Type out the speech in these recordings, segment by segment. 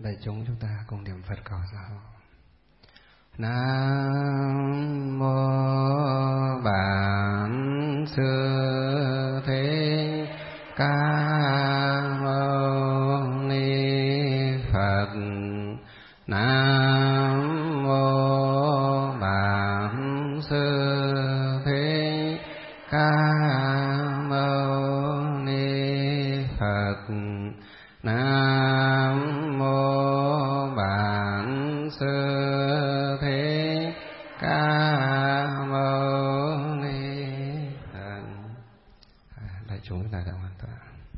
đại chúng chúng ta cùng niệm Phật cầu sao. Nam mô Bản Sư Thích Ca Mâu Ni Phật. Nam mô Bản Sư Thích Ca Mâu Ni Phật. Nam mô Bản Sư Thích Ca Mâu Ni Phật. Đại chúng ta đã hoàn toàn.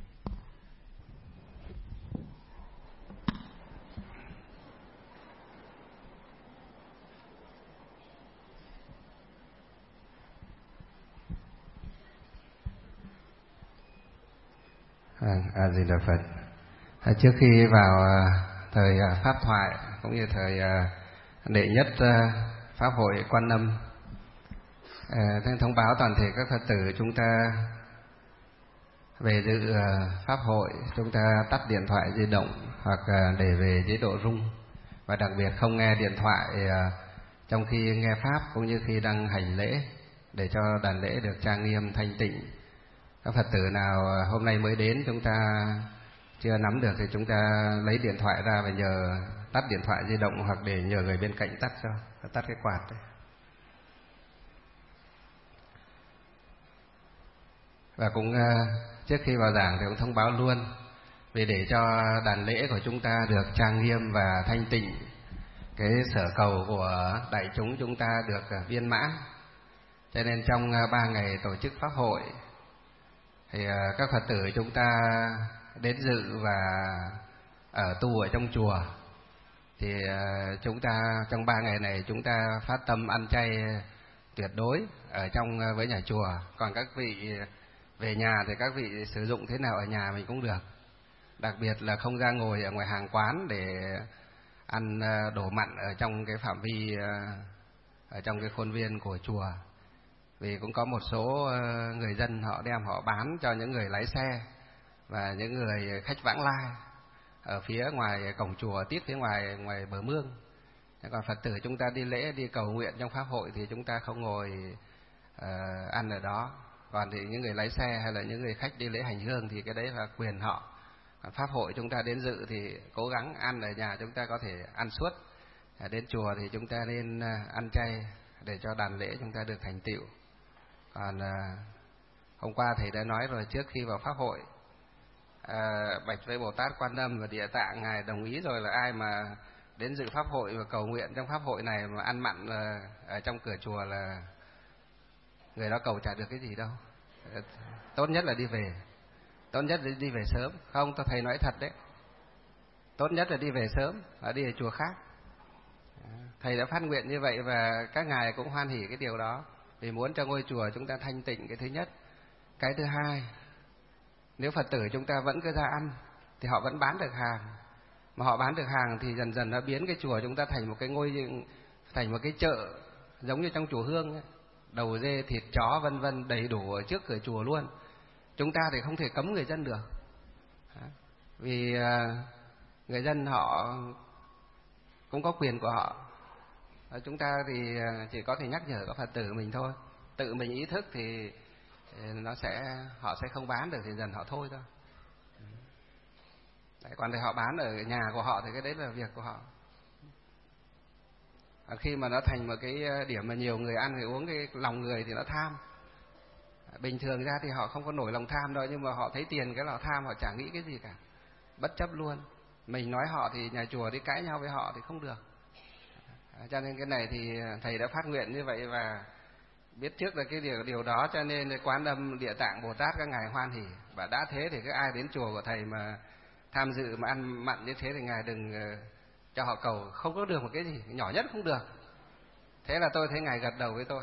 A Di Đà Phật. Trước khi vào thời pháp thoại cũng như thời đệ nhất pháp hội Quan Âm, thông báo toàn thể các Phật tử chúng ta về dự pháp hội, chúng ta tắt điện thoại di động hoặc để về chế độ rung, và đặc biệt không nghe điện thoại trong khi nghe pháp cũng như khi đang hành lễ, để cho đàn lễ được trang nghiêm thanh tịnh. Các Phật tử nào hôm nay mới đến chúng ta chưa nắm được thì chúng ta lấy điện thoại ra và nhờ tắt điện thoại di động, hoặc để nhờ người bên cạnh tắt cho, tắt cái quạt đấy. Và cũng trước khi vào giảng thì cũng thông báo luôn, vì để cho đàn lễ của chúng ta được trang nghiêm và thanh tịnh, cái sở cầu của đại chúng ta được viên mãn, cho nên trong 3 ngày tổ chức pháp hội thì các Phật tử chúng ta đến dự và ở tu ở trong chùa, thì chúng ta trong 3 ngày này chúng ta phát tâm ăn chay tuyệt đối ở trong với nhà chùa. Còn các vị về nhà thì các vị sử dụng thế nào ở nhà mình cũng được, đặc biệt là không ra ngồi ở ngoài hàng quán để ăn đồ mặn ở trong cái phạm vi ở trong cái khuôn viên của chùa. Vì cũng có một số người dân họ đem họ bán cho những người lái xe và những người khách vãng lai ở phía ngoài cổng chùa, tiếp phía ngoài bờ mương. Còn Phật tử chúng ta đi lễ, đi cầu nguyện trong pháp hội thì chúng ta không ngồi ăn ở đó. Còn thì những người lái xe hay là những người khách đi lễ hành hương thì cái đấy là quyền họ. Còn pháp hội chúng ta đến dự thì cố gắng ăn ở nhà, chúng ta có thể ăn suốt. Đến chùa thì chúng ta nên ăn chay để cho đàn lễ chúng ta được thành tựu. Còn hôm qua thầy đã nói rồi, trước khi vào pháp hội bạch với Bồ Tát Quan Âm và Địa Tạng, ngài đồng ý rồi là ai mà đến dự pháp hội và cầu nguyện trong pháp hội này mà ăn mặn ở trong cửa chùa là người đó cầu chả được cái gì đâu. Tốt nhất là đi về, tốt nhất là đi về sớm. Không, tôi thầy nói thật đấy, tốt nhất là đi về sớm và đi ở chùa khác. Thầy đã phát nguyện như vậy và các ngài cũng hoan hỉ cái điều đó, vì muốn cho ngôi chùa chúng ta thanh tịnh, cái thứ nhất. Cái thứ hai, nếu Phật tử chúng ta vẫn cứ ra ăn thì họ vẫn bán được hàng, mà họ bán được hàng thì dần dần nó biến cái chùa chúng ta thành một cái thành một cái chợ giống như trong chùa Hương ấy. Đầu dê, thịt chó vân vân đầy đủ ở trước cửa chùa luôn. Chúng ta thì không thể cấm người dân được, vì người dân họ cũng có quyền của họ. Chúng ta thì chỉ có thể nhắc nhở các Phật tử mình thôi. Tự mình ý thức thì họ sẽ không bán được, thì dần họ thôi thôi. Đấy, còn thì họ bán ở nhà của họ thì cái đấy là việc của họ. Khi mà nó thành một cái điểm mà nhiều người ăn người uống, cái lòng người thì nó tham. Bình thường ra thì họ không có nổi lòng tham đâu, nhưng mà họ thấy tiền cái là họ tham, họ chả nghĩ cái gì cả, bất chấp luôn. Mình nói họ thì nhà chùa đi cãi nhau với họ thì không được. Cho nên cái này thì thầy đã phát nguyện như vậy và biết trước là cái điều đó, cho nên Quán Âm, Địa Tạng, Bồ Tát các ngài hoan hỉ. Và đã thế thì cứ ai đến chùa của thầy mà tham dự mà ăn mặn như thế thì ngài đừng cho họ cầu, không có được một cái gì, nhỏ nhất không được. Thế là tôi thấy ngài gật đầu với tôi.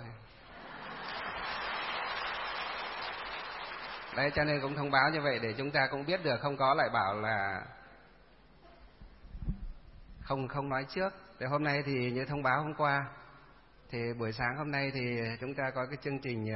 Đấy, cho nên cũng thông báo như vậy để chúng ta cũng biết được, không có lại bảo là không nói trước. Thì hôm nay thì như thông báo hôm qua, thì buổi sáng hôm nay thì chúng ta có cái chương trình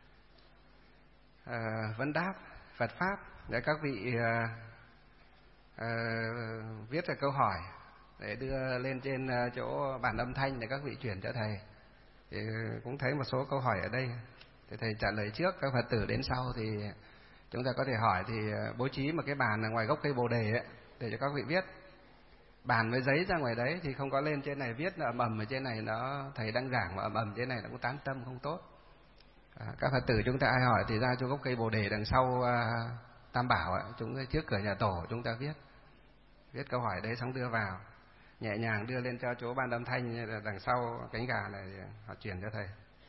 vấn đáp Phật Pháp để các vị viết ra câu hỏi để đưa lên trên chỗ bàn âm thanh để các vị chuyển cho thầy. Thì cũng thấy một số câu hỏi ở đây, thì thầy trả lời trước, các Phật tử đến sau thì chúng ta có thể hỏi. Thì bố trí một cái bàn ở ngoài gốc cây Bồ Đề ấy, để cho các vị viết. Bàn với giấy ra ngoài đấy thì không có lên trên này viết ầm ầm ở trên này, nó thầy đang giảng mà ầm ầm trên này nó cũng tán tâm không tốt. Các Phật tử chúng ta ai hỏi thì ra chỗ gốc cây Bồ Đề đằng sau Tam Bảo ấy, chúng ta trước cửa nhà tổ chúng ta viết câu hỏi đấy, xong đưa vào, nhẹ nhàng đưa lên cho chỗ ban âm thanh đằng sau cánh gà này, họ chuyển cho thầy.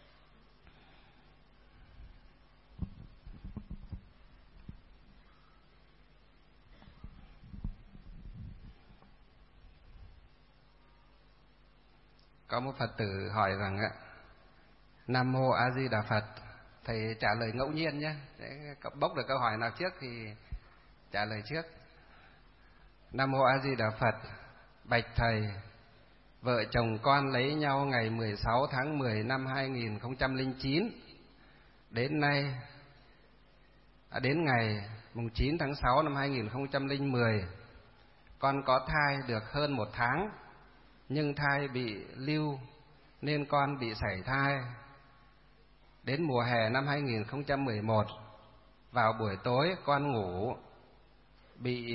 Có một Phật tử hỏi rằng Nam Mô A Di Đà Phật. Thầy trả lời ngẫu nhiên nhé, bốc được câu hỏi nào trước thì trả lời trước. Nam Mô A Di Đà Phật. Bạch Thầy, vợ chồng con lấy nhau ngày 16 tháng 10 năm 2009. Đến nay, đến ngày 9 tháng 6 năm 2010, con có thai được hơn 1 tháng, nhưng thai bị lưu nên con bị sảy thai. Đến mùa hè năm 2011, vào buổi tối con ngủ bị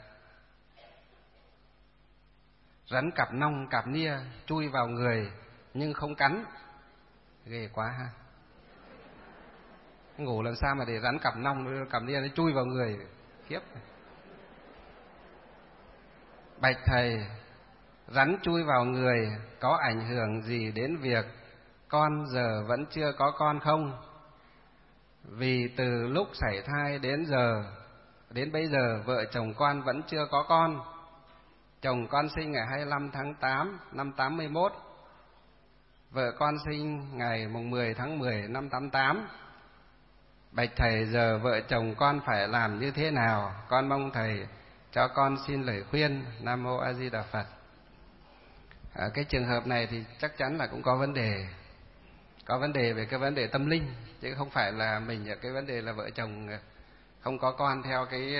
rắn cặp nong cặp nia chui vào người nhưng không cắn. Ghê quá ha. Ngủ làm sao mà để rắn cặp nong cặp nia nó chui vào người, khiếp. Bạch Thầy, rắn chui vào người có ảnh hưởng gì đến việc con giờ vẫn chưa có con không? Vì từ lúc sảy thai đến bây giờ vợ chồng con vẫn chưa có con. Chồng con sinh ngày 25 tháng 8 năm 81, vợ con sinh ngày 10 tháng 10 năm 88. Bạch Thầy, giờ vợ chồng con phải làm như thế nào? Con mong Thầy cho con xin lời khuyên. Nam Mô A Di Đà Phật. Cái trường hợp này thì chắc chắn là cũng có vấn đề. Có vấn đề về cái vấn đề tâm linh, chứ không phải là mình cái vấn đề là vợ chồng không có con theo cái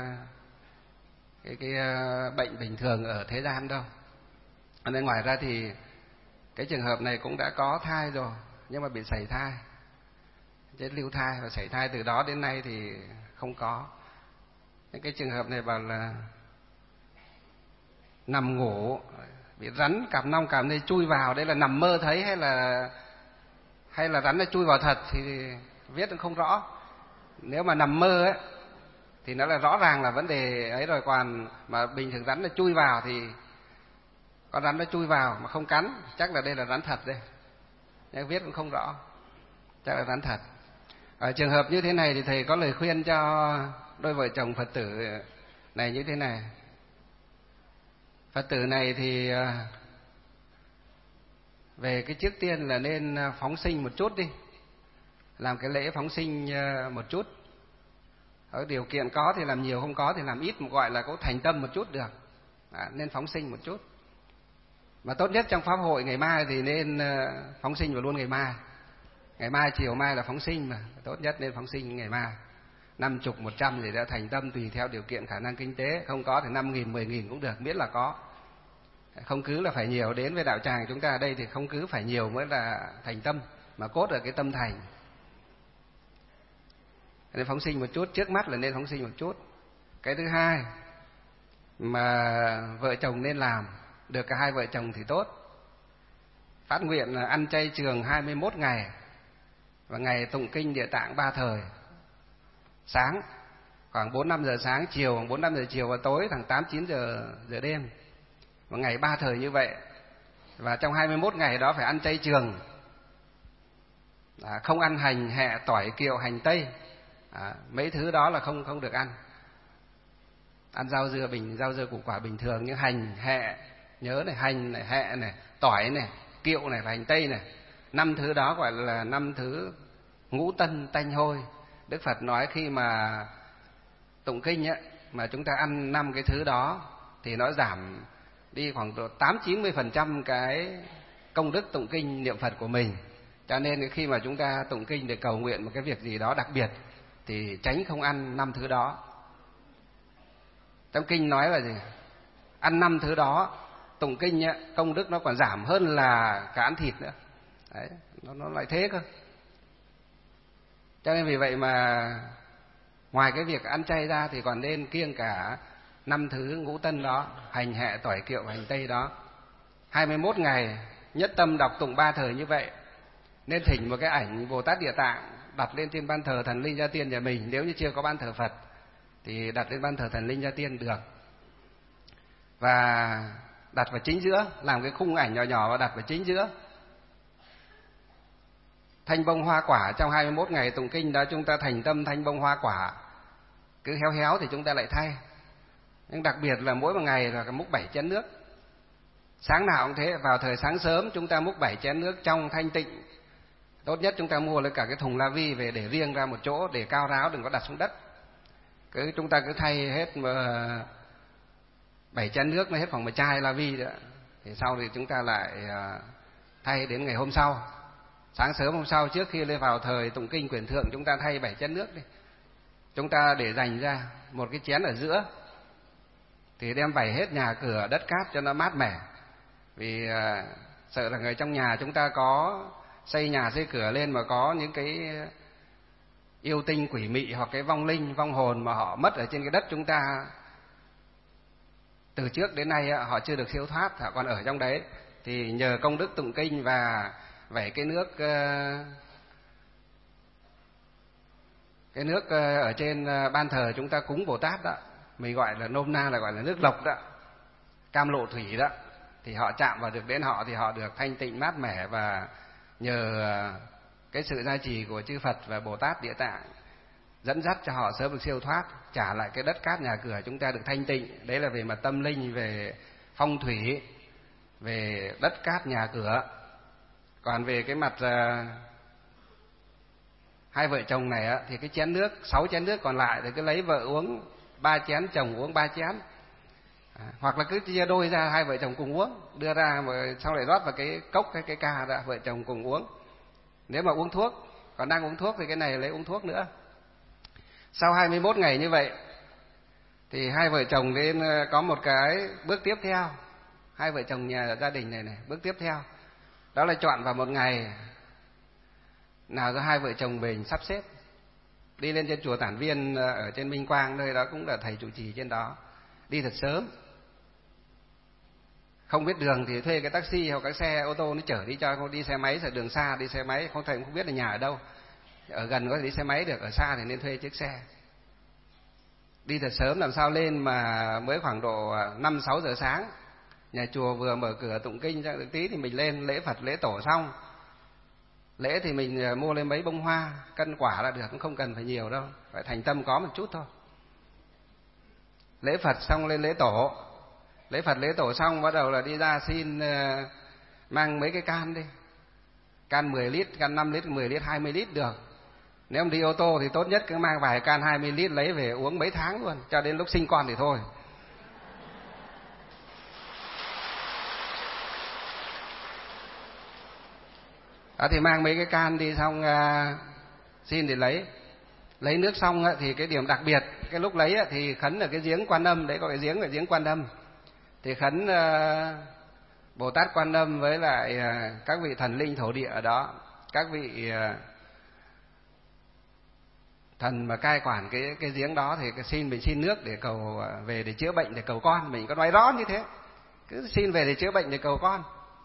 bệnh bình thường ở thế gian đâu. Nên ngoài ra thì cái trường hợp này cũng đã có thai rồi nhưng mà bị sảy thai, chết lưu thai và sảy thai, từ đó đến nay thì không có. Những cái trường hợp này bảo là nằm ngủ bị rắn cặp nong cặp nia chui vào, đây là nằm mơ thấy hay là rắn nó chui vào thật thì viết cũng không rõ. Nếu mà nằm mơ ấy thì nó là rõ ràng là vấn đề ấy rồi, còn mà bình thường rắn nó chui vào thì con rắn nó chui vào mà không cắn, chắc là đây là rắn thật đây, nhưng viết cũng không rõ, chắc là rắn thật. Ở trường hợp như thế này thì thầy có lời khuyên cho đôi vợ chồng Phật tử này như thế này. Phật tử này thì về cái trước tiên là nên phóng sinh một chút đi, làm cái lễ phóng sinh một chút. Ở điều kiện có thì làm nhiều, không có thì làm ít, gọi là có thành tâm một chút được. Nên phóng sinh một chút. Mà tốt nhất trong pháp hội ngày mai thì nên phóng sinh vào luôn ngày mai. Ngày mai chiều mai là phóng sinh mà, tốt nhất nên phóng sinh ngày mai. 50, 100 gì đó thành tâm tùy theo điều kiện khả năng kinh tế, không có thì 5.000, 10.000 cũng được, miễn là có. Không cứ là phải nhiều. Đến với đạo tràng chúng ta ở đây thì không cứ phải nhiều mới là thành tâm, mà cốt ở cái tâm thành. Nên phóng sinh một chút, trước mắt là nên phóng sinh một chút. Cái thứ hai mà vợ chồng nên làm, được cả hai vợ chồng thì tốt. Phát nguyện là ăn chay trường 21 ngày và ngày tụng kinh Địa Tạng 3 thời. Sáng khoảng 4-5 giờ sáng, chiều khoảng 4-5 giờ chiều và tối khoảng 8-9 giờ đêm. Một ngày 3 thời như vậy. Và trong 21 ngày đó phải ăn chay trường. Không ăn hành, hẹ, tỏi, kiệu, hành tây. Mấy thứ đó là không được ăn. Ăn rau dưa củ quả bình thường, như hành, hẹ, nhớ này, hành này, hẹ này, tỏi này, kiệu này và hành tây này. 5 thứ đó gọi là 5 thứ ngũ tân tanh hôi. Đức Phật nói khi mà tụng kinh ấy, mà chúng ta ăn 5 cái thứ đó thì nó giảm đi khoảng 8-90% cái công đức tụng kinh niệm Phật của mình. Cho nên khi mà chúng ta tụng kinh để cầu nguyện một cái việc gì đó đặc biệt thì tránh không ăn 5 thứ đó. Trong kinh nói là gì? Ăn 5 thứ đó, tụng kinh ấy, công đức nó còn giảm hơn là cả ăn thịt nữa. Đấy, nó lại thế cơ. Cho nên vì vậy mà ngoài cái việc ăn chay ra thì còn nên kiêng cả 5 thứ ngũ tân đó, hành hệ, tỏi, kiệu, hành tây đó. 21 ngày nhất tâm đọc tụng 3 thời như vậy. Nên thỉnh một cái ảnh Bồ Tát Địa Tạng đặt lên trên ban thờ thần linh gia tiên nhà mình. Nếu như chưa có ban thờ Phật thì đặt lên ban thờ thần linh gia tiên được. Và đặt vào chính giữa, làm cái khung ảnh nhỏ nhỏ và đặt vào chính giữa. Thanh bông hoa quả trong 21 ngày tụng kinh đó, chúng ta thành tâm thanh bông hoa quả. Cứ héo héo thì chúng ta lại thay. Nhưng đặc biệt là mỗi một ngày là múc 7 chén nước. Sáng nào cũng thế, vào thời sáng sớm chúng ta múc 7 chén nước trong thanh tịnh. Tốt nhất chúng ta mua lấy cả cái thùng la vi về để riêng ra một chỗ, để cao ráo, đừng có đặt xuống đất. Chúng ta cứ thay hết 7 chén nước, nó hết khoảng 1 chai la vi nữa. Thì sau thì chúng ta lại thay đến ngày hôm sau. Sáng sớm hôm sau trước khi lên vào thời tụng kinh quyển thượng, chúng ta thay 7 chén nước đi. Chúng ta để dành ra một cái chén ở giữa, thì đem bày hết nhà cửa đất cát cho nó mát mẻ. Vì sợ là người trong nhà chúng ta có xây nhà xây cửa lên mà có những cái yêu tinh quỷ mị hoặc cái vong linh vong hồn mà họ mất ở trên cái đất chúng ta, từ trước đến nay họ chưa được siêu thoát, họ còn ở trong đấy, thì nhờ công đức tụng kinh và vẩy cái nước ở trên ban thờ chúng ta cúng Bồ Tát đó, mình gọi là nôm na là gọi là nước lộc đó, cam lộ thủy đó, thì họ chạm vào được đến họ thì họ được thanh tịnh mát mẻ, và nhờ cái sự gia trì của chư Phật và Bồ Tát Địa Tạng dẫn dắt cho họ sớm được siêu thoát, trả lại cái đất cát nhà cửa chúng ta được thanh tịnh. Đấy là về mặt tâm linh, về phong thủy, về đất cát nhà cửa. Còn về cái mặt hai vợ chồng này á, thì cái chén nước, 6 chén nước còn lại thì cứ lấy vợ uống 3 chén, chồng uống 3 chén. Hoặc là cứ chia đôi ra, hai vợ chồng cùng uống, đưa ra mà sau lại rót vào cái cốc cái ca ra, vợ chồng cùng uống. Nếu mà uống thuốc, còn đang uống thuốc thì cái này lấy uống thuốc nữa. Sau 21 ngày như vậy thì hai vợ chồng nên có một cái bước tiếp theo. Hai vợ chồng nhà gia đình này bước tiếp theo đó là chọn vào một ngày nào do hai vợ chồng mình sắp xếp, đi lên trên chùa Tản Viên ở trên Minh Quang, nơi đó cũng là thầy trụ trì trên đó, đi thật sớm. Không biết đường thì thuê cái taxi hoặc cái xe ô tô nó chở đi, cho không đi xe máy, sợ đường xa đi xe máy thầy cũng không biết là nhà ở đâu, ở gần có thể đi xe máy được, ở xa thì nên thuê chiếc xe. Đi thật sớm làm sao lên mà mới khoảng độ 5-6 giờ sáng, nhà chùa vừa mở cửa tụng kinh ra được tí thì mình lên lễ Phật lễ tổ xong. Lễ thì mình mua lên mấy bông hoa, cân quả là được, cũng không cần phải nhiều đâu, phải thành tâm có một chút thôi. Lễ Phật xong lên lễ tổ. Lễ Phật lễ tổ xong bắt đầu là đi ra xin mang mấy cái can đi. Can 10 lít, can 5 lít, 10 lít, 20 lít được. Nếu mà đi ô tô thì tốt nhất cứ mang vài can 20 lít lấy về uống mấy tháng luôn, cho đến lúc sinh con thì thôi. Đó thì mang mấy cái can đi xong xin thì lấy nước xong thì cái điểm đặc biệt cái lúc lấy thì khấn ở cái giếng Quan Âm, đấy có cái giếng ở giếng Quan Âm, thì khấn Bồ Tát Quan Âm với lại các vị thần linh thổ địa ở đó, các vị thần mà cai quản cái giếng đó, thì mình xin nước để cầu về để chữa bệnh, để cầu con. Mình có nói rõ như thế, cứ xin về để chữa bệnh để cầu con.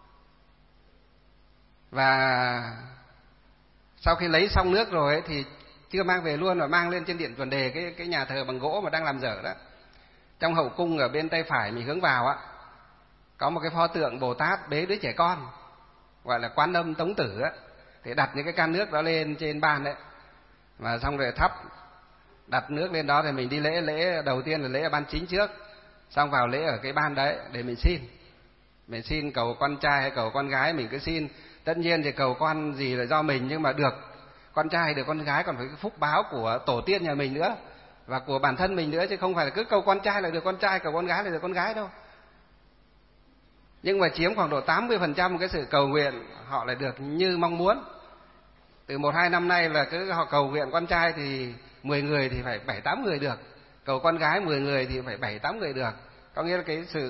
Và sau khi lấy xong nước rồi ấy, thì chưa mang về luôn mà mang lên trên điện Chuẩn Đề, cái nhà thờ bằng gỗ mà đang làm dở đó. Trong hậu cung ở bên tay phải mình hướng vào á, có một cái pho tượng Bồ Tát bế đứa trẻ con, gọi là Quan Âm Tống Tử á. Thì đặt những cái can nước đó lên trên ban đấy, và xong rồi đặt nước lên đó, thì mình đi lễ đầu tiên là lễ ở ban chính trước, xong vào lễ ở cái ban đấy để mình xin cầu con trai hay cầu con gái mình cứ xin. Tất nhiên thì cầu con gì là do mình, nhưng mà được con trai được con gái còn phải cái phúc báo của tổ tiên nhà mình nữa và của bản thân mình nữa, chứ không phải là cứ cầu con trai là được con trai, cầu con gái là được con gái đâu. Nhưng mà chiếm khoảng độ 80% cái sự cầu nguyện họ lại được như mong muốn. Từ 1-2 năm nay là cứ họ cầu nguyện con trai thì 10 người thì phải 7-8 người được, Cầu con gái 10 người thì phải 7-8 người được. Có nghĩa là cái sự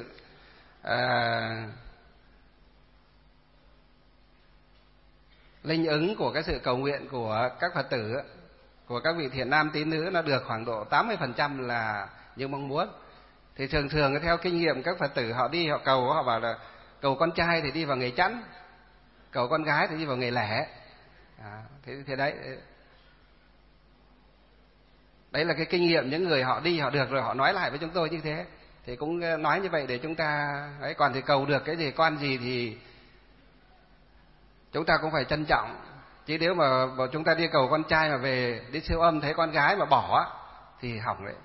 linh ứng của cái sự cầu nguyện của các Phật tử, của các vị thiện nam tín nữ nó được khoảng độ 80% là như mong muốn. Thì thường thường theo kinh nghiệm các Phật tử họ đi họ cầu, họ bảo là cầu con trai thì đi vào ngày chẵn, cầu con gái thì đi vào ngày lẻ. Thế đấy là cái kinh nghiệm những người họ đi họ được rồi họ nói lại với chúng tôi như thế. Thì cũng nói như vậy để chúng ta đấy, còn thì cầu được cái gì con gì thì chúng ta cũng phải trân trọng. Chứ nếu mà chúng ta đi cầu con trai mà về đi siêu âm thấy con gái mà bỏ thì hỏng đấy.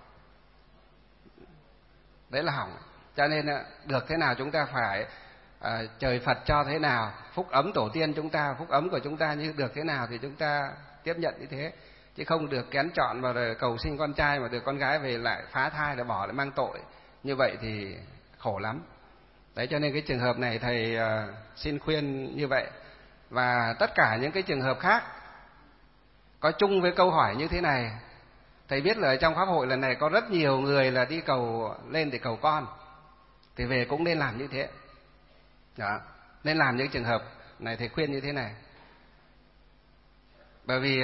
Đấy là hỏng. Cho nên được thế nào chúng ta phải trời Phật cho thế nào, phúc ấm tổ tiên chúng ta, phúc ấm của chúng ta như được thế nào thì chúng ta tiếp nhận như thế. Chứ không được kén chọn mà rồi cầu sinh con trai mà được con gái về lại phá thai là bỏ lại mang tội. Như vậy thì khổ lắm. Đấy, cho nên cái trường hợp này thầy xin khuyên như vậy. Và tất cả những cái trường hợp khác có chung với câu hỏi như thế này. Thầy biết là ở trong pháp hội lần này có rất nhiều người là đi cầu lên để cầu con, thì về cũng nên làm như thế. Đó, nên làm những trường hợp này thầy khuyên như thế này. Bởi vì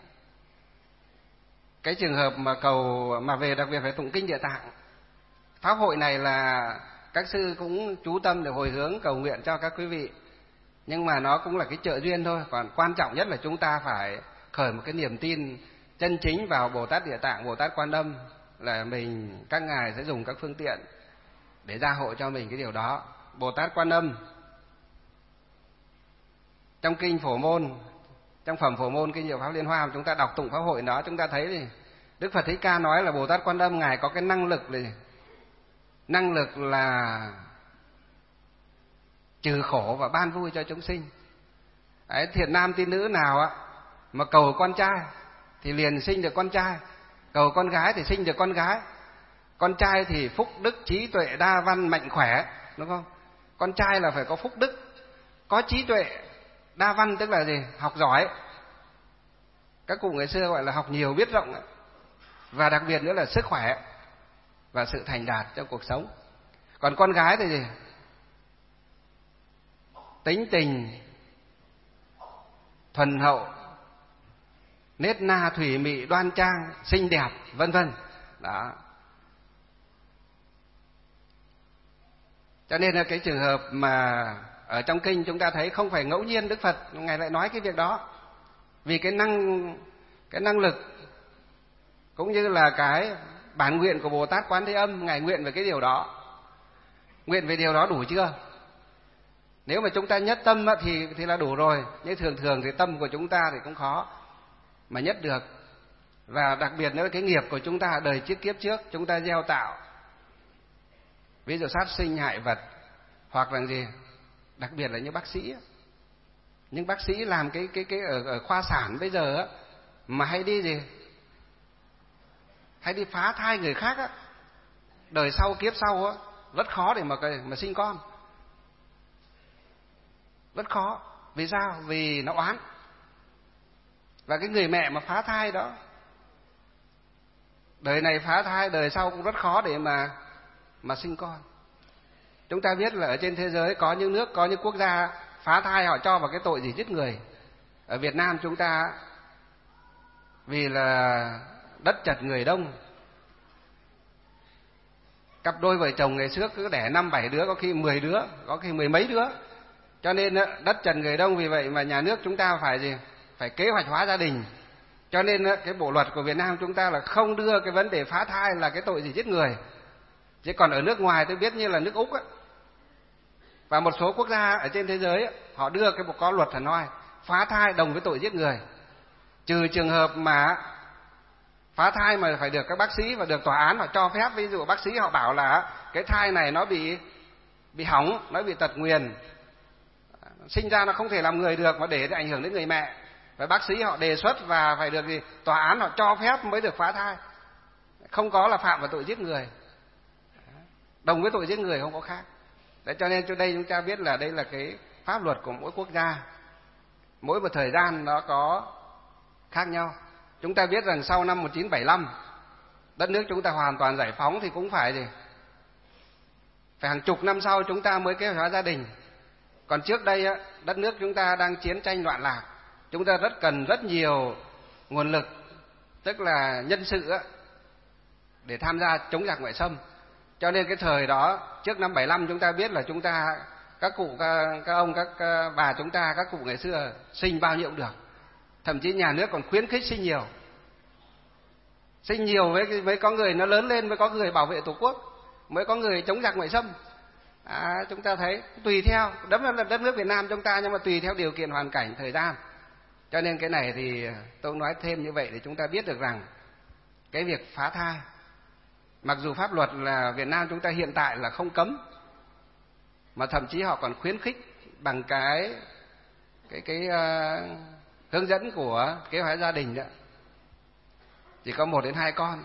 cái trường hợp mà cầu mà về đặc biệt phải tụng kinh Địa Tạng, pháp hội này là các sư cũng chú tâm để hồi hướng cầu nguyện cho các quý vị. Nhưng mà nó cũng là cái trợ duyên thôi. Còn quan trọng nhất là chúng ta phải khởi một cái niềm tin chân chính vào Bồ Tát Địa Tạng, Bồ Tát Quan Âm, là mình các ngài sẽ dùng các phương tiện để gia hộ cho mình cái điều đó. Bồ Tát Quan Âm trong kinh Phổ Môn, trong phẩm Phổ Môn kinh Diệu Pháp Liên Hoa, chúng ta đọc tụng pháp hội đó, chúng ta thấy thì Đức Phật Thích Ca nói là Bồ Tát Quan Âm ngài có cái năng lực là trừ khổ và ban vui cho chúng sinh. Đấy, thiện nam tín nữ nào mà cầu con trai thì liền sinh được con trai, cầu con gái thì sinh được con gái. Con trai thì phúc đức trí tuệ đa văn mạnh khỏe, đúng không? Con trai là phải có phúc đức, có trí tuệ, đa văn tức là gì? Học giỏi. Các cụ ngày xưa gọi là học nhiều biết rộng, và đặc biệt nữa là sức khỏe và sự thành đạt trong cuộc sống. Còn con gái thì gì? Tính tình thuần hậu, nết na thủy mị đoan trang, xinh đẹp, vân vân. Đó. Cho nên là cái trường hợp mà ở trong kinh chúng ta thấy không phải ngẫu nhiên Đức Phật ngài lại nói cái việc đó. Vì cái năng lực cũng như là cái bản nguyện của Bồ Tát Quán Thế Âm, ngài nguyện về cái điều đó. Nguyện về điều đó đủ chưa? Nếu mà chúng ta nhất tâm thì là đủ rồi. Nhưng thường thì tâm của chúng ta thì cũng khó mà nhất được. Và đặc biệt nữa cái nghiệp của chúng ta đời trước kiếp trước chúng ta gieo tạo, ví dụ sát sinh hại vật, hoặc là gì, đặc biệt là những bác sĩ. Nhưng bác sĩ làm cái ở khoa sản bây giờ mà hay đi gì, hay đi phá thai người khác đời sau kiếp sau rất khó để mà sinh con, rất khó. Vì sao? Vì nó oán. Và cái người mẹ mà phá thai đó, đời này phá thai đời sau cũng rất khó để mà sinh con. Chúng ta biết là ở trên thế giới có những nước, có những quốc gia phá thai họ cho vào cái tội gì giết người. Ở Việt Nam chúng ta vì là đất chật người đông, cặp đôi vợ chồng ngày trước cứ đẻ 5-7 đứa, có khi 10 đứa, có khi 10 mấy đứa. Cho nên đất chật người đông, vì vậy mà nhà nước chúng ta phải gì? Phải kế hoạch hóa gia đình. Cho nên cái bộ luật của Việt Nam chúng ta là không đưa cái vấn đề phá thai là cái tội gì giết người. Chứ còn ở nước ngoài tôi biết như là nước Úc và một số quốc gia ở trên thế giới họ đưa cái có luật hẳn hoi phá thai đồng với tội giết người. Trừ trường hợp mà phá thai mà phải được các bác sĩ và được tòa án họ cho phép. Ví dụ bác sĩ họ bảo là cái thai này nó bị hỏng, nó bị tật nguyền, sinh ra nó không thể làm người được mà để ảnh hưởng đến người mẹ, và bác sĩ họ đề xuất và phải được gì, tòa án họ cho phép mới được phá thai, không có là phạm vào tội giết người, đồng với tội giết người không có khác. Đấy, cho nên đây chúng ta biết là đây là cái pháp luật của mỗi quốc gia, mỗi một thời gian nó có khác nhau. Chúng ta biết rằng sau năm 1975 Đất nước chúng ta hoàn toàn giải phóng thì cũng phải gì? Phải hàng chục năm sau chúng ta mới kế hoạch hóa gia đình. Còn trước đây á, đất nước chúng ta đang chiến tranh loạn lạc, chúng ta cần rất nhiều nguồn lực, tức là nhân sự á, để tham gia chống giặc ngoại xâm. Cho nên cái thời đó trước năm 75 chúng ta biết là chúng ta, các cụ, các ông, các bà chúng ta, các cụ ngày xưa sinh bao nhiêu cũng được. Thậm chí nhà nước còn khuyến khích sinh nhiều. Sinh nhiều mới có người nó lớn lên, mới có người bảo vệ Tổ quốc, mới có người chống giặc ngoại xâm. Chúng ta thấy tùy theo, đó là đất nước Việt Nam chúng ta, nhưng mà tùy theo điều kiện hoàn cảnh thời gian. Cho nên cái này thì tôi nói thêm như vậy để chúng ta biết được rằng cái việc phá thai, mặc dù pháp luật là Việt Nam chúng ta hiện tại là không cấm, mà thậm chí họ còn khuyến khích bằng cái hướng dẫn của kế hoạch gia đình đó, chỉ có 1 đến 2 con.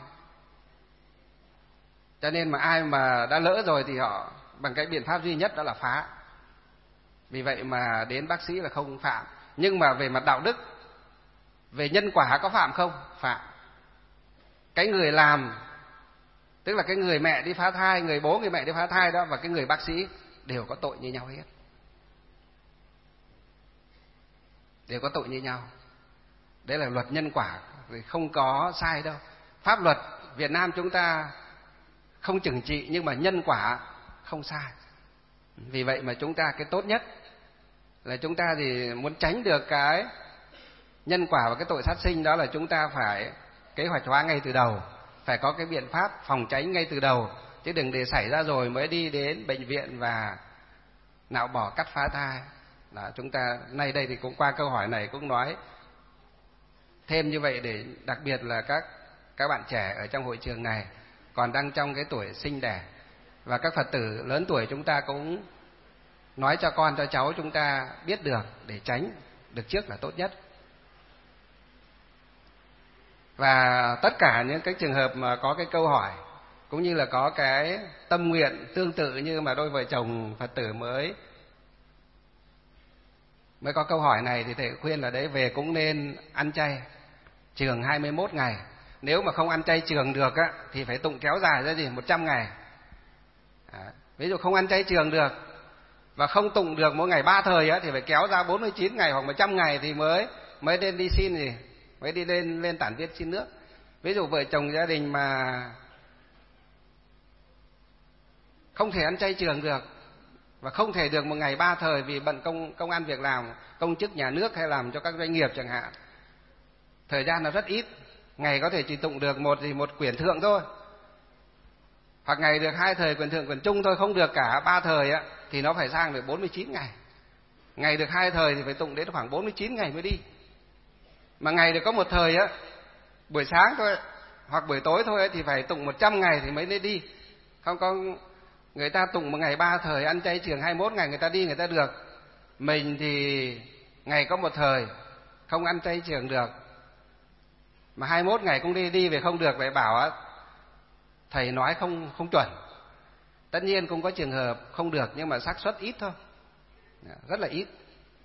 Cho nên mà ai mà đã lỡ rồi thì họ bằng cái biện pháp duy nhất đó là phá. Vì vậy mà đến bác sĩ là không phạm. Nhưng mà về mặt đạo đức, về nhân quả có phạm không? Phạm. Cái người làm, tức là cái người mẹ đi phá thai, người bố người mẹ đi phá thai đó, và cái người bác sĩ đều có tội như nhau hết. Đều có tội như nhau. Đấy là luật nhân quả, không có sai đâu. Pháp luật Việt Nam chúng ta không trừng trị, nhưng mà nhân quả không sai. Vì vậy mà chúng ta cái tốt nhất là chúng ta thì muốn tránh được cái nhân quả và cái tội sát sinh, đó là chúng ta phải kế hoạch hóa ngay từ đầu, phải có cái biện pháp phòng tránh ngay từ đầu, chứ đừng để xảy ra rồi mới đi đến bệnh viện và nạo bỏ cắt phá thai. Đó, chúng ta nay đây thì cũng qua câu hỏi này cũng nói thêm như vậy, để đặc biệt là các bạn trẻ ở trong hội trường này còn đang trong cái tuổi sinh đẻ, và các Phật tử lớn tuổi chúng ta cũng nói cho con cho cháu chúng ta biết được để tránh được trước là tốt nhất. Và tất cả những cái trường hợp mà có cái câu hỏi cũng như là có cái tâm nguyện tương tự như mà đôi vợ chồng Phật tử mới có câu hỏi này, thì thầy khuyên là đấy, về cũng nên ăn chay trường 21 ngày. Nếu mà không ăn chay trường được á, thì phải tụng kéo dài ra 100 ngày. Ví dụ không ăn chay trường được và không tụng được mỗi ngày 3 thời á, thì phải kéo ra 49 ngày hoặc 100 ngày thì mới nên đi xin gì, mới đi lên tản viên xin nước. Ví dụ vợ chồng gia đình mà không thể ăn chay trường được và không thể được một ngày 3 thời vì bận công ăn việc làm, công chức nhà nước hay làm cho các doanh nghiệp chẳng hạn, thời gian nó rất ít, ngày có thể chỉ tụng được một quyển thượng thôi, hoặc ngày được 2 thời quyển thượng quyển trung thôi, không được cả 3 thời á, thì nó phải sang được 49 ngày. Ngày được 2 thời thì phải tụng đến khoảng 49 ngày mới đi. Mà ngày được có 1 thời á, buổi sáng thôi hoặc buổi tối thôi thì phải tụng 100 ngày thì mới nên đi. Không có người ta tụng một ngày 3 thời, ăn chay trường 21 ngày người ta đi người ta được. Mình thì ngày có 1 thời, không ăn chay trường được, mà 21 ngày cũng đi về không được, vậy bảo á thầy nói không chuẩn. Tất nhiên cũng có trường hợp không được, nhưng mà xác suất ít thôi, rất là ít.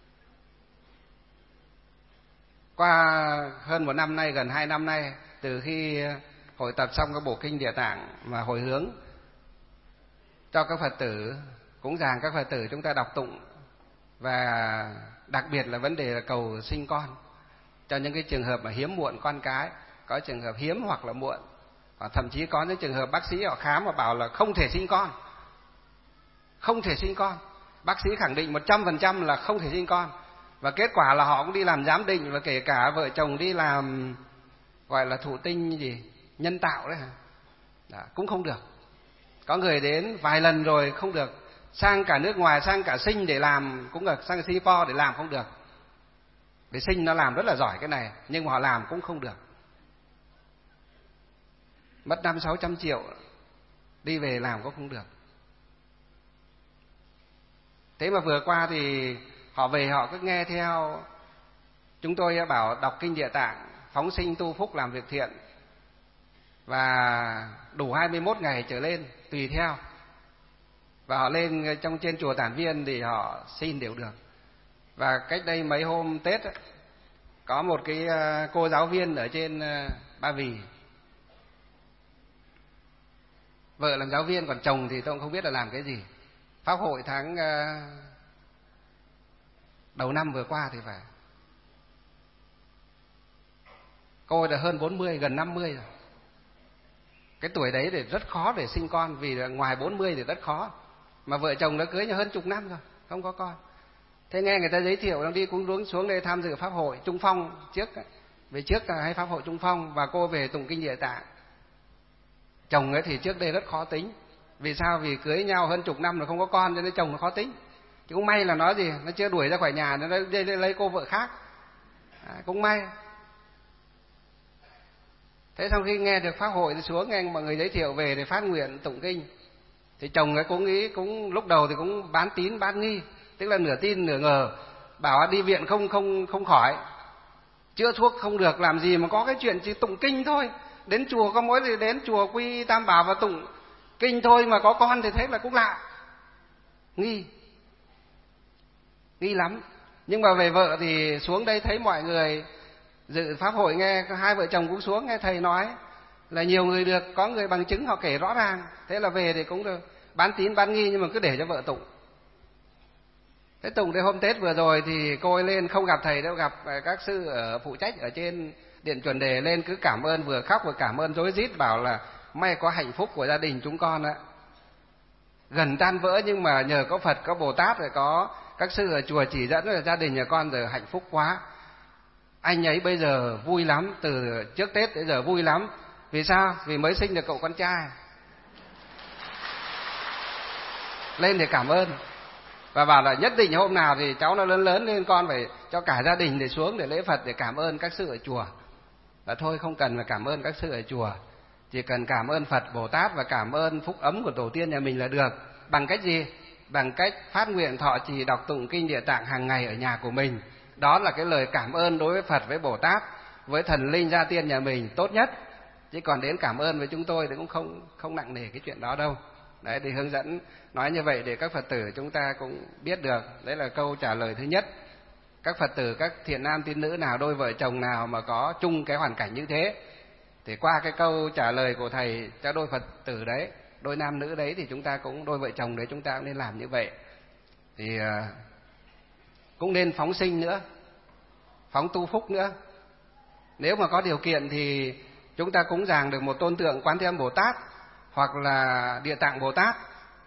Qua hơn 1 năm nay, gần 2 năm nay, từ khi hội tập xong cái bộ kinh Địa Tạng mà hồi hướng cho các Phật tử, cúng dường các Phật tử chúng ta đọc tụng, và đặc biệt là vấn đề là cầu sinh con cho những cái trường hợp mà hiếm muộn con cái, có trường hợp hiếm hoặc là muộn, và thậm chí có những trường hợp bác sĩ họ khám và bảo là không thể sinh con, không thể sinh con, bác sĩ khẳng định 100% là không thể sinh con, và kết quả là họ cũng đi làm giám định, và kể cả vợ chồng đi làm gọi là thụ tinh nhân tạo đấy, cũng không được. Có người đến vài lần rồi không được, sang cả nước ngoài, sang cả Sinh để làm cũng được, sang Singapore để làm không được. Để Sinh nó làm rất là giỏi cái này, nhưng mà họ làm cũng không được, mất 500-600 triệu đi về làm cũng không được. Thế mà vừa qua thì họ về họ cứ nghe theo chúng tôi bảo đọc kinh Địa Tạng, phóng sinh tu phúc làm việc thiện, và đủ 21 ngày trở lên tùy theo, và họ lên trong trên chùa Tản Viên thì họ xin đều được. Và cách đây mấy hôm Tết ấy, có một cái cô giáo viên ở trên Ba Vì, Vợ làm giáo viên, còn chồng thì tôi cũng không biết là làm cái gì. Pháp hội tháng đầu năm vừa qua thì phải, cô ấy đã hơn 40, gần 50 rồi. Cái tuổi đấy thì rất khó để sinh con, vì là ngoài 40 thì rất khó. Mà vợ chồng đã cưới nhau hơn chục năm rồi, không có con. Thế nghe người ta giới thiệu, đang đi cũng xuống đây tham dự Pháp hội Trung Phong trước, về trước là hay Pháp hội Trung Phong, và cô về tụng kinh Địa Tạng. Chồng ấy thì trước đây rất khó tính. Vì sao? Vì cưới nhau hơn chục năm rồi không có con, cho nên chồng nó khó tính. Chứ cũng may là nó gì, nó chưa đuổi ra khỏi nhà, nó lấy cô vợ khác. Cũng may. Thế sau khi nghe được Pháp hội thì xuống, nghe mọi người giới thiệu về để phát nguyện tụng kinh, thì chồng ấy cũng nghĩ, cũng lúc đầu thì cũng bán tín bán nghi, tức là nửa tin nửa ngờ, bảo đi viện không khỏi, chữa thuốc không được, làm gì mà có cái chuyện chỉ tụng kinh thôi, đến chùa có mỗi thì đến chùa quy Tam Bảo và tụng kinh thôi, mà có con thì thế là cũng lạ, nghi lắm. Nhưng mà về vợ thì xuống đây thấy mọi người dự Pháp hội, nghe hai vợ chồng cũng xuống nghe thầy nói là nhiều người được, có người bằng chứng họ kể rõ ràng, thế là về thì cũng được bán tín bán nghi, nhưng mà cứ để cho vợ tụng. Thế tụng đến hôm Tết vừa rồi thì cô ấy lên không gặp thầy đâu, gặp các sư ở phụ trách ở trên điện chuẩn đề, lên cứ cảm ơn, vừa khóc vừa cảm ơn rối rít, bảo là may có hạnh phúc của gia đình chúng con ạ. Gần tan vỡ nhưng mà nhờ có Phật, có Bồ Tát, rồi có các sư ở chùa chỉ dẫn, là gia đình nhà con giờ hạnh phúc quá. Anh ấy bây giờ vui lắm, từ trước Tết tới giờ vui lắm. Vì sao? Vì mới sinh được cậu con trai. Lên để cảm ơn, và bảo là nhất định hôm nào thì cháu nó lớn lên con phải cho cả gia đình để xuống để lễ Phật, để cảm ơn các sư ở chùa. Và thôi không cần là cảm ơn các sư ở chùa, chỉ cần cảm ơn Phật, Bồ Tát và cảm ơn phúc ấm của tổ tiên nhà mình là được. Bằng cách gì? Bằng cách phát nguyện thọ trì đọc tụng kinh Địa Tạng hàng ngày ở nhà của mình. Đó là cái lời cảm ơn đối với Phật, với Bồ Tát, với thần linh gia tiên nhà mình tốt nhất. Chứ còn đến cảm ơn với chúng tôi thì cũng không nặng nề cái chuyện đó đâu. Đấy, thì hướng dẫn nói như vậy để các Phật tử chúng ta cũng biết được. Đấy là câu trả lời thứ nhất. Các Phật tử, các thiện nam tín nữ nào, đôi vợ chồng nào mà có chung cái hoàn cảnh như thế, thì qua cái câu trả lời của thầy cho đôi Phật tử đấy, đôi nam nữ đấy, thì chúng ta cũng, đôi vợ chồng đấy, chúng ta cũng nên làm như vậy. Thì cũng nên phóng sinh nữa, phóng tu phúc nữa. Nếu mà có điều kiện thì chúng ta cúng dường được một tôn tượng Quán Thế Âm Bồ Tát hoặc là Địa Tạng Bồ Tát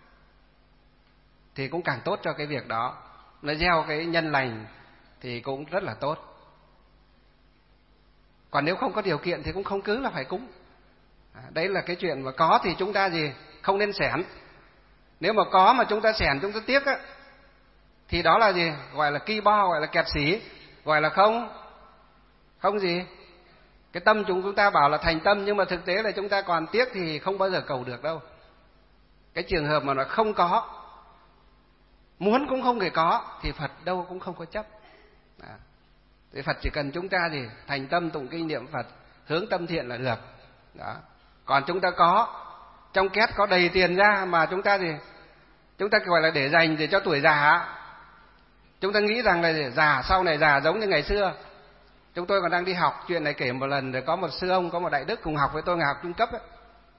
thì cũng càng tốt cho cái việc đó. Nó gieo cái nhân lành thì cũng rất là tốt. Còn nếu không có điều kiện thì cũng không cứ là phải cúng. Đấy là cái chuyện mà có thì chúng ta gì? Không nên xẻn. Nếu mà có mà chúng ta xẻn, chúng ta tiếc á, thì đó là gì? Gọi là ki bo, gọi là kẹt xỉ, gọi là không gì? Cái tâm chúng ta bảo là thành tâm, nhưng mà thực tế là chúng ta còn tiếc thì không bao giờ cầu được đâu. Cái trường hợp mà nó không có, muốn cũng không thể có, thì Phật đâu cũng không có chấp. Thì Phật chỉ cần chúng ta gì? Thành tâm tụng kinh niệm Phật, hướng tâm thiện là được. Đó. Còn chúng ta có, trong két có đầy tiền ra mà chúng ta gì? Chúng ta gọi là để dành để cho tuổi già. Chúng ta nghĩ rằng là già, sau này già giống như ngày xưa. Chúng tôi còn đang đi học, chuyện này kể một lần, rồi có một sư ông, có một đại đức cùng học với tôi, ngày học trung cấp ấy.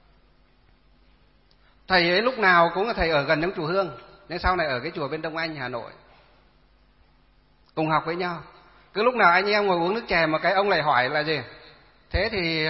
Thầy ấy lúc nào cũng là thầy ở gần trong chùa Hương, nhưng sau này ở cái chùa bên Đông Anh, Hà Nội. Cùng học với nhau. Cứ lúc nào anh em ngồi uống nước chè mà cái ông lại hỏi là gì? Thế thì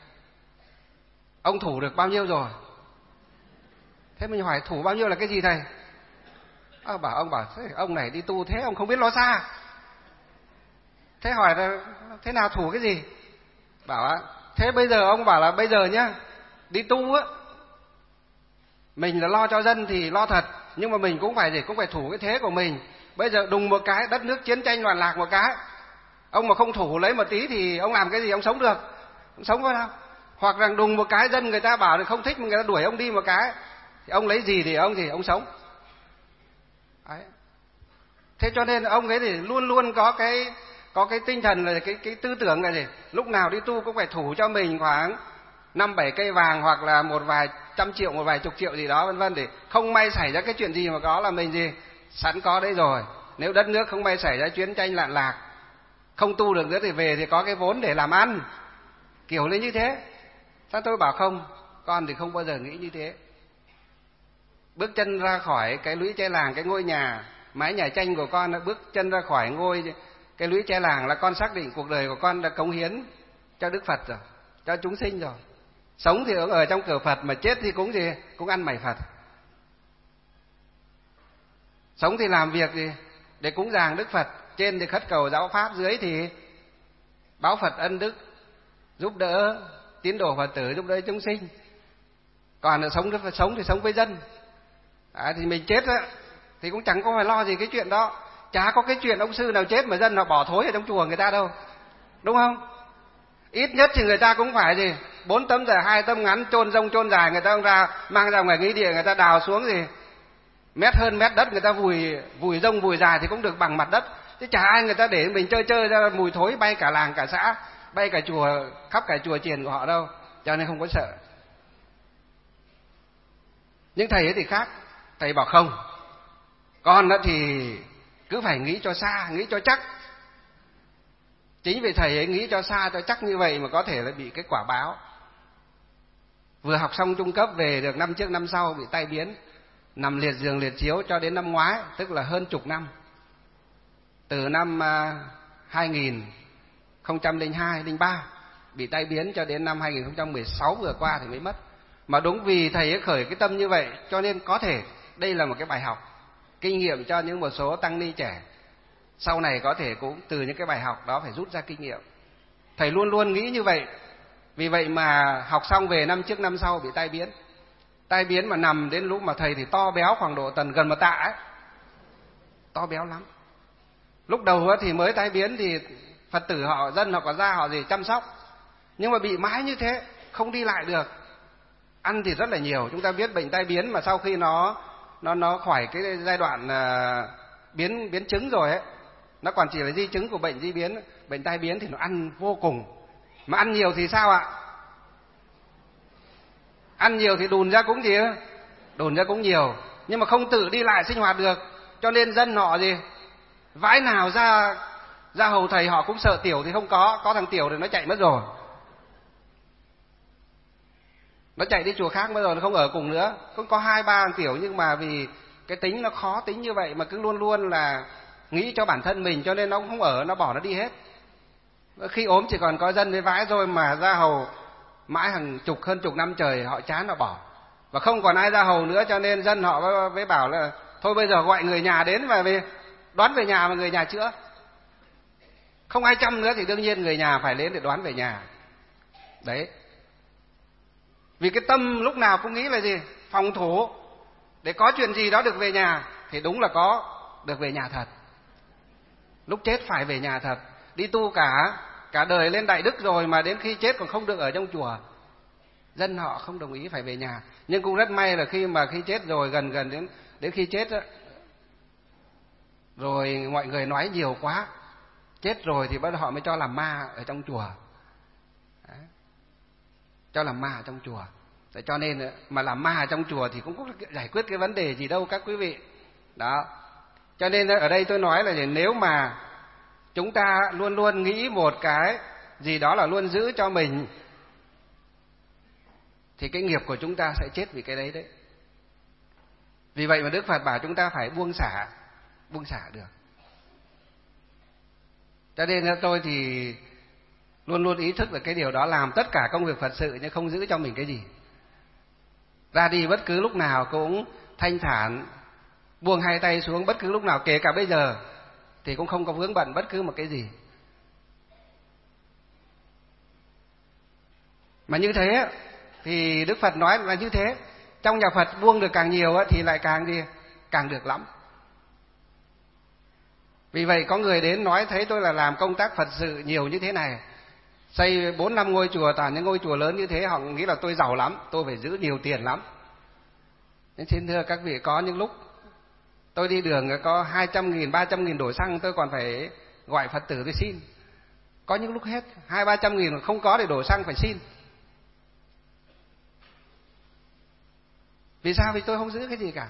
ông thủ được bao nhiêu rồi? Thế mình hỏi thủ bao nhiêu là cái gì thầy? Ông bảo thế ông này đi tu thế ông không biết lo xa. Thế hỏi là thế nào thủ cái gì? Bảo thế bây giờ ông bảo là bây giờ nhá, đi tu á, mình là lo cho dân thì lo thật, nhưng mà mình cũng phải gì? Cũng phải thủ cái thế của mình. Bây giờ đùng một cái đất nước chiến tranh loạn lạc một cái, ông mà không thủ lấy một tí thì ông làm cái gì ông sống được? Ông sống có nào? Hoặc rằng đùng một cái dân người ta bảo là không thích, mà người ta đuổi ông đi một cái, thì ông lấy gì thì ông sống. Đấy. Thế cho nên ông ấy thì luôn luôn có cái tinh thần là cái tư tưởng là gì? Lúc nào đi tu cũng phải thủ cho mình khoảng 5-7 cây vàng, hoặc là một vài trăm triệu, một vài chục triệu gì đó vân vân, để không may xảy ra cái chuyện gì mà có là mình gì sẵn có đấy rồi. Nếu đất nước không may xảy ra chiến tranh loạn lạc, không tu được nữa thì về thì có cái vốn để làm ăn, kiểu lên như thế. Sao tôi bảo không, con thì không bao giờ nghĩ như thế. bước chân ra khỏi cái lũy tre làng, cái ngôi nhà mái nhà tranh của con, bước chân ra khỏi cái lũy tre làng là con xác định cuộc đời của con đã cống hiến cho Đức Phật rồi, cho chúng sinh rồi. Sống thì ở trong cửa Phật, mà chết thì cũng gì, cũng ăn mày Phật. Sống thì làm việc gì để cúng dường Đức Phật, trên thì khất cầu giáo pháp, dưới thì báo Phật ân đức, giúp đỡ tín đồ Phật tử, giúp đỡ chúng sinh. Còn là sống thì sống với dân. Thì mình chết á thì cũng chẳng có phải lo gì cái chuyện đó. Chả có cái chuyện ông sư nào chết mà dân họ bỏ thối ở trong chùa người ta đâu, đúng không? Ít nhất thì người ta cũng phải gì 4 tấm dài 2 tấm ngắn, chôn rông chôn dài, người ta không ra mang ra ngoài nghĩa địa, người ta đào xuống gì mét hơn mét đất, người ta vùi rông vùi dài thì cũng được bằng mặt đất. Chứ chả ai người ta để mình chơi ra mùi thối bay cả làng cả xã, bay cả chùa, khắp cả chùa chiền của họ đâu, cho nên không có sợ. Nhưng thầy ấy thì khác, thầy bảo không, con đó thì cứ phải nghĩ cho xa, nghĩ cho chắc. Chính vì thầy ấy nghĩ cho xa cho chắc như vậy mà có thể là bị cái quả báo. Vừa học xong trung cấp về được năm trước năm sau bị tai biến, nằm liệt giường liệt chiếu cho đến năm ngoái, tức là hơn chục năm. Từ năm 2002, 03 bị tai biến cho đến năm 2016 vừa qua thì mới mất. Mà đúng vì thầy ấy khởi cái tâm như vậy, cho nên có thể đây là một cái bài học, kinh nghiệm cho những một số tăng ni trẻ sau này có thể cũng từ những cái bài học đó phải rút ra kinh nghiệm. Thầy luôn luôn nghĩ như vậy. Vì vậy mà học xong về năm trước năm sau bị tai biến. Tai biến mà nằm đến lúc mà thầy thì to béo khoảng độ tầm gần 1 tạ ấy. To béo lắm. Lúc đầu thì mới tai biến thì Phật tử họ, dân họ có ra họ gì chăm sóc. Nhưng mà bị mãi như thế, không đi lại được. Ăn thì rất là nhiều. Chúng ta biết bệnh tai biến mà sau khi nó khỏi cái giai đoạn biến chứng rồi ấy, nó còn chỉ là di chứng của bệnh di biến, bệnh tai biến thì nó ăn vô cùng. Mà ăn nhiều thì sao ạ? Ăn nhiều thì đùn ra cũng gì? Đùn ra cũng nhiều, nhưng mà không tự đi lại sinh hoạt được, cho nên dân họ gì? Vãi nào ra hầu thầy họ cũng sợ tiểu thì không có thằng tiểu thì nó chạy mất rồi. Nó chạy đi chùa khác mất rồi, nó không ở cùng nữa. Cũng có 2-3 thằng tiểu, nhưng mà vì cái tính nó khó tính như vậy mà cứ luôn luôn là nghĩ cho bản thân mình, cho nên nó cũng không ở, nó bỏ nó đi hết. Khi ốm chỉ còn có dân với vãi rồi, mà ra hầu mãi hơn chục năm trời họ chán họ bỏ. Và không còn ai ra hầu nữa, cho nên dân họ mới bảo là thôi bây giờ gọi người nhà đến và đoán về nhà mà người nhà chữa. Không ai chăm nữa thì đương nhiên người nhà phải đến để đoán về nhà. Đấy. Vì cái tâm lúc nào cũng nghĩ là gì? Phòng thủ. Để có chuyện gì đó được về nhà thì đúng là có được về nhà thật. Lúc chết phải về nhà thật. Đi tu cả đời lên đại đức rồi mà đến khi chết còn không được ở trong chùa. Dân họ không đồng ý phải về nhà. Nhưng cũng rất may là khi chết rồi, gần đến khi chết đó, rồi mọi người nói nhiều quá, chết rồi thì bắt đầu họ mới cho làm ma ở trong chùa. Đấy. Cho làm ma ở trong chùa. Để cho nên mà làm ma ở trong chùa thì cũng có giải quyết cái vấn đề gì đâu các quý vị. Đó. Cho nên ở đây tôi nói là nếu mà chúng ta luôn luôn nghĩ một cái gì đó là luôn giữ cho mình, thì cái nghiệp của chúng ta sẽ chết vì cái đấy đấy. Vì vậy mà Đức Phật bảo chúng ta phải buông xả được. Cho nên tôi thì luôn luôn ý thức về cái điều đó, làm tất cả công việc Phật sự nhưng không giữ cho mình cái gì. Ra đi bất cứ lúc nào cũng thanh thản, buông hai tay xuống bất cứ lúc nào, kể cả bây giờ thì cũng không có vướng bận bất cứ một cái gì. Mà như thế thì Đức Phật nói là như thế. Trong nhà Phật buông được càng nhiều thì lại càng được lắm. Vì vậy có người đến nói thấy tôi là làm công tác Phật sự nhiều như thế này, xây 4-5 ngôi chùa, toàn những ngôi chùa lớn như thế, họ nghĩ là tôi giàu lắm, tôi phải giữ nhiều tiền lắm. Nên xin thưa các vị, có những lúc tôi đi đường có 200.000, 300.000 đổ xăng tôi còn phải gọi Phật tử tôi xin. Có những lúc hết 200-300.000 không có để đổ xăng phải xin. Vì sao? Vì tôi không giữ cái gì cả.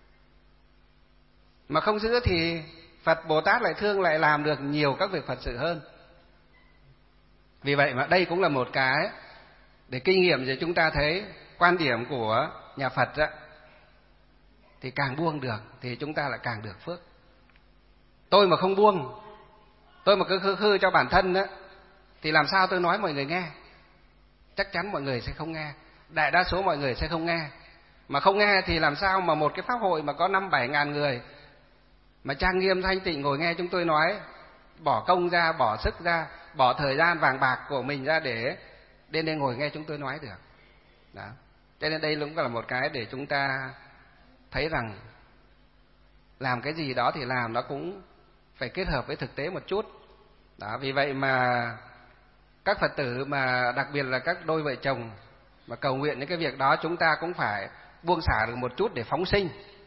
Mà không giữ thì Phật Bồ Tát lại thương, lại làm được nhiều các việc Phật sự hơn. Vì vậy mà đây cũng là một cái để kinh nghiệm để chúng ta thấy quan điểm của nhà Phật đó. thì càng buông được thì chúng ta lại càng được phước. Tôi mà không buông, tôi mà cứ khư khư cho bản thân đó, thì làm sao tôi nói mọi người nghe? Chắc chắn mọi người sẽ không nghe, đại đa số mọi người sẽ không nghe. Mà không nghe thì làm sao mà một cái pháp hội mà có 5-7 ngàn người mà trang nghiêm thanh tịnh ngồi nghe chúng tôi nói, bỏ công ra, bỏ sức ra, bỏ thời gian vàng bạc của mình ra để đến ngồi nghe chúng tôi nói được. Đó. Cho nên đây cũng là một cái để chúng ta thấy rằng làm cái gì đó thì làm nó cũng phải kết hợp với thực tế một chút. Đó, vì vậy mà các Phật tử mà đặc biệt là các đôi vợ chồng mà cầu nguyện những cái việc đó, chúng ta cũng phải buông xả được một chút để phóng sinh.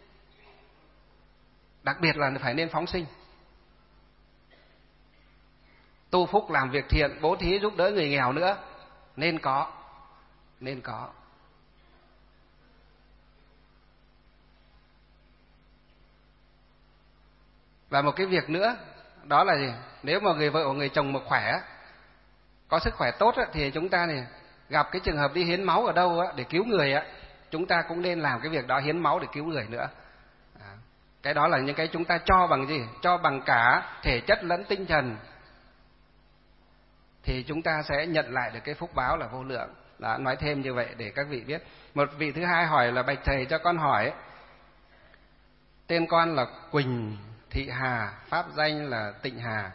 Đặc biệt là phải nên phóng sinh. Tu phúc, làm việc thiện, bố thí giúp đỡ người nghèo nữa, nên có. Và một cái việc nữa, đó là gì? Nếu mà người vợ hoặc người chồng mà khỏe, có sức khỏe tốt thì chúng ta này gặp cái trường hợp đi hiến máu ở đâu để cứu người, chúng ta cũng nên làm cái việc đó, hiến máu để cứu người nữa. Cái đó là những cái chúng ta cho bằng gì? Cho bằng cả thể chất lẫn tinh thần, thì chúng ta sẽ nhận lại được cái phúc báo là vô lượng. Đó, nói thêm như vậy để các vị biết. Một vị thứ hai hỏi là: bạch thầy cho con hỏi, tên con là Quỳnh Thị Hà, pháp danh là Tịnh Hà.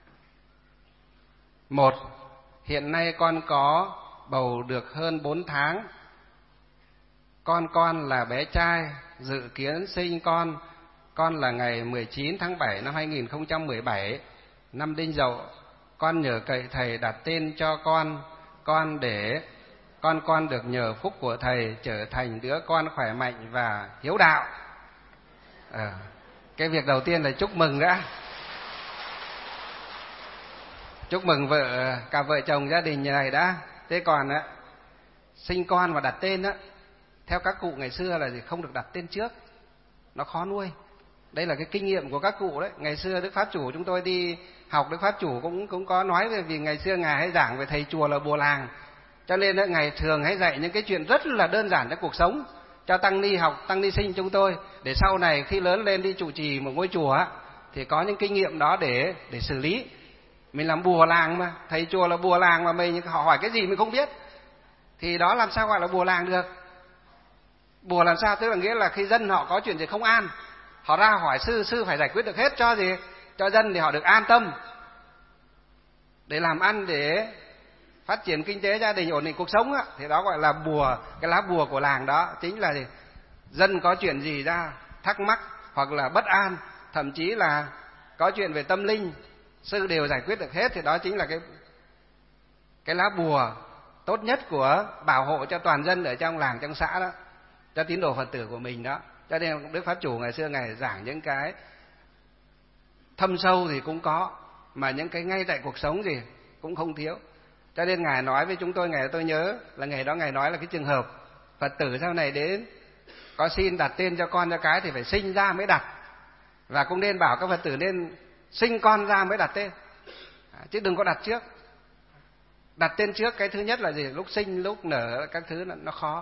Một, hiện nay con có bầu được hơn 4 tháng. Con là bé trai, dự kiến sinh con là ngày 19 tháng 7 năm 2017, năm Đinh Dậu. Con nhờ cậy thầy đặt tên cho con để con được nhờ phúc của thầy trở thành đứa con khỏe mạnh và hiếu đạo. Cái việc đầu tiên là chúc mừng đã. Chúc mừng cả vợ chồng gia đình như này đã. Thế còn sinh con và đặt tên theo các cụ ngày xưa là gì? Không được đặt tên trước, nó khó nuôi. Đây là cái kinh nghiệm của các cụ đấy. Ngày xưa Đức Pháp Chủ chúng tôi đi học, Đức Pháp Chủ cũng có nói về, vì ngày xưa ngài hay giảng về thầy chùa là bùa làng, cho nên ngài thường hay dạy những cái chuyện rất là đơn giản trong cuộc sống cho tăng ni học, tăng ni sinh chúng tôi, để sau này khi lớn lên đi trụ trì một ngôi chùa thì có những kinh nghiệm đó để xử lý. Mình làm bùa làng mà, thầy chùa là bùa làng mà mình họ hỏi cái gì mình không biết thì đó làm sao gọi là bùa làng được? Bùa làm sao? Tức là nghĩa là khi dân họ có chuyện gì không an, họ ra hỏi sư phải giải quyết được hết cho gì? Cho dân thì họ được an tâm để làm ăn, để phát triển kinh tế gia đình, ổn định cuộc sống thì đó gọi là bùa. Cái lá bùa của làng đó chính là gì? Dân có chuyện gì ra thắc mắc hoặc là bất an, thậm chí là có chuyện về tâm linh, sư đều giải quyết được hết, thì đó chính là cái lá bùa tốt nhất của bảo hộ cho toàn dân ở trong làng, trong xã đó, cho tín đồ Phật tử của mình đó. Cho nên Đức Pháp Chủ ngày xưa ngài giảng những cái thâm sâu thì cũng có, mà những cái ngay tại cuộc sống gì cũng không thiếu. Cho nên ngài nói với chúng tôi, tôi nhớ là ngày đó ngài nói là cái trường hợp Phật tử sau này đến có xin đặt tên cho con cho cái thì phải sinh ra mới đặt, và cũng nên bảo các Phật tử nên sinh con ra mới đặt tên, chứ đừng có đặt trước. Đặt tên trước cái thứ nhất là gì? Lúc sinh lúc nở các thứ nó khó,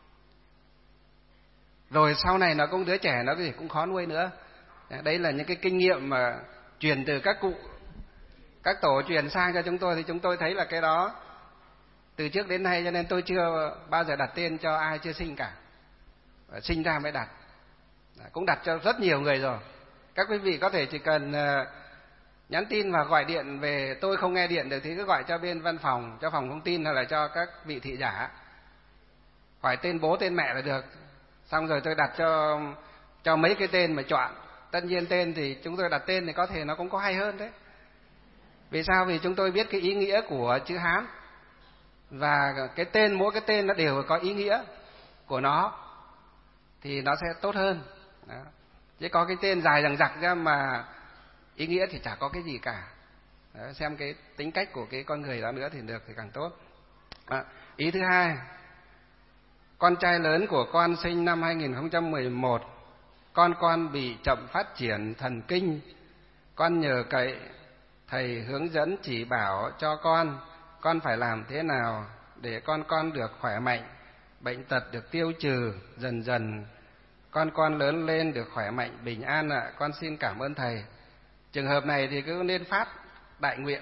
rồi sau này nó cũng đứa trẻ nó gì cũng khó nuôi nữa. Đấy là những cái kinh nghiệm mà truyền từ các cụ, các tổ truyền sang cho chúng tôi, thì chúng tôi thấy là cái đó từ trước đến nay, cho nên tôi chưa bao giờ đặt tên cho ai chưa sinh cả, sinh ra mới đặt. Cũng đặt cho rất nhiều người rồi. Các quý vị có thể chỉ cần nhắn tin và gọi điện về, tôi không nghe điện được thì cứ gọi cho bên văn phòng, cho phòng thông tin hay là cho các vị thị giả, hỏi tên bố tên mẹ là được. Xong rồi tôi đặt cho mấy cái tên mà chọn. Tất nhiên tên thì chúng tôi đặt tên thì có thể nó cũng có hay hơn đấy. Vì sao? Vì chúng tôi biết cái ý nghĩa của chữ Hán, và cái tên, mỗi cái tên nó đều có ý nghĩa của nó thì nó sẽ tốt hơn đó. Chứ có cái tên dài dằng dặc ra mà ý nghĩa thì chả có cái gì cả đó. Xem cái tính cách của cái con người đó nữa thì được thì càng tốt. Ý thứ hai, con trai lớn của con sinh năm 2011. Con bị chậm phát triển thần kinh. Con nhờ cậy thầy hướng dẫn chỉ bảo cho con phải làm thế nào để con được khỏe mạnh, bệnh tật được tiêu trừ dần dần. con lớn lên được khỏe mạnh, bình an ạ. Con xin cảm ơn thầy. Trường hợp này thì cứ nên phát đại nguyện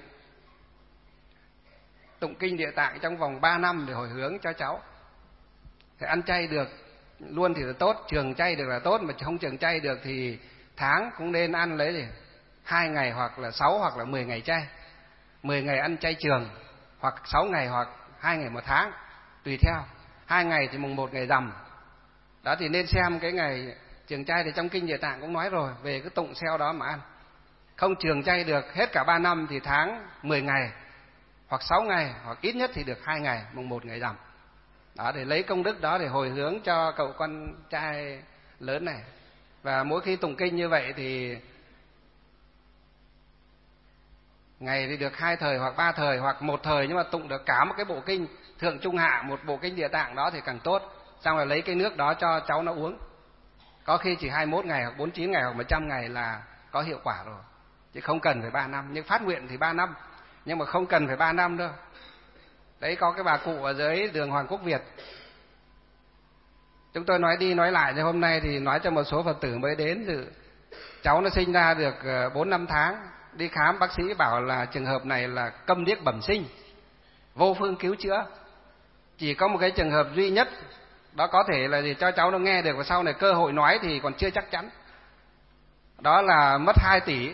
tụng kinh Địa Tạng trong vòng 3 năm để hồi hướng cho cháu. Thì ăn chay được luôn thì là tốt, trường chay được là tốt, mà không trường chay được thì tháng cũng nên ăn lấy gì 2 ngày hoặc là 6 hoặc là 10 ngày chay. 10 ngày ăn chay trường, hoặc 6 ngày hoặc 2 ngày một tháng, tùy theo. 2 ngày thì mùng 1 ngày rằm. Đó thì nên xem cái ngày trường chay, thì trong kinh Địa Tạng cũng nói rồi về cái tụng xeo đó mà ăn. Không trường chay được hết cả 3 năm thì tháng 10 ngày hoặc 6 ngày, hoặc ít nhất thì được 2 ngày, mùng 1 ngày rằm. Đó, để lấy công đức đó để hồi hướng cho cậu con trai lớn này. Và mỗi khi tụng kinh như vậy thì ngày thì được 2 thời hoặc 3 thời hoặc 1 thời, nhưng mà tụng được cả một cái bộ kinh thượng trung hạ, một bộ kinh Địa Tạng đó thì càng tốt. Xong rồi lấy cái nước đó cho cháu nó uống. Có khi chỉ 21 ngày hoặc 49 ngày hoặc 100 ngày là có hiệu quả rồi, chứ không cần phải 3 năm. Nhưng phát nguyện thì 3 năm, nhưng mà không cần phải 3 năm đâu. Đấy, có cái bà cụ ở dưới đường Hoàng Quốc Việt. Chúng tôi nói đi nói lại, thì hôm nay thì nói cho một số Phật tử mới đến dự. Cháu nó sinh ra được 4-5 tháng, đi khám bác sĩ bảo là trường hợp này là câm điếc bẩm sinh, vô phương cứu chữa. Chỉ có một cái trường hợp duy nhất đó có thể là cho cháu nó nghe được, và sau này cơ hội nói thì còn chưa chắc chắn. Đó là mất 2 tỷ,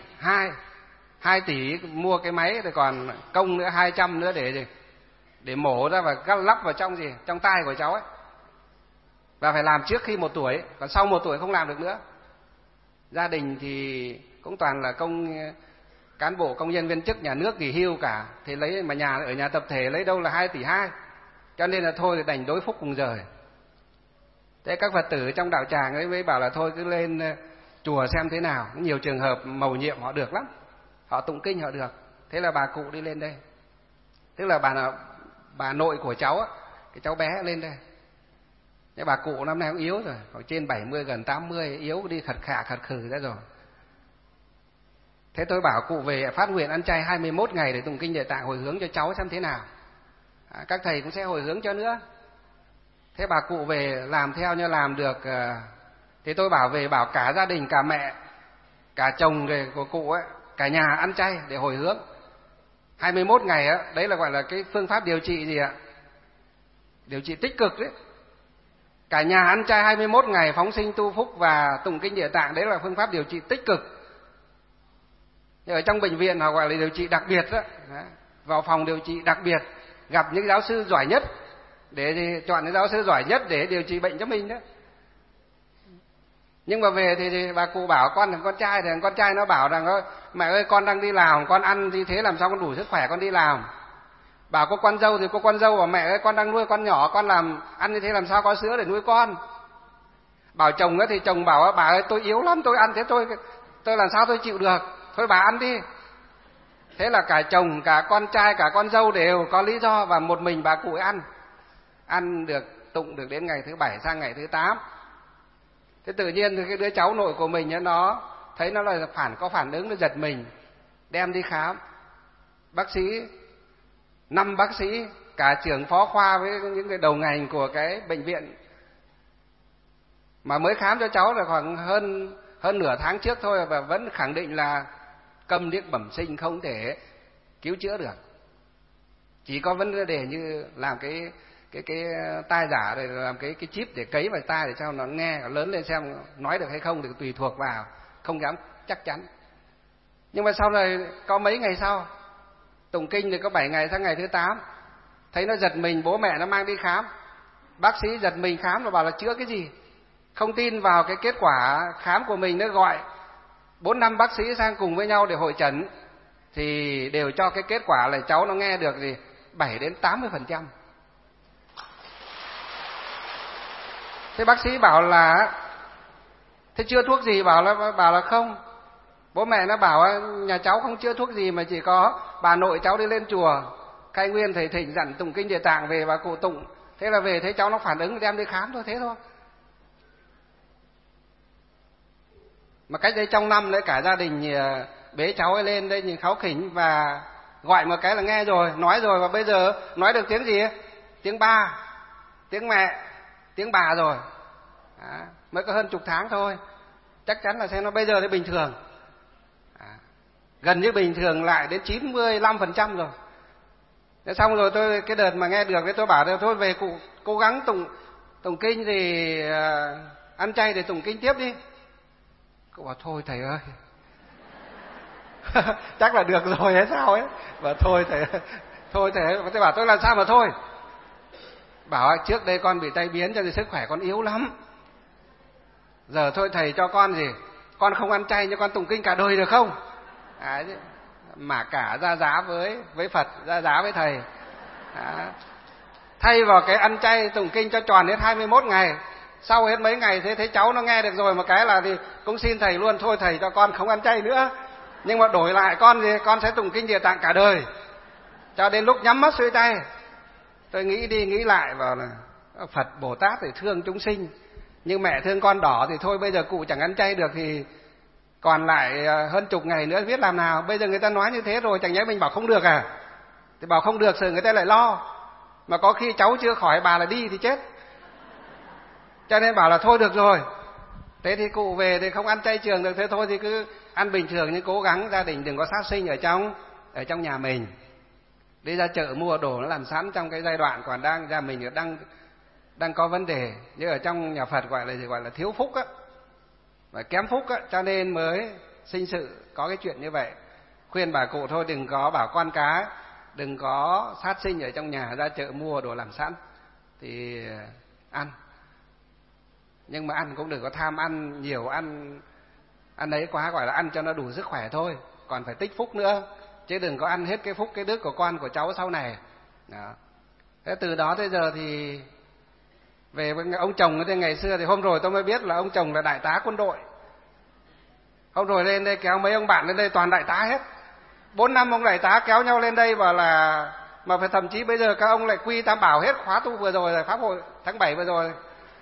2 tỷ mua cái máy, rồi còn công nữa 200 nữa để mổ ra và lắp vào trong tai của cháu ấy. Và phải làm trước khi 1 tuổi, còn sau 1 tuổi không làm được nữa. Gia đình thì cũng toàn là cán bộ công nhân viên chức nhà nước nghỉ hưu cả, thì lấy mà ở nhà tập thể lấy đâu là 2 tỷ 2, cho nên là thôi thì đành đối phúc cùng rời. Thế các Phật tử trong đạo tràng ấy mới bảo là thôi cứ lên chùa xem thế nào. Nhiều trường hợp mầu nhiệm họ được lắm, họ tụng kinh họ được. Thế là bà cụ đi lên đây, tức là bà nội của cháu á, cái cháu bé lên đây. Cái bà cụ năm nay cũng yếu rồi, khoảng trên 70 gần 80, yếu đi khật khử ra rồi. Thế tôi bảo cụ về phát nguyện ăn chay 21 ngày để tụng kinh Địa Tạng hồi hướng cho cháu xem thế nào. Các thầy cũng sẽ hồi hướng cho nữa. Thế bà cụ về làm theo, như làm được thì tôi bảo cả gia đình, cả mẹ, cả chồng của cụ ấy, cả nhà ăn chay để hồi hướng 21 ngày á. Đấy là gọi là cái phương pháp điều trị gì ạ? Điều trị tích cực đấy. Cả nhà ăn chay 21 ngày, phóng sinh tu phúc và tụng kinh Địa Tạng, đấy là phương pháp điều trị tích cực. Nhưng ở trong bệnh viện họ gọi là điều trị đặc biệt đó. Vào phòng điều trị đặc biệt, gặp những giáo sư giỏi nhất, để chọn những giáo sư giỏi nhất để điều trị bệnh cho mình đó. Nhưng mà về thì bà cụ bảo con trai, thì con trai nó bảo rằng mẹ ơi, con đang đi làm, con ăn như thế làm sao con đủ sức khỏe con đi làm. Bảo có con dâu thì có con dâu bảo mẹ ơi, con đang nuôi con nhỏ, con làm ăn như thế làm sao có sữa để nuôi con. Bảo chồng thì chồng bảo bà ơi, tôi yếu lắm, tôi ăn thế tôi làm sao tôi chịu được, thôi bà ăn đi. Thế là cả chồng, cả con trai, cả con dâu đều có lý do, và một mình bà cụ ăn được, tụng được đến ngày thứ 7 sang ngày thứ 8. Thế tự nhiên thì cái đứa cháu nội của mình nó thấy nó là có phản ứng, nó giật mình, đem đi khám. Bác sĩ, 5 bác sĩ, cả trưởng phó khoa với những người đầu ngành của cái bệnh viện mà mới khám cho cháu là khoảng hơn nửa tháng trước thôi, và vẫn khẳng định là câm điếc bẩm sinh, không thể cứu chữa được. Chỉ có vấn đề như làm cái tai giả, rồi làm cái chip để cấy vào tai để cho nó nghe lớn lên xem nói được hay không, thì tùy thuộc vào, không dám chắc chắn. Nhưng mà sau này có mấy ngày sau tụng kinh thì có 7 ngày sang ngày thứ 8, thấy nó giật mình, bố mẹ nó mang đi khám. Bác sĩ giật mình khám và bảo là chữa cái gì, không tin vào cái kết quả khám của mình, nó gọi 4-5 bác sĩ sang cùng với nhau để hội chẩn, thì đều cho cái kết quả là cháu nó nghe được 7-80%. Thế bác sĩ bảo là thế chưa thuốc gì, bảo là không. Bố mẹ nó bảo nhà cháu không chữa thuốc gì, mà chỉ có bà nội cháu đi lên chùa khai nguyên, thầy Thịnh dặn tụng kinh Địa Tạng về và cụ tụng. Thế là về thấy cháu nó phản ứng, đem đi khám thôi, thế thôi. Mà cách đây trong năm đấy cả gia đình bế cháu ấy lên đây nhìn kháu khỉnh, và gọi một cái là nghe rồi, nói rồi, và bây giờ nói được tiếng gì? Tiếng ba, tiếng mẹ, tiếng bà rồi. Đó. mới có hơn chục tháng thôi, chắc chắn là xem nó bây giờ thì bình thường, gần như bình thường lại đến 95% rồi. Thế xong rồi tôi cái đợt mà nghe được đấy tôi bảo thôi về cụ cố gắng tụng kinh thì ăn chay để tụng kinh tiếp đi. Cụ bảo thôi thầy ơi chắc là được rồi hay sao ấy, và thôi thầy tôi bảo tôi làm sao mà thôi. Bảo trước đây con bị tai biến cho nên sức khỏe con yếu lắm, giờ thôi thầy cho con gì, con không ăn chay nhưng con tụng kinh cả đời được không? Mà cả ra giá với Phật, ra giá với thầy. Thay vào cái ăn chay tụng kinh cho tròn hết 21 ngày, sau hết mấy ngày thế thấy cháu nó nghe được rồi một cái là thì cũng xin thầy luôn, thôi thầy cho con không ăn chay nữa, nhưng mà đổi lại con sẽ tụng kinh Địa Tạng cả đời cho đến lúc nhắm mắt xuôi tay. Tôi nghĩ đi nghĩ lại vào là Phật Bồ Tát thì thương chúng sinh, nhưng mẹ thương con đỏ thì thôi bây giờ cụ chẳng ăn chay được thì còn lại hơn chục ngày nữa biết làm nào. Bây giờ người ta nói như thế rồi, chẳng nhẽ mình bảo không được à? Thì bảo không được rồi người ta lại lo, mà có khi cháu chưa khỏi bà là đi thì chết. Cho nên bảo là thôi được rồi, thế thì cụ về thì không ăn chay trường được, thế thôi thì cứ ăn bình thường, nhưng cố gắng gia đình đừng có sát sinh ở trong nhà mình. Đi ra chợ mua đồ nó làm sẵn trong cái giai đoạn còn đang nhà mình đang có vấn đề, như ở trong nhà Phật gọi là thiếu phúc á, và kém phúc á, cho nên mới sinh sự có cái chuyện như vậy. Khuyên bà cụ thôi đừng có bảo con cái đừng có sát sinh ở trong nhà, ra chợ mua đồ làm sẵn thì ăn, nhưng mà ăn cũng đừng có tham ăn nhiều, ăn ấy quá, gọi là ăn cho nó đủ sức khỏe thôi, còn phải tích phúc nữa, chứ đừng có ăn hết cái phúc cái đức của con của cháu sau này. Đó. Thế từ đó tới giờ thì về với ông chồng thì ngày xưa thì hôm rồi tôi mới biết là ông chồng là đại tá quân đội. Hôm rồi lên đây kéo mấy ông bạn lên đây toàn đại tá hết, 4-5 ông đại tá kéo nhau lên đây và là mà phải thậm chí bây giờ các ông lại quy tam bảo hết khóa tu vừa rồi, pháp hội tháng 7 vừa rồi.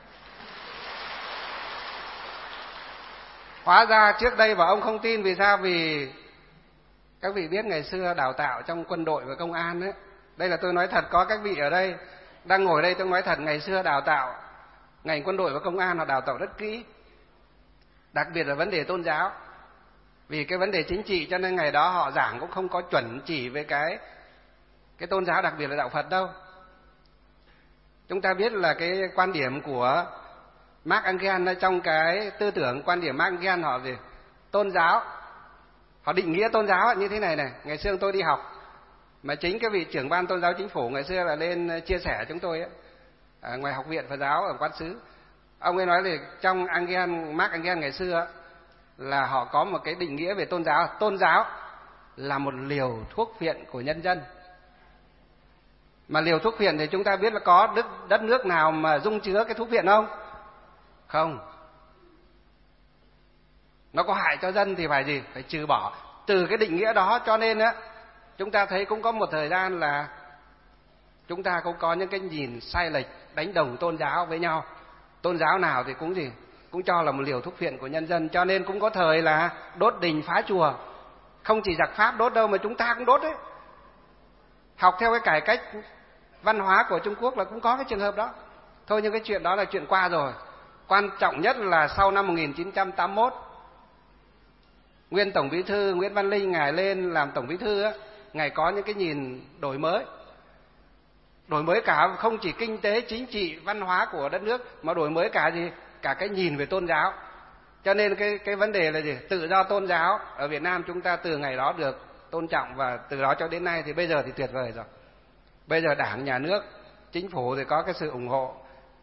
Hóa ra trước đây và ông không tin, vì sao? Vì các vị biết ngày xưa đào tạo trong quân đội và công an ấy, đây là tôi nói thật, có các vị ở đây đang ngồi đây tôi nói thật, ngày xưa đào tạo ngành quân đội và công an họ đào tạo rất kỹ, đặc biệt là vấn đề tôn giáo. Vì cái vấn đề chính trị cho nên ngày đó họ giảng cũng không có chuẩn chỉ về cái tôn giáo, đặc biệt là đạo Phật đâu. Chúng ta biết là cái quan điểm của Mark Engel, trong cái tư tưởng quan điểm Mark Engel họ gì? Tôn giáo, họ định nghĩa tôn giáo như thế này này. Ngày xưa tôi đi học, mà chính cái vị trưởng ban tôn giáo chính phủ ngày xưa là lên chia sẻ chúng tôi ấy, ở ngoài học viện Phật giáo ở Quán Sứ. Ông ấy nói là trong Mark Engel ngày xưa là họ có một cái định nghĩa về tôn giáo. Tôn giáo là một liều thuốc phiện của nhân dân. Mà liều thuốc phiện thì chúng ta biết là có đất nước nào mà dung chứa cái thuốc phiện không? Không. Nó có hại cho dân thì phải gì? Phải trừ bỏ. Từ cái định nghĩa đó cho nên á, chúng ta thấy cũng có một thời gian là chúng ta cũng có những cái nhìn sai lệch, đánh đồng tôn giáo với nhau. Tôn giáo nào thì cũng gì? Cũng cho là một liều thuốc phiện của nhân dân, cho nên cũng có thời là đốt đình phá chùa. Không chỉ giặc Pháp đốt đâu mà chúng ta cũng đốt đấy. Học theo cái cải cách văn hóa của Trung Quốc là cũng có cái trường hợp đó. Thôi nhưng cái chuyện đó là chuyện qua rồi. Quan trọng nhất là sau năm 1981, nguyên Tổng Bí thư Nguyễn Văn Linh ngài lên làm Tổng Bí thư á, ngài có những cái nhìn đổi mới. Đổi mới cả không chỉ kinh tế, chính trị, văn hóa của đất nước, mà đổi mới cả gì? Cả cái nhìn về tôn giáo. Cho nên cái vấn đề là gì? Tự do tôn giáo ở Việt Nam chúng ta từ ngày đó được tôn trọng, và từ đó cho đến nay thì bây giờ thì tuyệt vời rồi. Bây giờ Đảng, Nhà nước, Chính phủ thì có cái sự ủng hộ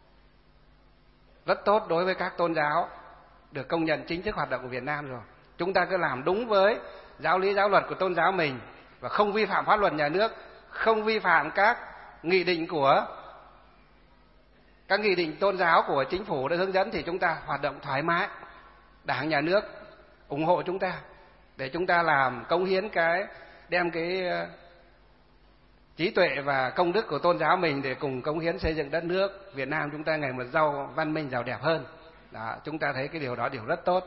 rất tốt đối với các tôn giáo được công nhận chính thức hoạt động của Việt Nam rồi. Chúng ta cứ làm đúng với giáo lý giáo luật của tôn giáo mình và không vi phạm pháp luật nhà nước, không vi phạm các nghị định tôn giáo của chính phủ đã hướng dẫn, thì chúng ta hoạt động thoải mái. Đảng, Nhà nước ủng hộ chúng ta để chúng ta làm cống hiến đem cái trí tuệ và công đức của tôn giáo mình để cùng cống hiến xây dựng đất nước Việt Nam chúng ta ngày một giàu văn minh, giàu đẹp hơn. Đó, chúng ta thấy cái điều đó điều rất tốt.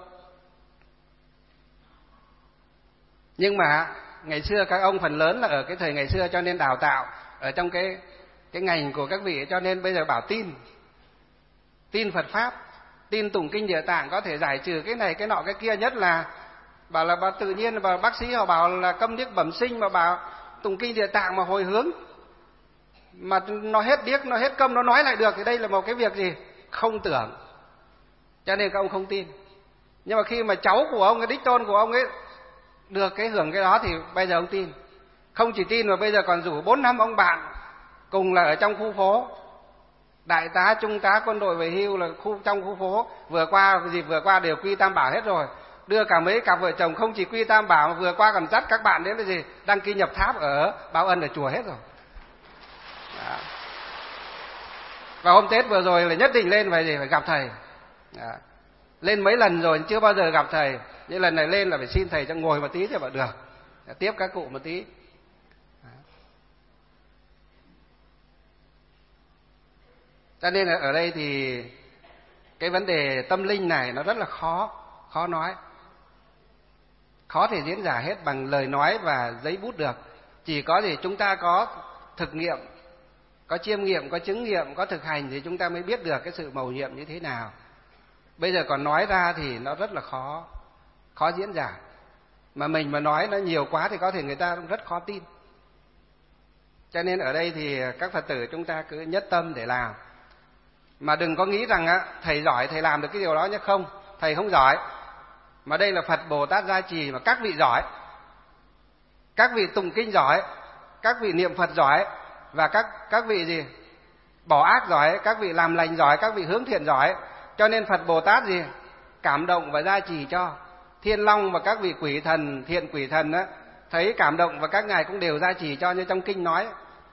Nhưng mà ngày xưa các ông phần lớn là ở cái thời ngày xưa, cho nên đào tạo ở trong cái ngành của các vị, cho nên bây giờ bảo tin Phật Pháp tin tụng kinh Địa Tạng có thể giải trừ cái này cái nọ cái kia, nhất là bảo là tự nhiên và bác sĩ họ bảo là câm điếc bẩm sinh, mà bảo tụng kinh Địa Tạng mà hồi hướng mà nó hết điếc, nó hết câm, nó nói lại được, thì đây là một cái việc gì không tưởng, cho nên các ông không tin. Nhưng mà khi mà cháu của ông, cái đích tôn của ông ấy được cái hưởng cái đó thì bây giờ ông tin. Không chỉ tin mà bây giờ còn rủ 4-5 ông bạn cùng là ở trong khu phố, đại tá, trung tá, quân đội về hưu là trong khu phố, vừa qua đều quy Tam Bảo hết rồi, đưa cả mấy cặp vợ chồng không chỉ quy Tam Bảo mà vừa qua còn dắt các bạn đến là gì đăng ký nhập tháp ở Báo Ân ở chùa hết rồi. Đó. Và hôm Tết vừa rồi là nhất định lên phải gặp thầy. Đó. Lên mấy lần rồi chưa bao giờ gặp thầy, nhưng lần này lên là phải xin thầy cho ngồi một tí thì bảo được, tiếp các cụ một tí. Cho nên là ở đây thì cái vấn đề tâm linh này nó rất là khó nói, khó thể diễn giải hết bằng lời nói và giấy bút được. Chỉ có gì chúng ta có thực nghiệm, có chiêm nghiệm, có chứng nghiệm, có thực hành thì chúng ta mới biết được cái sự mầu nhiệm như thế nào. Bây giờ còn nói ra thì nó rất là khó diễn giải. Mà mình mà nói nó nhiều quá thì có thể người ta cũng rất khó tin. Cho nên ở đây thì các Phật tử chúng ta cứ nhất tâm để làm. Mà đừng có nghĩ rằng thầy giỏi thầy làm được cái điều đó nhé, không, thầy không giỏi. Mà đây là Phật Bồ Tát gia trì, mà các vị giỏi, các vị tụng kinh giỏi, các vị niệm Phật giỏi, và các vị gì bỏ ác giỏi, các vị làm lành giỏi, các vị hướng thiện giỏi. Cho nên Phật Bồ Tát gì cảm động và gia trì cho. Thiên Long và các vị quỷ thần, thiện quỷ thần á, thấy cảm động và các ngài cũng đều gia trì cho, như trong kinh nói.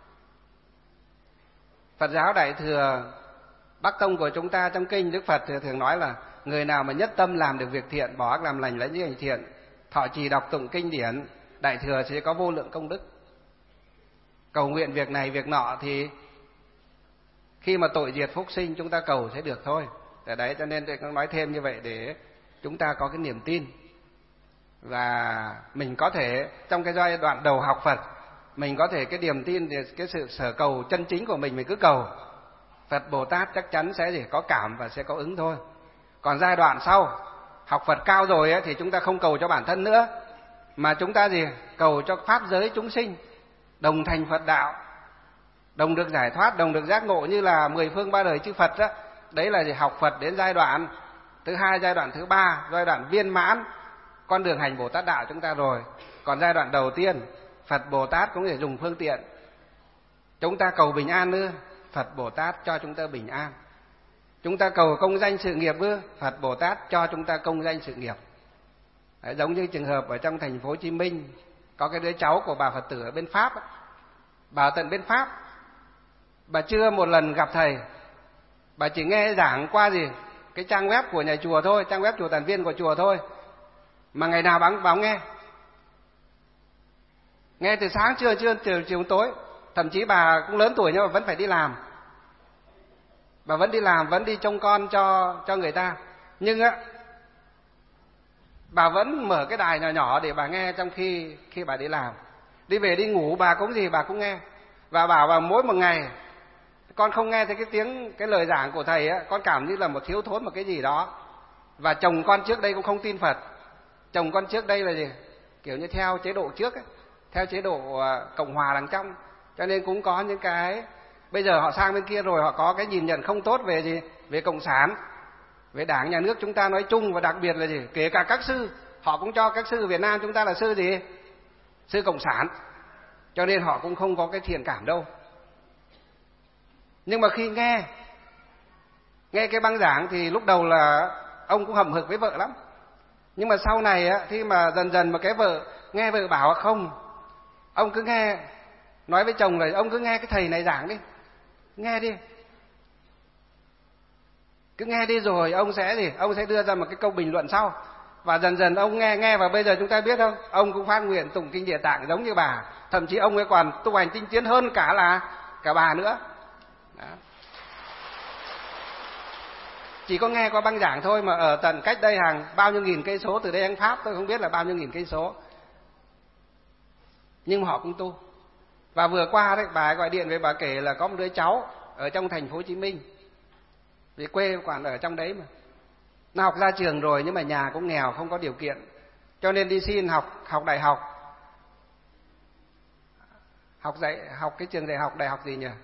Phật giáo Đại thừa Bắc Tông của chúng ta trong kinh Đức Phật thường nói là người nào mà nhất tâm làm được việc thiện, bỏ ác làm lành, lấy những hành thiện, thọ trì đọc tụng kinh điển, Đại thừa sẽ có vô lượng công đức. Cầu nguyện việc này việc nọ thì khi mà tội diệt phúc sinh chúng ta cầu sẽ được thôi. Đấy, cho nên tôi nói thêm như vậy để chúng ta có cái niềm tin. Và mình có thể trong cái giai đoạn đầu học Phật, mình có thể cái niềm tin, cái sự sở cầu chân chính của mình cứ cầu. Phật Bồ Tát chắc chắn sẽ có cảm và sẽ có ứng thôi. Còn giai đoạn sau học Phật cao rồi ấy, thì chúng ta không cầu cho bản thân nữa, mà chúng ta cầu cho pháp giới chúng sinh đồng thành Phật đạo, đồng được giải thoát, đồng được giác ngộ như là 10 phương 3 đời chư Phật đó. Đấy là học Phật đến giai đoạn thứ 2, giai đoạn thứ 3, giai đoạn viên mãn con đường hành Bồ Tát đạo chúng ta rồi. Còn giai đoạn đầu tiên Phật Bồ Tát cũng để dùng phương tiện. Chúng ta cầu bình an nữa, Phật Bồ Tát cho chúng ta bình an. Chúng ta cầu công danh sự nghiệp nữa, Phật Bồ Tát cho chúng ta công danh sự nghiệp. Đấy, giống như trường hợp ở trong thành phố Hồ Chí Minh, có cái đứa cháu của bà Phật tử ở bên Pháp, bà ở tận bên Pháp, bà chưa một lần gặp thầy, bà chỉ nghe giảng qua cái trang web của nhà chùa thôi, trang web chùa Tản Viên của chùa thôi, mà ngày nào bà nghe từ sáng trưa chiều tối. Thậm chí bà cũng lớn tuổi nhưng mà vẫn phải đi làm, bà vẫn đi làm, vẫn đi trông con cho người ta, nhưng bà vẫn mở cái đài nhỏ nhỏ để bà nghe trong khi bà đi làm. Đi về đi ngủ bà cũng nghe. Và bảo bà mỗi một ngày con không nghe thấy cái lời giảng của thầy á, con cảm như là một thiếu thốn một cái gì đó. Và chồng con trước đây cũng không tin Phật. Chồng con trước đây là kiểu như theo chế độ trước ấy, theo chế độ Cộng hòa đằng trong, cho nên cũng có những cái bây giờ họ sang bên kia rồi, họ có cái nhìn nhận không tốt về cộng sản, về Đảng nhà nước chúng ta nói chung, và đặc biệt là kể cả các sư, họ cũng cho các sư Việt Nam chúng ta là sư sư cộng sản, cho nên họ cũng không có cái thiện cảm đâu. Nhưng mà khi nghe cái băng giảng thì lúc đầu là ông cũng hậm hực với vợ lắm, nhưng mà sau này khi mà dần mà cái vợ nghe vợ bảo không, ông cứ nghe, nói với chồng là ông cứ nghe cái thầy này giảng đi, nghe đi, cứ nghe đi rồi ông sẽ đưa ra một cái câu bình luận sau. Và dần ông nghe và bây giờ chúng ta biết không, ông cũng phát nguyện tụng kinh Địa Tạng giống như bà, thậm chí ông ấy còn tu hành tinh tiến hơn cả bà nữa. Đó. Chỉ có nghe qua băng giảng thôi, mà ở tận cách đây hàng bao nhiêu nghìn cây số từ đây anh Pháp, tôi không biết là bao nhiêu nghìn cây số, nhưng mà họ cũng tu. Và vừa qua đấy, bà ấy gọi điện về, bà kể là có một đứa cháu ở trong thành phố Hồ Chí Minh, vì quê quản ở trong đấy mà, Nó học ra trường rồi nhưng mà nhà cũng nghèo, không có điều kiện, cho nên đi xin học đại học. Học cái trường đại học gì nhỉ?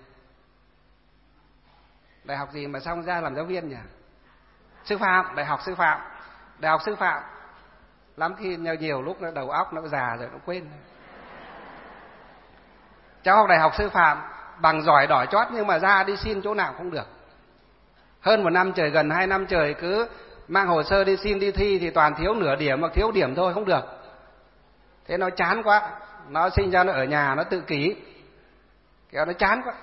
Đại học gì mà xong ra làm giáo viên nhỉ? Sư phạm, đại học sư phạm. Lắm khi nhiều lúc nó đầu óc nó già rồi nó quên. Cháu học đại học sư phạm, bằng giỏi đỏ chót nhưng mà ra đi xin chỗ nào không được. Hơn 1 năm trời, gần 2 năm trời cứ mang hồ sơ đi xin đi thi thì toàn thiếu nửa điểm hoặc thiếu điểm thôi, không được. Thế nó chán quá, nó sinh ra nó ở nhà nó tự kỷ, kéo nó chán quá.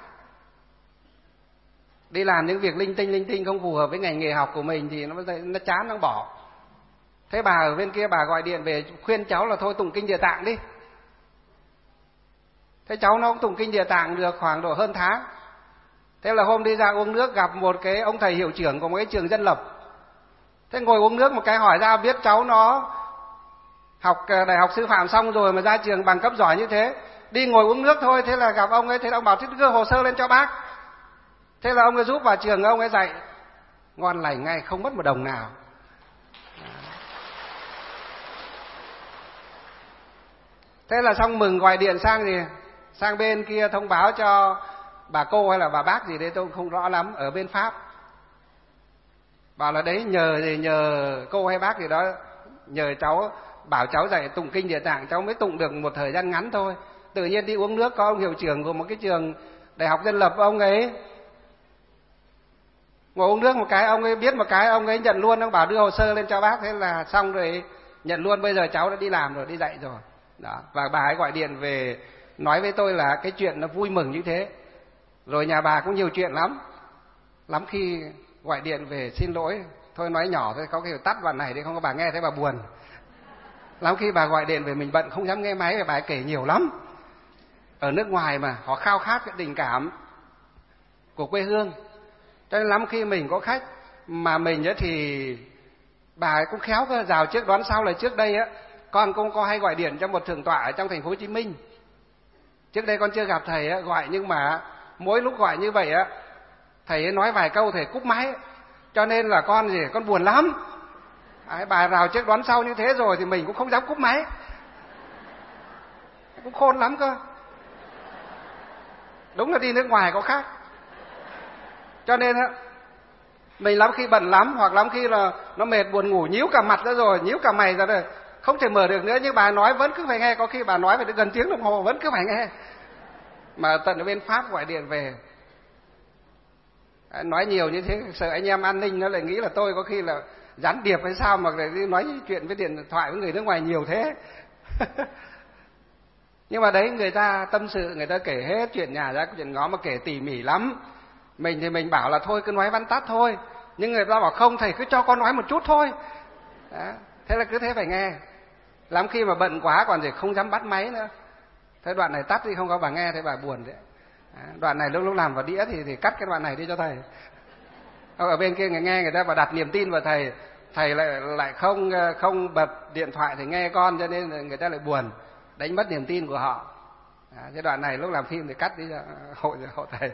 Đi làm những việc linh tinh không phù hợp với ngành nghề học của mình thì nó chán, nó bỏ. Thế bà ở bên kia bà gọi điện về khuyên cháu là thôi tụng kinh Địa Tạng đi. Thế cháu nó cũng tụng kinh Địa Tạng được khoảng độ hơn tháng. Thế là hôm đi ra uống nước gặp một cái ông thầy hiệu trưởng của một cái trường dân lập. Thế ngồi uống nước một cái hỏi ra biết cháu nó học đại học sư phạm xong rồi mà ra trường bằng cấp giỏi như thế. Đi ngồi uống nước thôi, thế là gặp ông ấy, thế là ông bảo đưa hồ sơ lên cho bác. Thế là ông ấy giúp vào trường, ông ấy dạy ngon lành ngay, không mất một đồng nào. Thế là xong mừng, gọi điện sang bên kia thông báo cho bà cô hay là bà bác gì đấy tôi không rõ lắm, ở bên Pháp. Bảo là đấy nhờ cô hay bác gì đó, nhờ cháu, bảo cháu dạy tụng kinh Địa Tạng, cháu mới tụng được một thời gian ngắn thôi. Tự nhiên đi uống nước có ông hiệu trưởng của một cái trường đại học dân lập, ông ấy ngồi uống nước một cái, ông ấy biết một cái, ông ấy nhận luôn, ông bảo đưa hồ sơ lên cho bác. Thế là xong rồi, nhận luôn. Bây giờ cháu đã đi làm rồi, đi dạy rồi đó. Và bà ấy gọi điện về nói với tôi là cái chuyện nó vui mừng như thế. Rồi nhà bà cũng nhiều chuyện lắm khi gọi điện về xin lỗi, thôi nói nhỏ thôi, có khi tắt đoạn này đi không có bà nghe thấy bà buồn. Lắm khi bà gọi điện về mình bận không dám nghe máy, và bà ấy kể nhiều lắm. Ở nước ngoài mà họ khao khát cái tình cảm của quê hương, cho nên lắm khi mình có khách mà mình thì bà ấy cũng khéo cơ, rào trước đoán sau. Là trước đây con cũng có hay gọi điện cho một thượng tọa ở trong thành phố Hồ Chí Minh. Trước đây con chưa gặp thầy gọi, nhưng mà mỗi lúc gọi như vậy thầy ấy nói vài câu thầy cúp máy, cho nên là con buồn lắm. Bà rào trước đoán sau như thế rồi thì mình cũng không dám cúp máy, cũng khôn lắm cơ. Đúng là đi nước ngoài có khác. Cho nên mình lắm khi bận lắm, hoặc lắm khi là nó mệt buồn ngủ nhíu cả mặt ra rồi, nhíu cả mày ra rồi, không thể mở được nữa, nhưng bà nói vẫn cứ phải nghe. Có khi bà nói phải gần tiếng đồng hồ vẫn cứ phải nghe. Mà tận ở bên Pháp gọi điện về nói nhiều như thế, sợ anh em an ninh nó lại nghĩ là tôi có khi là gián điệp hay sao mà lại nói chuyện với điện thoại với người nước ngoài nhiều thế. Nhưng mà đấy, người ta tâm sự, người ta kể hết chuyện nhà ra chuyện ngõ, mà kể tỉ mỉ lắm. Mình thì mình bảo là thôi cứ nói vắn tắt thôi, nhưng người ta bảo không, thầy cứ cho con nói một chút thôi đó. Thế là cứ thế phải nghe. Lắm khi mà bận quá còn gì không dám bắt máy nữa. Thế đoạn này tắt đi không có bà nghe, thế bà buồn đấy. Đoạn này lúc làm vào đĩa thì cắt cái đoạn này đi cho thầy. Ở bên kia người nghe, người ta bảo đặt niềm tin vào thầy, thầy lại không bật điện thoại thì nghe con, cho nên người ta lại buồn, đánh mất niềm tin của họ. Cái đoạn này lúc làm phim thì cắt đi cho hộ thầy.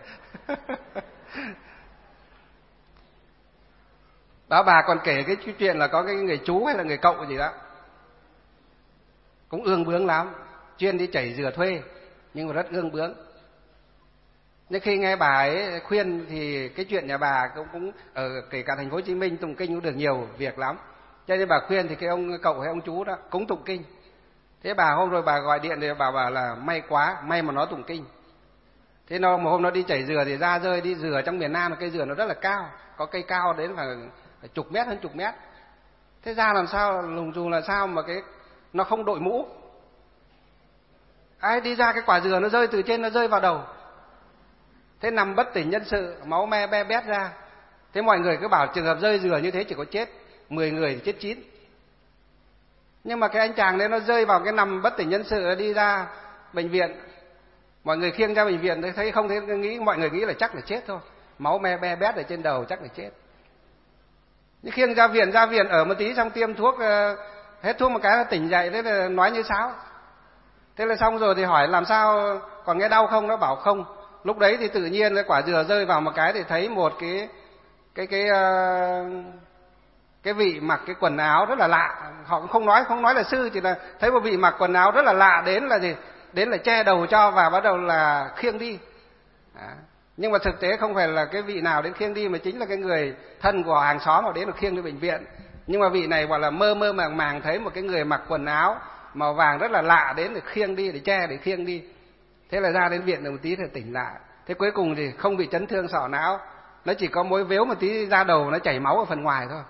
Đó, bà còn kể cái chuyện là có cái người chú hay là người cậu gì đó, cũng ương bướng lắm, chuyên đi chảy dừa thuê, nhưng mà rất ương bướng. Nhưng khi nghe bà ấy khuyên thì cái chuyện nhà bà cũng ở kể cả thành phố Hồ Chí Minh tụng kinh cũng được nhiều việc lắm. Cho nên bà khuyên thì cái ông cậu hay ông chú đó cũng tụng kinh. Thế bà hôm rồi bà gọi điện thì bảo là may quá, may mà nó tụng kinh. Thế một hôm nó đi chảy dừa thì ra rơi đi dừa trong miền Nam, cây dừa nó rất là cao, có cây cao đến phải chục mét, hơn chục mét. Thế ra làm sao, lùng dù là sao mà nó không đội mũ. Ai đi ra cái quả dừa nó rơi từ trên, nó rơi vào đầu. Thế nằm bất tỉnh nhân sự, máu me be bét ra. Thế mọi người cứ bảo trường hợp rơi dừa như thế chỉ có chết 10 người thì chết 9. Nhưng mà cái anh chàng đấy nó rơi vào cái nằm bất tỉnh nhân sự, đi ra bệnh viện. Mọi người khiêng ra bệnh viện thấy không, thấy mọi người nghĩ là chắc là chết thôi, máu me be bét ở trên đầu chắc là chết. Nhưng khiêng ra viện ở một tí xong tiêm thuốc, hết thuốc một cái là tỉnh dậy, thế là nói như sáo. Thế là xong rồi thì hỏi làm sao, còn nghe đau không? Nó bảo không. Lúc đấy thì tự nhiên cái quả dừa rơi vào một cái thì thấy một cái cái vị mặc cái quần áo rất là lạ, họ cũng không nói là sư, chỉ là thấy một vị mặc quần áo rất là lạ đến là gì, đến là che đầu cho và bắt đầu là khiêng đi. Nhưng mà thực tế không phải là cái vị nào đến khiêng đi, mà chính là cái người thân của hàng xóm họ đến là khiêng đi bệnh viện. Nhưng mà vị này gọi là mơ mơ màng màng thấy một cái người mặc quần áo màu vàng rất là lạ đến để khiêng đi, để che, để khiêng đi. Thế là ra đến viện được một tí thì tỉnh lại. Thế cuối cùng thì không bị chấn thương sọ não, nó chỉ có mối vếu một tí ra đầu, nó chảy máu ở phần ngoài thôi.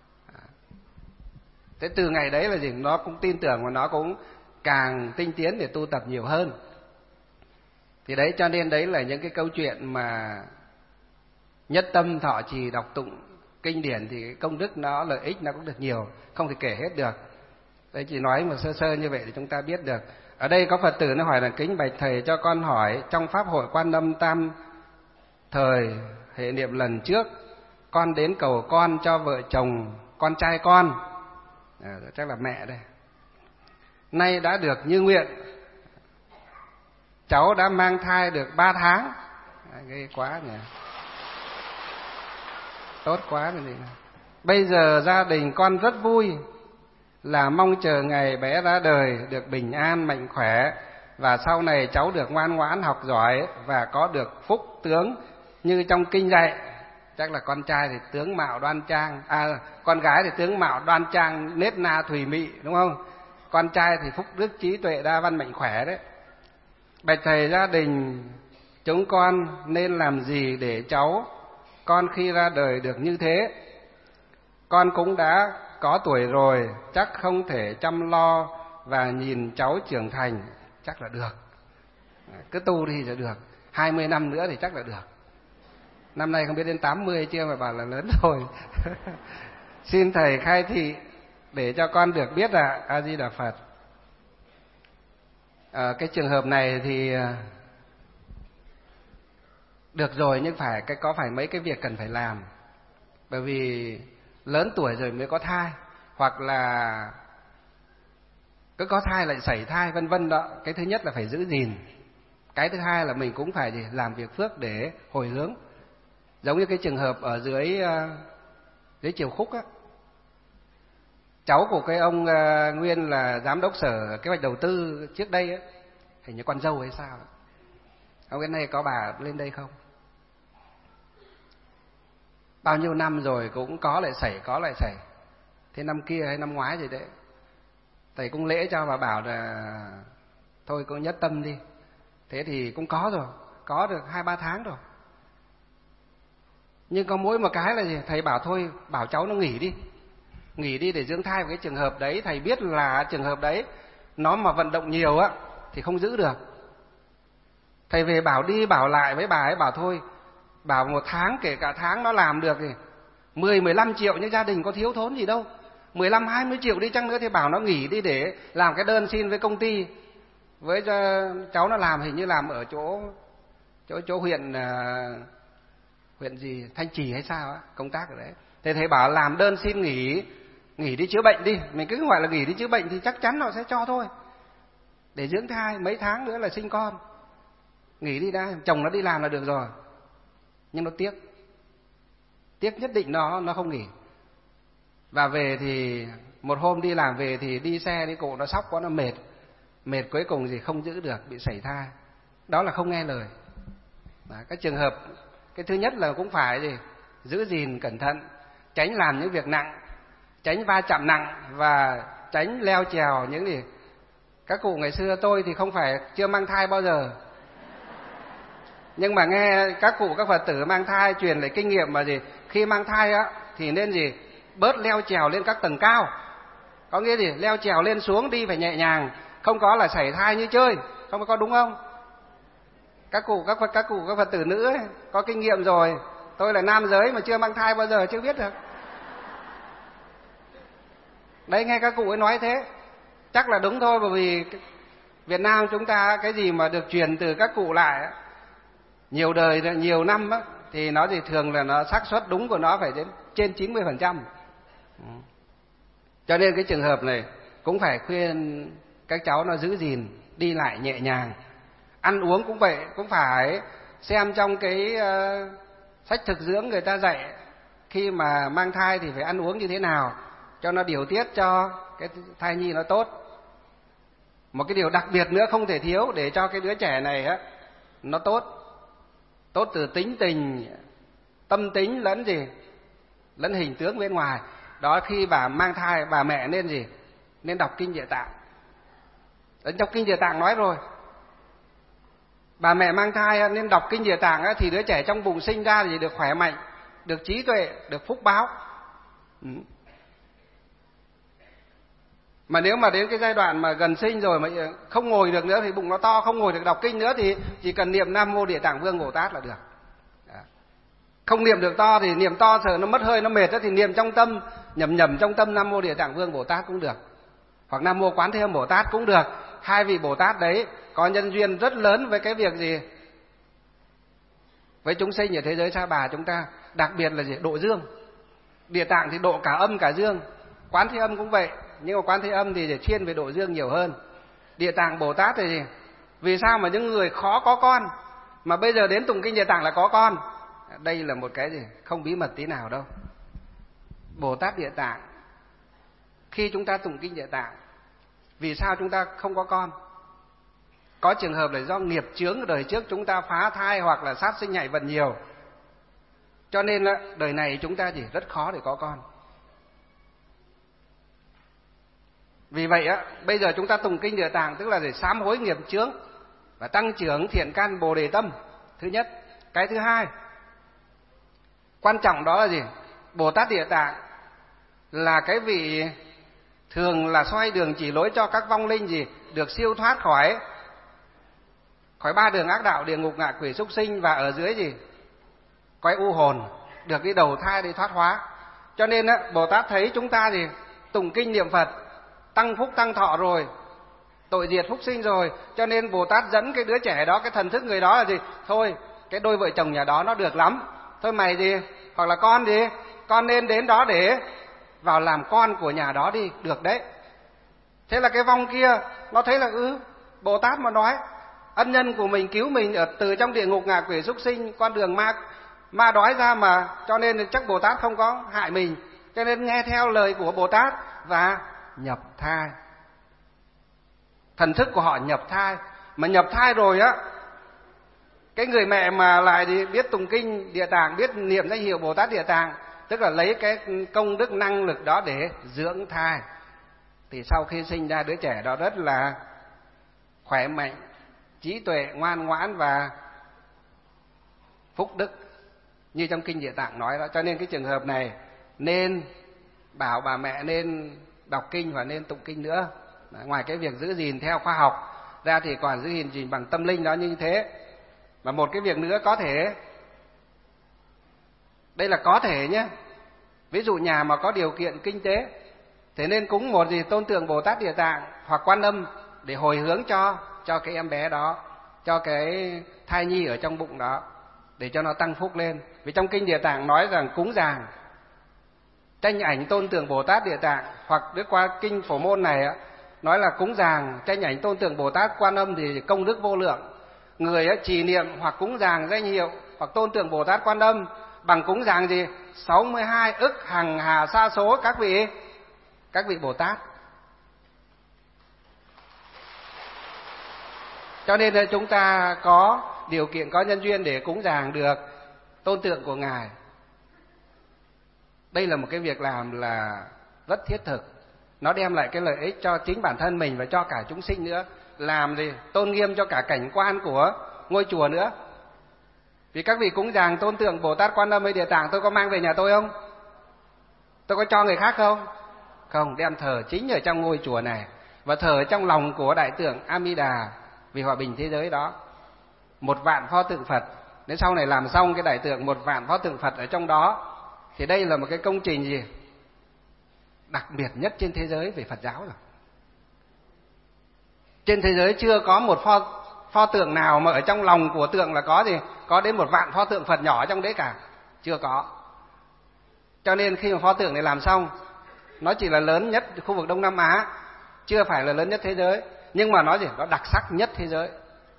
Thế từ ngày đấy là gì, nó cũng tin tưởng và nó cũng càng tinh tiến để tu tập nhiều hơn. Thì đấy, cho nên đấy là những cái câu chuyện mà nhất tâm thọ trì đọc tụng kinh điển thì công đức nó, lợi ích nó cũng được nhiều, không thể kể hết được. Đấy chỉ nói một sơ sơ như vậy để chúng ta biết được. Ở đây có Phật tử nó hỏi là: kính bạch thầy cho con hỏi, trong pháp hội Quan Âm Tam thời hệ niệm lần trước, con đến cầu con cho vợ chồng con trai con, chắc là mẹ đây, nay đã được như nguyện, cháu đã mang thai được 3 tháng. Ghê quá nhỉ, tốt quá rồi. Bây giờ gia đình con rất vui, là mong chờ ngày bé ra đời được bình an mạnh khỏe, và sau này cháu được ngoan ngoãn học giỏi và có được phúc tướng như trong kinh dạy. Chắc là con trai thì tướng mạo đoan trang, con gái thì tướng mạo đoan trang nết na thùy mị, đúng không? Con trai thì phúc đức trí tuệ đa văn mạnh khỏe đấy. Bạch thầy, gia đình chúng con nên làm gì để cháu con khi ra đời được như thế? Con cũng đã có tuổi rồi, chắc không thể chăm lo và nhìn cháu trưởng thành. Chắc là được, cứ tu đi là được, 20 năm nữa thì chắc là được. Năm nay không biết đến 80 chưa mà bảo là lớn rồi. Xin thầy khai thị để cho con được biết là A Di Đà Phật. Cái trường hợp này thì được rồi, nhưng có phải mấy cái việc cần phải làm. Bởi vì lớn tuổi rồi mới có thai, hoặc là cứ có thai lại sảy thai vân vân đó. Cái thứ nhất là phải giữ gìn. Cái thứ hai là mình cũng phải làm việc phước để hồi hướng. Giống như cái trường hợp ở dưới Triều Khúc á, cháu của cái ông nguyên là giám đốc sở kế hoạch đầu tư trước đây á, hình như con dâu hay sao. Ông cái này có bà lên đây không? Bao nhiêu năm rồi cũng có lại sảy. Thế năm kia hay năm ngoái gì đấy, thầy cũng lễ cho và bảo là thôi cũng nhất tâm đi. Thế thì cũng có rồi, có được 2-3 tháng rồi. Nhưng có mỗi một cái là gì? Thầy bảo thôi, bảo cháu nó nghỉ đi để dưỡng thai. Với cái trường hợp đấy thầy biết là trường hợp đấy nó mà vận động nhiều á thì không giữ được. Thầy về bảo đi bảo lại với bà ấy, bảo thôi, bảo 1 tháng, kể cả tháng nó làm được thì 10-15 triệu, nhưng gia đình có thiếu thốn gì đâu, 15-20 triệu đi chăng nữa thì bảo nó nghỉ đi để làm cái đơn xin với công ty. Với cháu nó làm hình như làm ở chỗ huyện gì Thanh Trì hay sao á, công tác ở đấy. Thế thầy bảo làm đơn xin nghỉ đi chữa bệnh đi. Mình cứ gọi là nghỉ đi chữa bệnh thì chắc chắn họ sẽ cho thôi, để dưỡng thai mấy tháng nữa là sinh con. Nghỉ đi đã, chồng nó đi làm là được rồi. Nhưng nó tiếc nhất định nó không nghỉ. Và về thì một hôm đi làm về thì đi xe đi cộ nó sóc quá, nó mệt cuối cùng gì không giữ được, bị sảy thai. Đó là không nghe lời. Cái trường hợp, cái thứ nhất là cũng phải giữ gìn cẩn thận, tránh làm những việc nặng, tránh va chạm nặng và tránh leo trèo những gì. Các cụ ngày xưa, tôi thì không phải chưa mang thai bao giờ, nhưng mà nghe các cụ các Phật tử mang thai truyền lại kinh nghiệm mà khi mang thai á thì nên bớt leo trèo lên các tầng cao. Có nghĩa leo trèo lên xuống đi phải nhẹ nhàng, không có là sảy thai như chơi, không có, đúng không? Các cụ các Phật tử nữ ấy, có kinh nghiệm rồi. Tôi là nam giới mà chưa mang thai bao giờ, chưa biết được. Đấy, nghe các cụ ấy nói thế chắc là đúng thôi. Bởi vì Việt Nam chúng ta cái gì mà được truyền từ các cụ lại nhiều đời, nhiều năm á, thì nó thường là nó xác suất đúng của nó phải đến trên 90%. Cho nên cái trường hợp này cũng phải khuyên các cháu nó giữ gìn, đi lại nhẹ nhàng. Ăn uống cũng vậy, cũng phải xem trong cái sách thực dưỡng người ta dạy khi mà mang thai thì phải ăn uống như thế nào cho nó điều tiết cho cái thai nhi nó tốt. Một cái điều đặc biệt nữa không thể thiếu để cho cái đứa trẻ này á nó tốt từ tính tình, tâm tính lẫn gì, lẫn hình tướng bên ngoài. Đó, khi bà mang thai, bà mẹ nên gì? Nên đọc kinh Địa Tạng. Ở trong kinh Địa Tạng nói rồi, bà mẹ mang thai nên đọc kinh Địa Tạng thì đứa trẻ trong bụng sinh ra thì được khỏe mạnh, được trí tuệ, được phúc báo. Mà nếu mà đến cái giai đoạn mà gần sinh rồi mà không ngồi được nữa, thì bụng nó to, không ngồi được đọc kinh nữa, thì chỉ cần niệm Nam Mô Địa Tạng Vương Bồ Tát là được. Không niệm được to thì niệm to sợ nó mất hơi, nó mệt đó, thì niệm trong tâm, nhẩm trong tâm Nam Mô Địa Tạng Vương Bồ Tát cũng được, hoặc Nam Mô Quán Thế Âm Bồ Tát cũng được. Hai vị Bồ Tát đấy có nhân duyên rất lớn với cái việc gì? Với chúng sinh ở thế giới Sa Bà chúng ta, đặc biệt là gì? Độ dương. Địa Tạng thì độ cả âm cả dương, Quán Thế Âm cũng vậy, nhưng mà Quán Thế Âm thì để chuyên về độ dương nhiều hơn. Địa Tạng Bồ Tát thì gì? Vì sao mà những người khó có con mà bây giờ đến tụng kinh Địa Tạng là có con? Đây là một cái gì? Không bí mật tí nào đâu. Bồ Tát Địa Tạng, khi chúng ta tụng kinh Địa Tạng, vì sao chúng ta không có con? Có trường hợp là do nghiệp chướng đời trước chúng ta phá thai hoặc là sát sinh nhạy vận nhiều, cho nên là đời này chúng ta chỉ rất khó để có con. Vì vậy bây giờ chúng ta tụng kinh Địa Tạng tức là để sám hối nghiệp chướng và tăng trưởng thiện căn Bồ Đề tâm. Thứ nhất. Cái thứ hai, quan trọng đó là gì? Bồ Tát Địa Tạng là cái vị thường là xoay đường chỉ lối cho các vong linh gì? Được siêu thoát khỏi ba đường ác đạo, địa ngục, ngạ quỷ, súc sinh, và ở dưới gì? Cõi u hồn, được đi đầu thai đi thoát hóa. Cho nên Bồ Tát thấy chúng ta gì? Tụng kinh niệm Phật tăng phúc tăng thọ rồi, tội diệt phúc sinh rồi, cho nên Bồ Tát dẫn cái đứa trẻ đó, cái thần thức người đó là gì? Thôi, cái đôi vợ chồng nhà đó nó được lắm, thôi mày gì, hoặc là con gì, con nên đến đó để vào làm con của nhà đó đi, được đấy. Thế là cái vong kia nó thấy là Bồ Tát mà nói ân nhân của mình cứu mình ở từ trong địa ngục, ngạ quỷ, súc sinh, con đường ma đói ra mà, cho nên chắc Bồ Tát không có hại mình, cho nên nghe theo lời của Bồ Tát và nhập thai. Thần thức của họ nhập thai, mà nhập thai rồi cái người mẹ mà lại thì biết tụng kinh Địa Tạng, biết niệm danh hiệu Bồ Tát Địa Tạng, tức là lấy cái công đức năng lực đó để dưỡng thai, thì sau khi sinh ra đứa trẻ đó rất là khỏe mạnh, trí tuệ, ngoan ngoãn và phúc đức, như trong kinh Địa Tạng nói đó. Cho nên cái trường hợp này nên bảo bà mẹ nên đọc kinh và nên tụng kinh nữa. Ngoài cái việc giữ gìn theo khoa học ra thì còn giữ gìn bằng tâm linh đó như thế. Và một cái việc nữa có thể, đây là có thể nhé, ví dụ nhà mà có điều kiện kinh tế thế nên cúng một gì tôn tượng Bồ Tát Địa Tạng hoặc Quan Âm để hồi hướng cho cái em bé đó, cho cái thai nhi ở trong bụng đó, để cho nó tăng phúc lên. Vì trong kinh Địa Tạng nói rằng cúng dường tranh ảnh tôn tượng Bồ Tát Địa Tạng, hoặc Đức qua kinh Phổ Môn này nói là cúng dường tranh ảnh tôn tượng Bồ Tát Quan Âm thì công đức vô lượng. Người trì niệm hoặc cúng dường danh hiệu hoặc tôn tượng Bồ Tát Quan Âm bằng cúng dường gì? 62 ức hằng hà sa số các vị Bồ Tát. Cho nên chúng ta có điều kiện, có nhân duyên để cúng dường được tôn tượng của Ngài. Đây là một cái việc làm là rất thiết thực, nó đem lại cái lợi ích cho chính bản thân mình và cho cả chúng sinh nữa, làm gì tôn nghiêm cho cả cảnh quan của ngôi chùa nữa. Vì các vị cúng dường tôn tượng Bồ Tát Quan Âm hay Địa Tạng, tôi có mang về nhà tôi không? Tôi có cho người khác không? Không, đem thờ chính ở trong ngôi chùa này và thờ ở trong lòng của Đại tượng A Di Đà vì hòa bình thế giới đó. 1.000.000 pho tượng Phật, đến sau này làm xong cái Đại tượng 1.000.000 pho tượng Phật ở trong đó, thì đây là một cái công trình gì đặc biệt nhất trên thế giới về Phật giáo rồi. Trên thế giới chưa có một pho tượng nào mà ở trong lòng của tượng là có gì, có đến 1.000.000 pho tượng Phật nhỏ ở trong đấy cả, chưa có. Cho nên khi mà pho tượng này làm xong, nó chỉ là lớn nhất khu vực Đông Nam Á, chưa phải là lớn nhất thế giới, nhưng mà nó gì, nó đặc sắc nhất thế giới.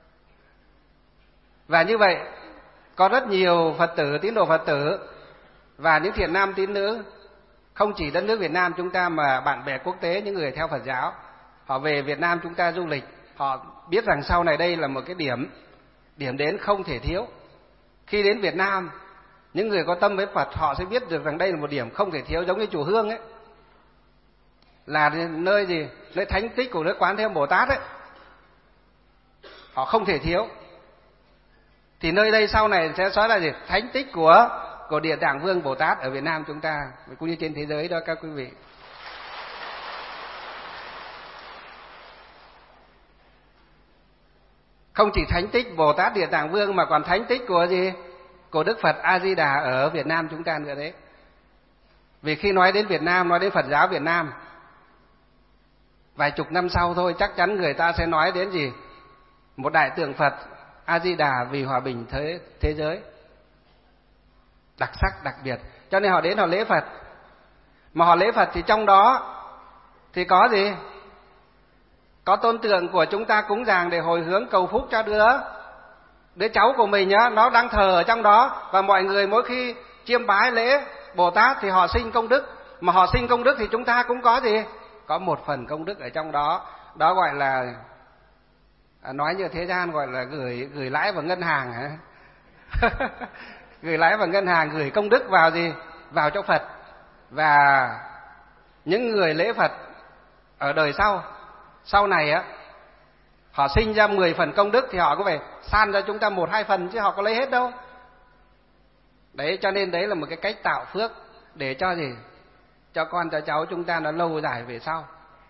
Và như vậy có rất nhiều Phật tử, tín đồ Phật tử và những thiện nam tín nữ không chỉ đất nước Việt Nam chúng ta mà bạn bè quốc tế, những người theo Phật giáo, họ về Việt Nam chúng ta du lịch, họ biết rằng sau này đây là một cái điểm đến không thể thiếu. Khi đến Việt Nam, những người có tâm với Phật họ sẽ biết được rằng đây là một điểm không thể thiếu, giống như chùa Hương ấy, là nơi gì? Nơi thánh tích của Đức Quán Thế Âm Bồ Tát ấy, họ không thể thiếu. Thì nơi đây sau này sẽ nói là gì? Thánh tích của Địa Tạng Vương Bồ Tát ở Việt Nam chúng ta, cũng như trên thế giới đó các quý vị. Không chỉ thánh tích Bồ Tát Địa Tạng Vương mà còn thánh tích của gì? Của Đức Phật A Di Đà ở Việt Nam chúng ta nữa đấy. Vì khi nói đến Việt Nam, nói đến Phật giáo Việt Nam, vài chục năm sau thôi chắc chắn người ta sẽ nói đến gì? Một đại tượng Phật A Di Đà vì hòa bình thế giới. Đặc sắc đặc biệt. Cho nên họ đến họ lễ Phật. Mà họ lễ Phật thì trong đó thì có gì? Có tôn tượng của chúng ta cúng dường để hồi hướng cầu phúc cho đứa cháu của mình nhá, nó đang thờ ở trong đó, và mọi người mỗi khi chiêm bái lễ Bồ Tát thì họ sinh công đức, mà họ sinh công đức thì chúng ta cũng có gì? Có một phần công đức ở trong đó. Đó gọi là, nói như thế gian gọi là gửi lãi vào ngân hàng hả? Gửi lãi vào ngân hàng, gửi công đức vào gì? Vào cho Phật. Và những người lễ Phật ở đời sau này á, họ sinh ra 10 phần công đức thì họ có phải san ra chúng ta 1-2 phần, chứ họ có lấy hết đâu. Đấy, cho nên đấy là một cái cách tạo phước để cho gì? Cho con cho cháu chúng ta nó lâu dài về sau.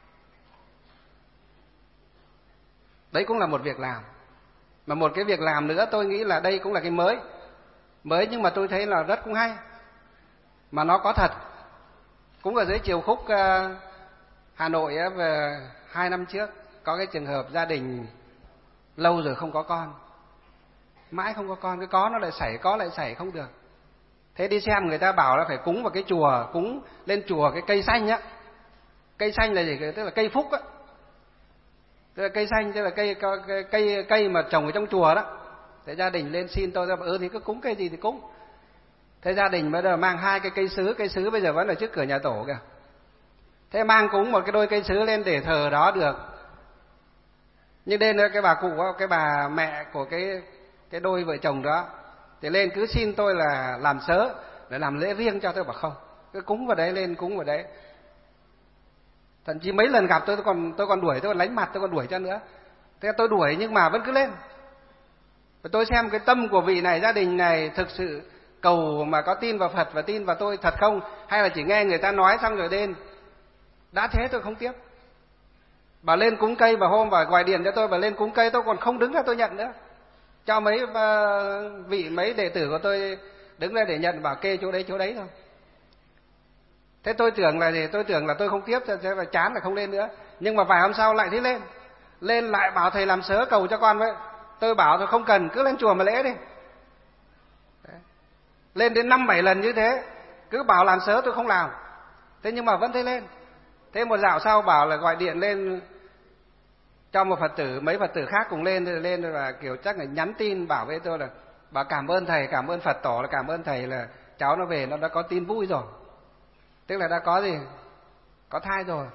Đấy cũng là một việc làm. Mà một cái việc làm nữa tôi nghĩ là đây cũng là cái mới nhưng mà tôi thấy là rất cũng hay. Mà nó có thật. Cũng ở dưới Chiều Khúc Hà Nội á, về 2 năm trước có cái trường hợp gia đình lâu rồi không có con, mãi không có con, cái có nó lại xảy, có lại xảy không được. Thế đi xem người ta bảo là phải cúng vào cái chùa, cúng lên chùa cái cây xanh á. Cây xanh là gì? Tức là cây phúc á. Tức là cây xanh, tức là cây mà trồng ở trong chùa đó. Thế gia đình lên xin tôi ra bảo thì cứ cúng cây gì thì cúng. Thế gia đình bây giờ mang 2 cái cây sứ bây giờ vẫn ở trước cửa nhà tổ kìa. Thế mang cúng một cái đôi cây sứ lên để thờ đó được. Nhưng đến cái bà cụ, cái bà mẹ của cái đôi vợ chồng đó thì lên cứ xin tôi là làm sớ để làm lễ riêng cho. Tôi bảo không, cứ cúng vào đấy, lên cúng vào đấy. Thậm chí mấy lần gặp tôi còn đuổi, tôi còn lánh mặt, tôi còn đuổi cho nữa. Thế tôi đuổi nhưng mà vẫn cứ lên. Và tôi xem cái tâm của vị này, gia đình này thực sự cầu mà có tin vào Phật và tin vào tôi thật không, hay là chỉ nghe người ta nói xong rồi lên. Đã thế tôi không tiếp. Bà lên cúng cây, bà hôm bà gọi điện cho tôi, bà lên cúng cây, tôi còn không đứng ra tôi nhận nữa. Cho mấy đệ tử của tôi đứng ra để nhận, bảo kê chỗ đấy thôi. Thế tôi tưởng là gì? Tôi tưởng là tôi không tiếp, sẽ phải chán là không lên nữa. Nhưng mà vài hôm sau lại thấy lên lại bảo thầy làm sớ cầu cho con với. Tôi bảo tôi không cần, cứ lên chùa mà lễ đi. Đấy. Lên đến 5-7 lần như thế, cứ bảo làm sớ tôi không làm. Thế nhưng mà vẫn thấy lên. Thế một dạo sau bảo là gọi điện lên cho một Phật tử, mấy Phật tử khác cùng lên và kiểu chắc là nhắn tin bảo với tôi là bảo cảm ơn thầy, cảm ơn Phật tổ, là cảm ơn thầy là cháu nó về nó đã có tin vui rồi. Tức là đã có gì? Có thai rồi.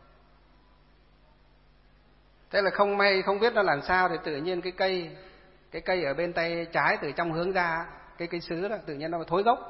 Thế là không may, không biết nó làm sao thì tự nhiên cái cây ở bên tay trái từ trong hướng ra, cây sứ đó tự nhiên nó thối gốc.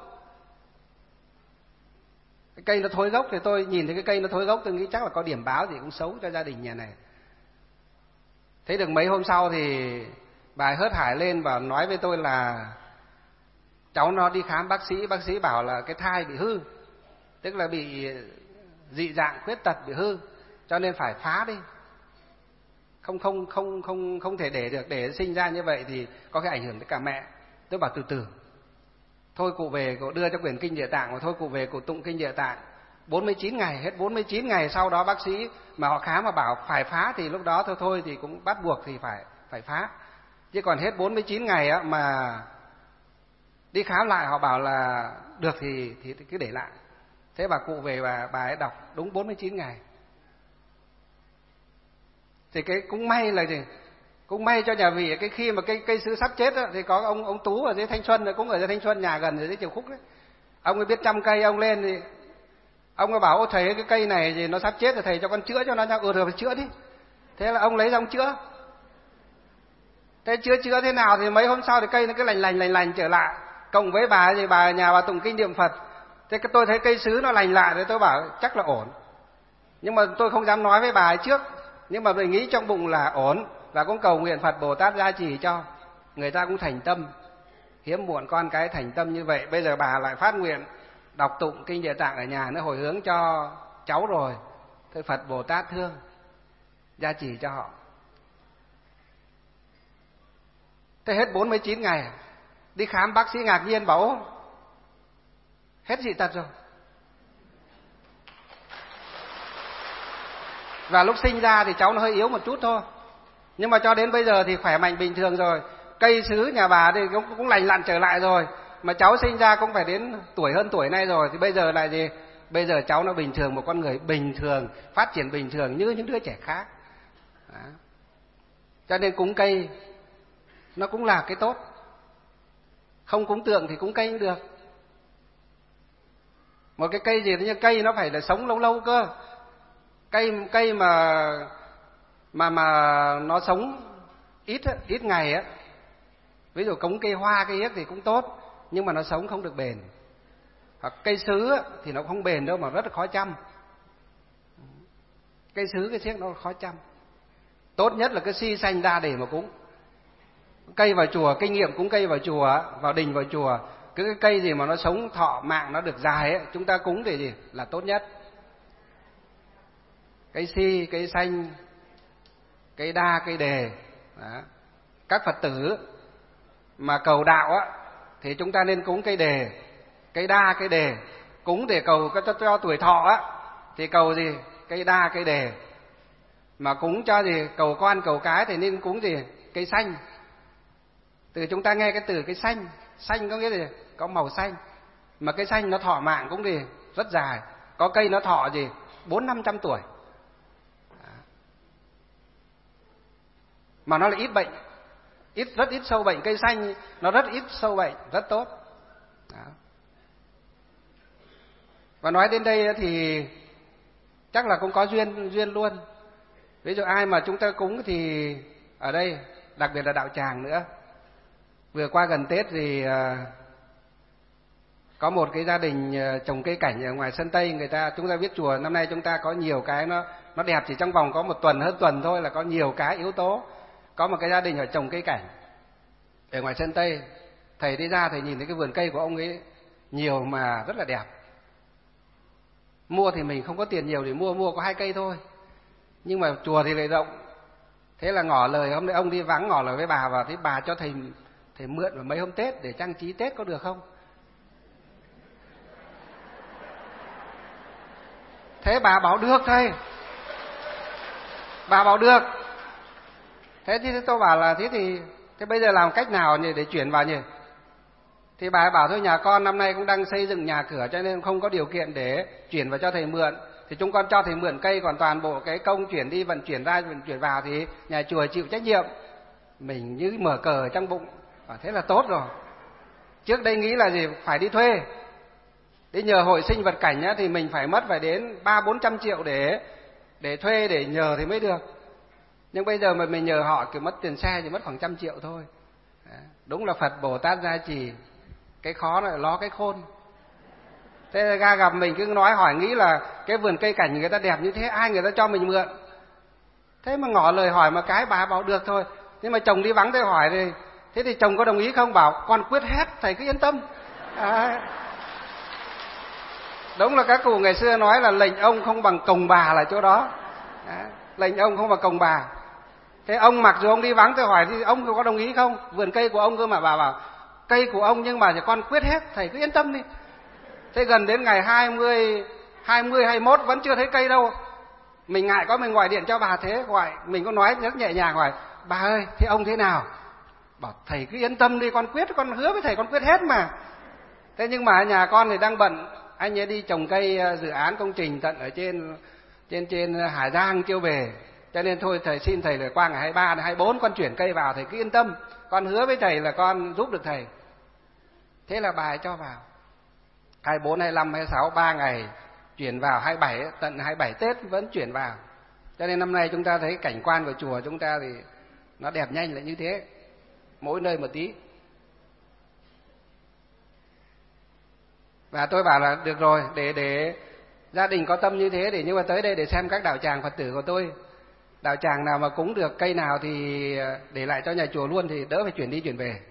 Cái cây nó thối gốc thì tôi nhìn thấy cái cây nó thối gốc, tôi nghĩ chắc là có điểm báo gì cũng xấu cho gia đình nhà này. Thế được mấy hôm sau thì bà hớt hải lên và nói với tôi là cháu nó đi khám bác sĩ bảo là cái thai bị hư, tức là bị dị dạng khuyết tật, bị hư, cho nên phải phá đi. Không thể để được, để sinh ra như vậy thì có cái ảnh hưởng tới cả mẹ. Tôi bảo từ từ. Thôi cụ về, cụ đưa cho quyển kinh Địa Tạng, và thôi cụ về cụ tụng kinh Địa Tạng 49 ngày, hết 49 ngày sau đó bác sĩ mà họ khám mà bảo phải phá thì lúc đó thôi thì cũng bắt buộc thì phải phá. Chứ còn hết 49 ngày á mà đi khám lại họ bảo là được thì cứ để lại. Thế bà cụ về và bà ấy đọc đúng 49 ngày. Thì cái cũng may là gì? Cũng may cho nhà vị cái khi mà cây sứ sắp chết đó, thì có ông Tú ở dưới Thanh Xuân, cũng ở dưới Thanh Xuân, nhà gần ở dưới Chiều Khúc đấy. Ông ấy biết chăm cây, ông lên thì ông ấy bảo: "Ô thầy, cái cây này thì nó sắp chết rồi, thầy cho con chữa cho nó nha." Rồi phải chữa đi. Thế là ông lấy ra ông chữa. Thế chữa thế nào thì mấy hôm sau thì cây nó cứ lành lành trở lại. Cộng với bà thì nhà bà tụng kinh niệm Phật. Thế tôi thấy cây sứ nó lành lại thì tôi bảo chắc là ổn. Nhưng mà tôi không dám nói với bà ấy trước. Nhưng mà mình nghĩ trong bụng là ổn, và cũng cầu nguyện Phật Bồ Tát gia trì cho. Người ta cũng thành tâm. Hiếm muộn con cái thành tâm như vậy. Bây giờ bà lại phát nguyện đọc tụng kinh Địa Tạng ở nhà, nó hồi hướng cho cháu rồi. Thôi Phật Bồ Tát thương, gia trì cho họ. Thế hết 49 ngày, đi khám bác sĩ ngạc nhiên bảo hết dị tật rồi. Và lúc sinh ra thì cháu nó hơi yếu một chút thôi, nhưng mà cho đến bây giờ thì khỏe mạnh bình thường rồi. Cây sứ nhà bà thì cũng lành lặn trở lại rồi. Mà cháu sinh ra cũng phải đến hơn tuổi nay rồi. Thì bây giờ là gì? Bây giờ cháu nó bình thường, một con người bình thường, phát triển bình thường như những đứa trẻ khác. Đó. Cho nên cúng cây nó cũng là cái tốt. Không cúng tượng thì cúng cây cũng được. Một cái cây gì, như cây nó phải là sống lâu lâu cơ. Cây mà nó sống ít ngày á, ví dụ cúng cây hoa cây yết thì cũng tốt, nhưng mà nó sống không được bền. Hoặc cây sứ thì nó không bền đâu, mà rất là khó chăm. Cây sứ cây siếc nó khó chăm. Tốt nhất là cái si xanh ra để mà cúng. Cây vào chùa, kinh nghiệm cúng cây vào chùa, vào đình vào chùa, cứ cái cây gì mà nó sống thọ mạng nó được dài ấy, chúng ta cúng để gì là tốt nhất. Cây si, cây xanh, cây đa, cây đề. Đó. Các Phật tử mà cầu đạo á thì chúng ta nên cúng cây đề, cây đa, cây đề. Cúng để cầu cho tuổi thọ á thì cầu gì? Cây đa, cây đề. Mà cúng cho gì? Cầu con, cầu cái thì nên cúng gì? Cây xanh. Từ chúng ta nghe cái từ cây xanh, xanh có nghĩa gì? Có màu xanh. Mà cây xanh nó thọ mạng cũng gì? Rất dài. Có cây nó thọ gì? 400-500 tuổi. Mà nó là ít bệnh, rất ít sâu bệnh. Cây xanh nó rất ít sâu bệnh, rất tốt. Đó. Và nói đến đây thì chắc là cũng có duyên luôn. Ví dụ ai mà chúng ta cúng thì ở đây, đặc biệt là đạo tràng nữa. Vừa qua gần Tết thì có một cái gia đình trồng cây cảnh ở ngoài sân Tây. Chúng ta biết chùa năm nay chúng ta có nhiều cái nó đẹp, chỉ trong vòng có một tuần, hơn tuần thôi là có nhiều cái yếu tố. Có một cái gia đình ở trồng cây cảnh ở ngoài sân Tây. Thầy đi ra thầy nhìn thấy cái vườn cây của ông ấy nhiều mà rất là đẹp. Mua thì mình không có tiền nhiều để mua có 2 cây thôi. Nhưng mà chùa thì lại rộng. Thế là ngỏ lời, hôm nay ông đi vắng ngỏ lời với bà, và thế bà cho thầy mượn vào mấy hôm Tết để trang trí Tết có được không? Thế bà bảo được thầy. Bà bảo được. Thế thì tôi bảo là thế bây giờ làm cách nào nhỉ để chuyển vào nhỉ? Thì bà bảo thôi, nhà con năm nay cũng đang xây dựng nhà cửa cho nên không có điều kiện để chuyển vào cho thầy mượn. Thì chúng con cho thầy mượn cây, còn toàn bộ cái công chuyển đi, vận chuyển ra, vận chuyển vào thì nhà chùa chịu trách nhiệm. Mình như mở cờ ở trong bụng. Thế là tốt rồi. Trước đây nghĩ là gì? Phải đi thuê. Đi nhờ hội sinh vật cảnh á, thì mình phải mất đến 300-400 triệu để thuê, để nhờ thì mới được. Nhưng bây giờ mà mình nhờ họ kiểu mất tiền xe thì mất khoảng 100 triệu thôi. Đúng là Phật Bồ Tát gia trì. Cái khó là lo cái khôn. Thế ra gặp mình cứ nói hỏi nghĩ là cái vườn cây cảnh người ta đẹp như thế, ai người ta cho mình mượn. Thế mà ngỏ lời hỏi mà cái bà bảo được thôi. Nhưng mà chồng đi vắng tôi hỏi thì thế thì chồng có đồng ý không? Bảo con quyết hết, thầy cứ yên tâm. Đúng là các cụ ngày xưa nói là lệnh ông không bằng cồng bà là chỗ đó. Lệnh ông không bằng cồng bà. Thế ông mặc dù ông đi vắng tôi hỏi thì ông có đồng ý không? Vườn cây của ông cơ mà. Bà bảo cây của ông nhưng mà con quyết hết, thầy cứ yên tâm đi. Thế gần đến ngày 20, 21 vẫn chưa thấy cây đâu. Mình ngại quá mình gọi điện cho bà, thế gọi mình có nói rất nhẹ nhàng hỏi bà ơi thế ông thế nào? Bảo thầy cứ yên tâm đi, con quyết, con hứa với thầy con quyết hết mà. Thế nhưng mà nhà con thì đang bận, anh ấy đi trồng cây dự án công trình tận ở trên Hà Giang chưa về. Cho nên thôi thầy xin thầy là qua ngày 23, 24 con chuyển cây vào, thầy cứ yên tâm. Con hứa với thầy là con giúp được thầy. Thế là bà ấy cho vào. 24, 25, 26, 3 ngày chuyển vào, 27, tận 27 Tết vẫn chuyển vào. Cho nên năm nay chúng ta thấy cảnh quan của chùa chúng ta thì nó đẹp nhanh là như thế, mỗi nơi một tí. Và tôi bảo là được rồi, để gia đình có tâm như thế, nhưng mà tới đây để xem các đạo tràng Phật tử của tôi, đạo tràng nào mà cúng được cây nào thì để lại cho nhà chùa luôn, thì đỡ phải chuyển đi chuyển về.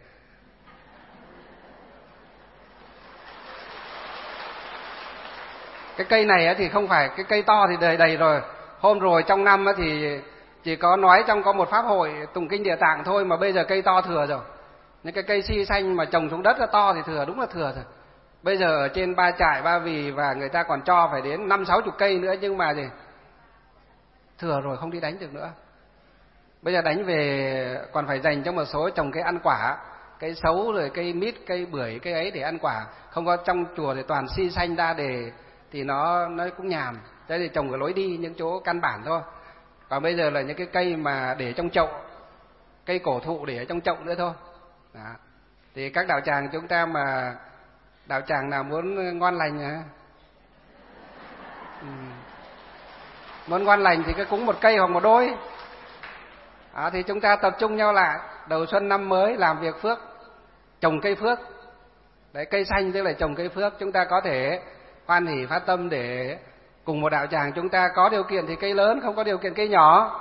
Cái cây này thì không phải cái cây to thì đầy rồi. Hôm rồi trong năm thì chỉ có nói trong có một pháp hội tụng kinh Địa Tạng thôi, mà bây giờ cây to thừa rồi. Những cái cây si xanh mà trồng xuống đất là to thì thừa, đúng là thừa rồi. Bây giờ ở trên Ba Trại, Ba Vì và người ta còn cho phải đến 50-60 cây nữa, nhưng mà gì? Thừa rồi, không đi đánh được nữa. Bây giờ đánh về còn phải dành cho một số trồng cây ăn quả, cây sấu rồi cây mít, cây bưởi, cây ấy để ăn quả. Không có trong chùa thì toàn si xanh đa đề thì nó cũng nhàm. Thế thì trồng cái lối đi những chỗ căn bản thôi. Còn bây giờ là những cái cây mà để trong chậu, cây cổ thụ để ở trong chậu nữa thôi. Đó. Thì các đạo tràng chúng ta mà đạo tràng nào muốn ngon lành hả? Muốn ngon lành thì cứ cúng một cây hoặc một đôi. Đó, thì chúng ta tập trung nhau lại, đầu xuân năm mới làm việc phước, trồng cây phước. Đấy, cây xanh tức là trồng cây phước. Chúng ta có thể hoan hỷ phát tâm để cùng một đạo tràng chúng ta có điều kiện thì cây lớn, không có điều kiện cây nhỏ.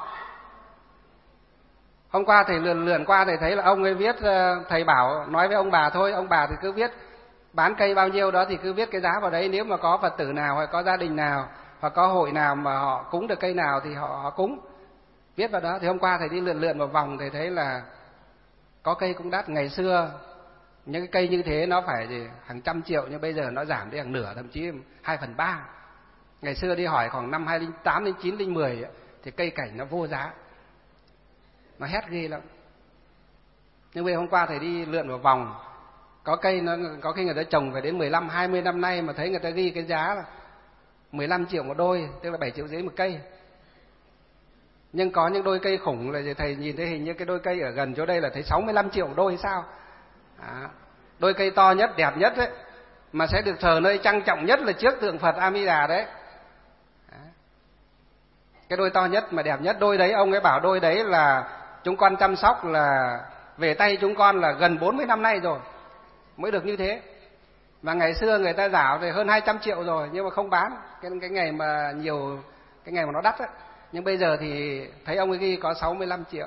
Hôm qua thầy lượn qua thầy thấy là ông ấy viết, thầy bảo nói với ông bà thôi, ông bà thì cứ viết bán cây bao nhiêu đó thì cứ viết cái giá vào đấy. Nếu mà có Phật tử nào hoặc có gia đình nào hoặc có hội nào mà họ cúng được cây nào thì họ cúng, viết vào đó. Thì hôm qua thầy đi lượn một vòng thầy thấy là có cây cũng đắt. Ngày xưa những cái cây như thế nó phải hàng trăm triệu, nhưng bây giờ nó giảm đến hàng nửa, thậm chí 2/3. Ngày xưa đi hỏi khoảng năm 2008, 2009, 2010 thì cây cảnh nó vô giá, nó hét ghê lắm. Nhưng bây hôm qua thầy đi lượn một vòng, có cây nó có khi người ta trồng phải đến 15, 20 năm nay mà thấy người ta ghi cái giá là 15 triệu một đôi, tức là 7,5 triệu một cây. Nhưng có những đôi cây khủng là thầy nhìn thấy hình như cái đôi cây ở gần chỗ đây là thấy 65 triệu một đôi hay sao. Đó. Đôi cây to nhất, đẹp nhất đấy, mà sẽ được thờ nơi trang trọng nhất là trước tượng Phật A Di Đà đấy. Đó. Cái đôi to nhất mà đẹp nhất, đôi đấy ông ấy bảo đôi đấy là chúng con chăm sóc là về tay chúng con là gần 40 năm nay rồi mới được như thế. Mà ngày xưa người ta rảo thì hơn 200 triệu rồi, nhưng mà không bán cái ngày mà nhiều, cái ngày mà nó đắt á. Nhưng bây giờ thì thấy ông ấy ghi có 65 triệu.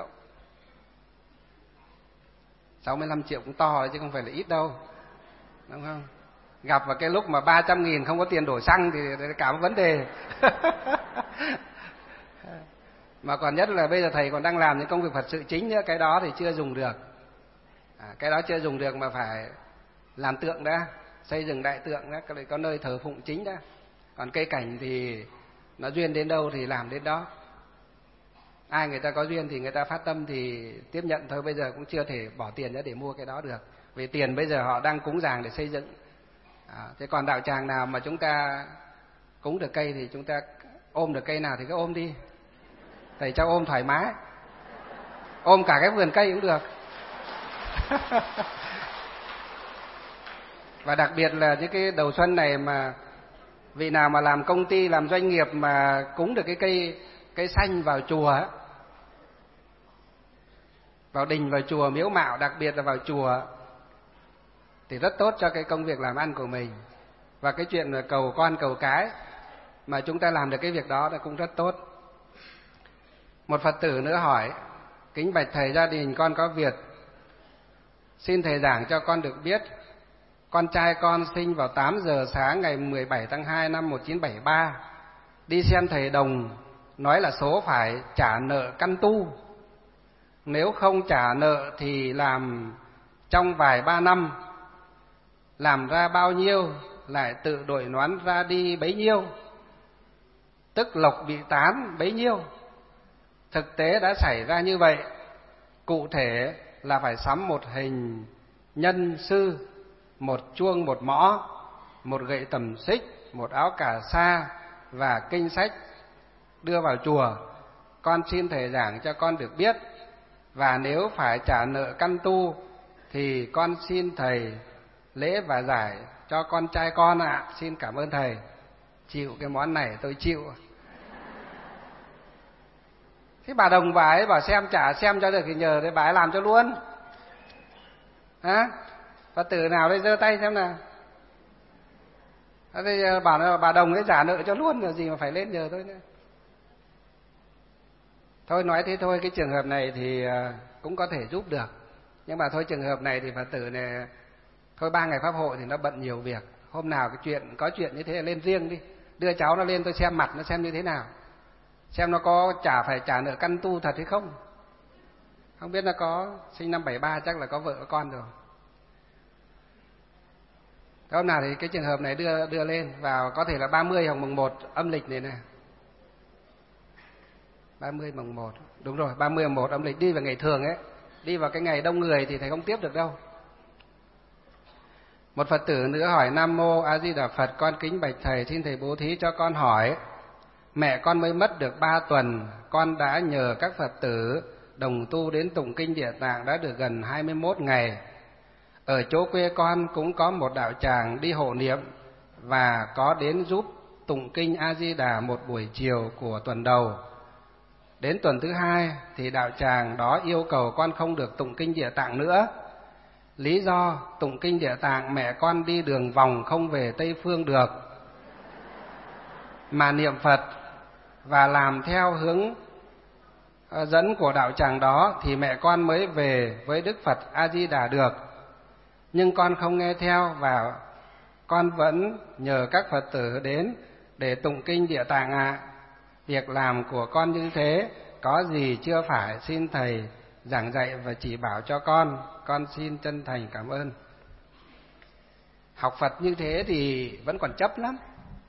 65 triệu cũng to chứ không phải là ít đâu, đúng không? Gặp vào cái lúc mà 300.000 không có tiền đổ xăng thì cả một vấn đề. Mà còn nhất là bây giờ thầy còn đang làm những công việc Phật sự chính nữa, cái đó thì chưa dùng được. Cái đó chưa dùng được mà phải làm tượng đã, xây dựng đại tượng đã, có nơi thờ phụng chính đã. Còn cây cảnh thì nó duyên đến đâu thì làm đến đó. Ai người ta có duyên thì người ta phát tâm thì tiếp nhận thôi, bây giờ cũng chưa thể bỏ tiền ra để mua cái đó được. Vì tiền bây giờ họ đang cúng dường để xây dựng. Thế còn đạo tràng nào mà chúng ta cúng được cây thì chúng ta ôm được cây nào thì cứ ôm đi. Thầy cho ôm thoải mái. Ôm cả cái vườn cây cũng được. Và đặc biệt là những cái đầu xuân này mà vị nào mà làm công ty, làm doanh nghiệp mà cúng được cái cây xanh vào chùa, vào đình, vào chùa, miếu mạo, đặc biệt là vào chùa thì rất tốt cho cái công việc làm ăn của mình. Và cái chuyện cầu con cầu cái mà chúng ta làm được cái việc đó là cũng rất tốt. Một Phật tử nữa hỏi: kính bạch thầy, gia đình con có việc, xin thầy giảng cho con được biết. Con trai con sinh vào 8 giờ sáng ngày 17 tháng 2 năm 1973. Đi xem thầy Đồng, nói là số phải trả nợ căn tu. Nếu không trả nợ thì làm trong vài 3 năm, làm ra bao nhiêu lại tự đổi nón ra đi bấy nhiêu, tức lộc bị tán bấy nhiêu. Thực tế đã xảy ra như vậy. Cụ thể là phải sắm một hình nhân sư, một chuông, một mõ, một gậy tầm xích, một áo cà sa và kinh sách đưa vào chùa. Con xin thầy giảng cho con được biết. Và nếu phải trả nợ căn tu thì con xin thầy lễ và giải cho con trai con ạ. Xin cảm ơn thầy. Chịu cái món này tôi chịu. Thế bà Đồng bà ấy bảo xem chả xem cho được thì nhờ để bà ấy làm cho luôn. Hả? Phật tử nào đây giơ tay xem nào. Đây bảo bà Đồng ấy trả nợ cho luôn, là gì mà phải lên nhờ tôi nữa. Thôi nói thế thôi, cái trường hợp này thì cũng có thể giúp được. Nhưng mà thôi trường hợp này thì Phật tử này thôi 3 ngày pháp hội thì nó bận nhiều việc. Hôm nào có chuyện như thế là lên riêng đi. Đưa cháu nó lên tôi xem mặt nó xem như thế nào. Xem nó có phải trả nợ căn tu thật hay không. Không biết nó có, sinh năm 73 chắc là có vợ có con rồi. Hôm nào thì cái trường hợp này đưa lên vào có thể là 30 hoặc mùng 1 âm lịch này nè. 30 mùng 1, đúng rồi, 30 mùng 1 âm lịch, đi vào ngày thường ấy. Đi vào cái ngày đông người thì thầy không tiếp được đâu. Một Phật tử nữa hỏi: Nam Mô A Di Đà Phật, con kính bạch thầy, xin thầy bố thí cho con hỏi. Mẹ con mới mất được 3 tuần, con đã nhờ các Phật tử đồng tu đến tụng kinh Địa Tạng đã được gần 21 ngày. Ở chỗ quê con cũng có một đạo tràng đi hộ niệm và có đến giúp tụng kinh A Di Đà một buổi chiều của tuần đầu. Đến tuần thứ 2 thì đạo tràng đó yêu cầu con không được tụng kinh Địa Tạng nữa. Lý do tụng kinh Địa Tạng mẹ con đi đường vòng không về Tây Phương được, mà niệm Phật và làm theo hướng dẫn của đạo tràng đó thì mẹ con mới về với Đức Phật A Di Đà được. Nhưng con không nghe theo và con vẫn nhờ các Phật tử đến để tụng kinh Địa Tạng ạ. Việc làm của con như thế có gì chưa phải, xin thầy giảng dạy và chỉ bảo cho con xin chân thành cảm ơn. Học Phật như thế thì vẫn còn chấp lắm.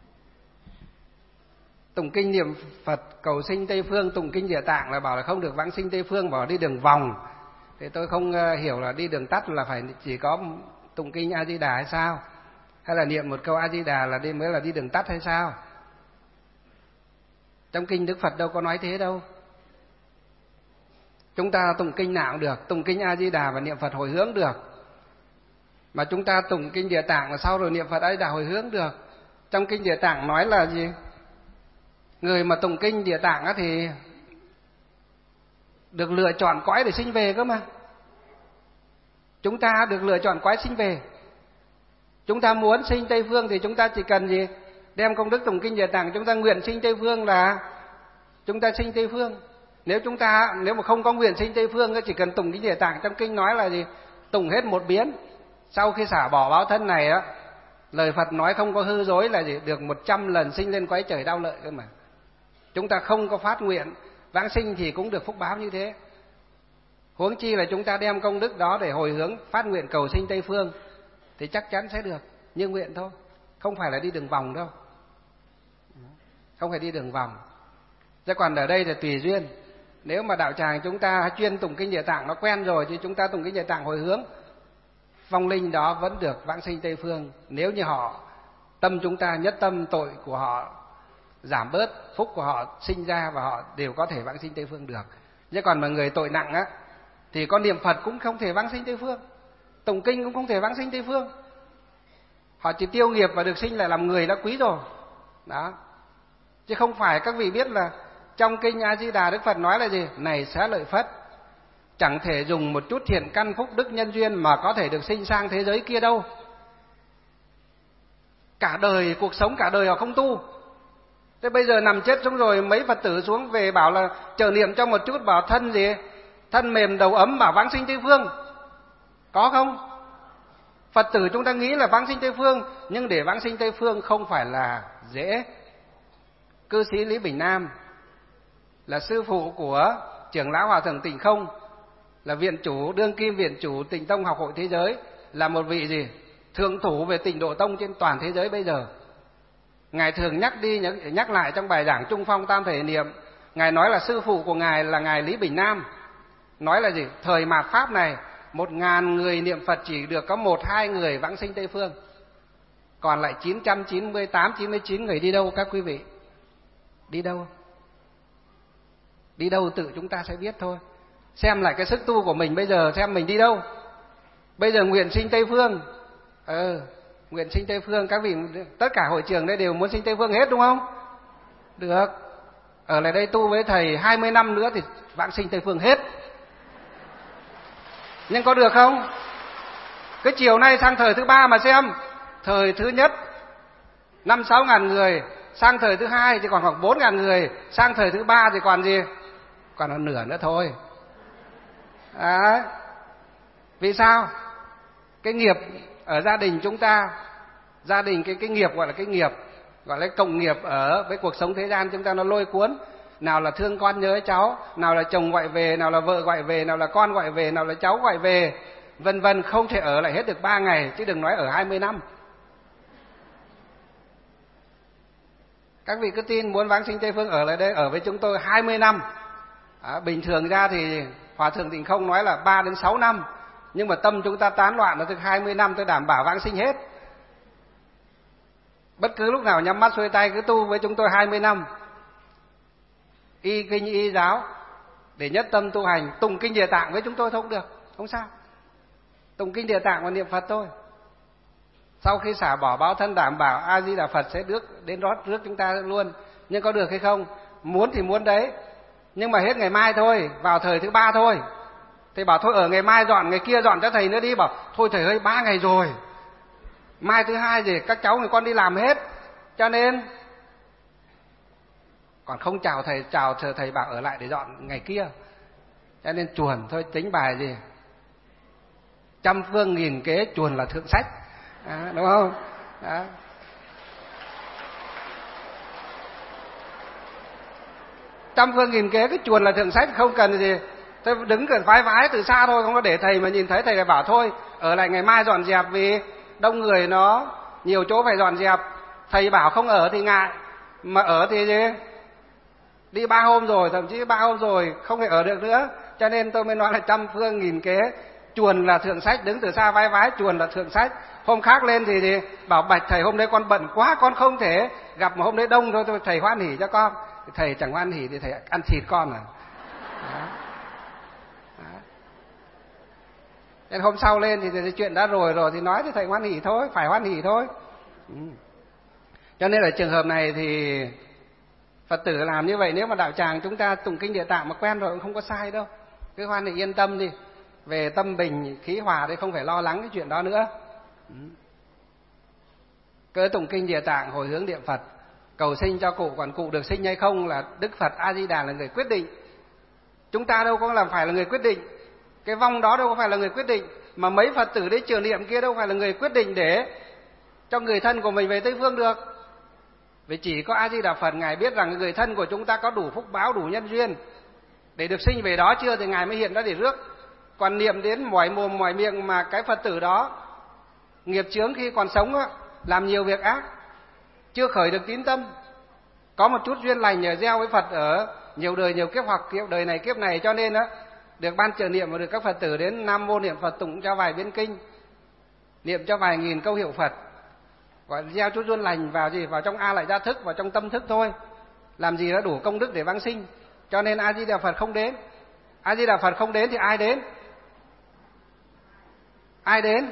Tụng kinh niệm Phật cầu sinh Tây Phương, tụng kinh Địa Tạng là bảo là không được vãng sinh Tây Phương, bảo đi đường vòng. Thì tôi không hiểu là đi đường tắt là phải chỉ có tụng kinh A Di Đà hay sao? Hay là niệm một câu A Di Đà là mới là đi đường tắt hay sao? Trong kinh Đức Phật đâu có nói thế đâu. Chúng ta tụng kinh nào cũng được, tụng kinh A Di Đà và niệm Phật hồi hướng được. Mà chúng ta tụng kinh Địa Tạng và sau rồi niệm Phật A Di Đà hồi hướng được. Trong kinh Địa Tạng nói là gì? Người mà tụng kinh Địa Tạng á thì được lựa chọn cõi để sinh về cơ mà. Chúng ta được lựa chọn cõi sinh về. Chúng ta muốn sinh Tây Phương thì chúng ta chỉ cần gì? Đem công đức tụng kinh Địa Tạng, chúng ta nguyện sinh Tây Phương là chúng ta sinh Tây Phương. Nếu mà không có nguyện sinh Tây Phương, chỉ cần tụng kinh Địa Tạng, trong kinh nói là gì? Tụng hết một biến. Sau khi xả bỏ báo thân này á, lời Phật nói không có hư dối là gì? Được 100 lần sinh lên cõi trời đau lợi cơ mà. Chúng ta không có phát nguyện vãng sinh thì cũng được phúc báo như thế. Huống chi là chúng ta đem công đức đó để hồi hướng phát nguyện cầu sinh Tây Phương thì chắc chắn sẽ được như nguyện thôi, không phải là đi đường vòng đâu. Không phải đi đường vòng. Chứ còn ở đây là tùy duyên. Nếu mà đạo tràng chúng ta chuyên tụng kinh Địa Tạng nó quen rồi thì chúng ta tụng kinh Địa Tạng hồi hướng, vong linh đó vẫn được vãng sinh Tây Phương. Nếu như họ tâm chúng ta nhất tâm, tội của họ giảm bớt, phúc của họ sinh ra và họ đều có thể vãng sinh Tây Phương được. Chứ còn mà người tội nặng á thì con niệm Phật cũng không thể vãng sinh Tây Phương, tụng kinh cũng không thể vãng sinh Tây Phương. Họ chỉ tiêu nghiệp và được sinh lại làm người đã quý rồi. Đó. Chứ không phải các vị biết là trong kinh A Di Đà Đức Phật nói là gì? Này xá lợi Phất, chẳng thể dùng một chút thiện căn phúc đức nhân duyên mà có thể được sinh sang thế giới kia đâu. Cả đời, cuộc sống cả đời họ không tu. Thế bây giờ nằm chết xuống rồi, mấy Phật tử xuống về bảo là chờ niệm cho một chút, bảo thân gì? Thân mềm đầu ấm bảo vãng sinh Tây Phương. Có không? Phật tử chúng ta nghĩ là vãng sinh Tây Phương, nhưng để vãng sinh Tây Phương không phải là dễ. Cư sĩ Lý Bình Nam là sư phụ của trưởng lão Hòa thượng Tịnh Không, là viện chủ, đương kim viện chủ Tịnh Tông Học hội Thế giới, là một vị gì? Thượng thủ về Tịnh Độ Tông trên toàn thế giới bây giờ. Ngài thường nhắc lại trong bài giảng Trung Phong Tam Thể Niệm. Ngài nói là sư phụ của Ngài là Ngài Lý Bình Nam. Nói là gì? Thời mạt Pháp này 1.000 người niệm Phật chỉ được có 1-2 người vãng sinh Tây Phương. Còn lại 998-99 người đi đâu các quý vị? Đi đâu? Đi đâu tự chúng ta sẽ biết thôi. Xem lại cái sức tu của mình bây giờ, xem mình đi đâu. Bây giờ nguyện sinh Tây Phương, Nguyện sinh Tây Phương. Các vị tất cả hội trường đây đều muốn sinh Tây Phương hết đúng không? Được. Ở lại đây tu với thầy 20 năm nữa thì vãng sinh Tây Phương hết. Nhưng có được không? Cái chiều nay sang thời thứ ba mà xem, thời thứ nhất 5-6 ngàn người, sang thời thứ hai thì còn khoảng 4 ngàn người, sang thời thứ ba thì còn gì? Còn là nửa nữa thôi. Đấy. Vì sao? Cái nghiệp ở gia đình chúng ta, gia đình cái nghiệp gọi là cái nghiệp, gọi là cộng nghiệp ở với cuộc sống thế gian chúng ta nó lôi cuốn. Nào là thương con nhớ cháu, nào là chồng gọi về, nào là vợ gọi về, nào là con gọi về, nào là cháu gọi về, vân vân, không thể ở lại hết được 3 ngày, chứ đừng nói ở 20 năm. Các vị cứ tin muốn vãng sinh Tây Phương ở lại đây, ở với chúng tôi 20 năm. Bình thường ra thì Hòa Thượng Tịnh Không nói là 3 đến 6 năm, nhưng mà tâm chúng ta tán loạn là từ 20 năm tôi đảm bảo vãng sinh hết. Bất cứ lúc nào nhắm mắt xuôi tay cứ tu với chúng tôi 20 năm. Y kinh y giáo để nhất tâm tu hành, tụng kinh Địa Tạng với chúng tôi không được, không sao. Tụng kinh Địa Tạng và niệm Phật thôi. Sau khi xả bỏ báo thân đảm bảo A Di Đà Phật sẽ đến rót rước chúng ta luôn. Nhưng có được hay không? Muốn thì muốn đấy, nhưng mà hết ngày mai thôi, vào thời thứ ba thôi. Thầy bảo thôi ở ngày mai dọn, ngày kia dọn cho thầy nữa đi. Bảo thôi thầy ơi 3 ngày rồi, mai thứ hai thì các cháu người con đi làm hết, cho nên còn không chào thầy bảo ở lại để dọn ngày kia. Cho nên chuồn thôi, tính bài gì trăm phương nghìn kế, chuồn là thượng sách. Đúng không? Đó. Trăm phương nghìn kế, cái chuồn là thượng sách, không cần gì. Tôi đứng gần vái từ xa thôi, không có để thầy mà nhìn thấy thầy lại bảo thôi ở lại ngày mai dọn dẹp, vì đông người nó nhiều chỗ phải dọn dẹp. Thầy bảo không ở thì ngại, mà ở thì gì? Đi 3 hôm rồi, thậm chí 3 hôm rồi không thể ở được nữa. Cho nên tôi mới nói là trăm phương nghìn kế, chuồn là thượng sách. Đứng từ xa vái chuồn là thượng sách. Hôm khác lên thì bảo bạch thầy hôm đấy con bận quá, con không thể gặp, mà hôm đấy đông thôi thầy hoan hỉ cho con. Thầy chẳng hoan hỉ thì thầy ăn thịt con à. Đó. Đó. Nên hôm sau lên thì chuyện đã rồi thì nói thì thầy hoan hỉ thôi, phải hoan hỉ thôi. Cho nên ở trường hợp này thì Phật tử làm như vậy, nếu mà đạo tràng chúng ta tụng kinh Địa Tạng mà quen rồi cũng không có sai đâu. Cứ hoan hỉ yên tâm đi, về tâm bình khí hòa đấy, không phải lo lắng cái chuyện đó nữa. Cứ tụng kinh Địa Tạng hồi hướng niệm Phật, cầu sinh cho cụ, còn cụ được sinh hay không là Đức Phật A Di Đà là người quyết định. Chúng ta đâu có phải là người quyết định, cái vong đó đâu có phải là người quyết định, mà mấy Phật tử đấy trường niệm kia đâu phải là người quyết định để cho người thân của mình về Tây Phương được. Vì chỉ có A Di Đà Phật ngài biết rằng người thân của chúng ta có đủ phúc báo, đủ nhân duyên để được sinh về đó chưa thì ngài mới hiện ra để rước. Còn niệm đến mỏi mồm mỏi miệng mà cái Phật tử đó nghiệp chướng khi còn sống á, làm nhiều việc ác, chưa khởi được tín tâm, có một chút duyên lành nhờ gieo với Phật ở nhiều đời nhiều kiếp, hoặc kiếp đời này kiếp này, cho nên á được ban trợ niệm và được các Phật tử đến Nam Mô niệm Phật, tụng cho vài biến kinh, niệm cho vài nghìn câu hiệu Phật, gọi gieo chút duyên lành vào gì, vào trong A Lại Gia thức, vào trong tâm thức thôi, làm gì đã đủ công đức để vãng sinh. Cho nên A Di Đà Phật không đến. A Di Đà Phật không đến thì ai đến? Ai đến?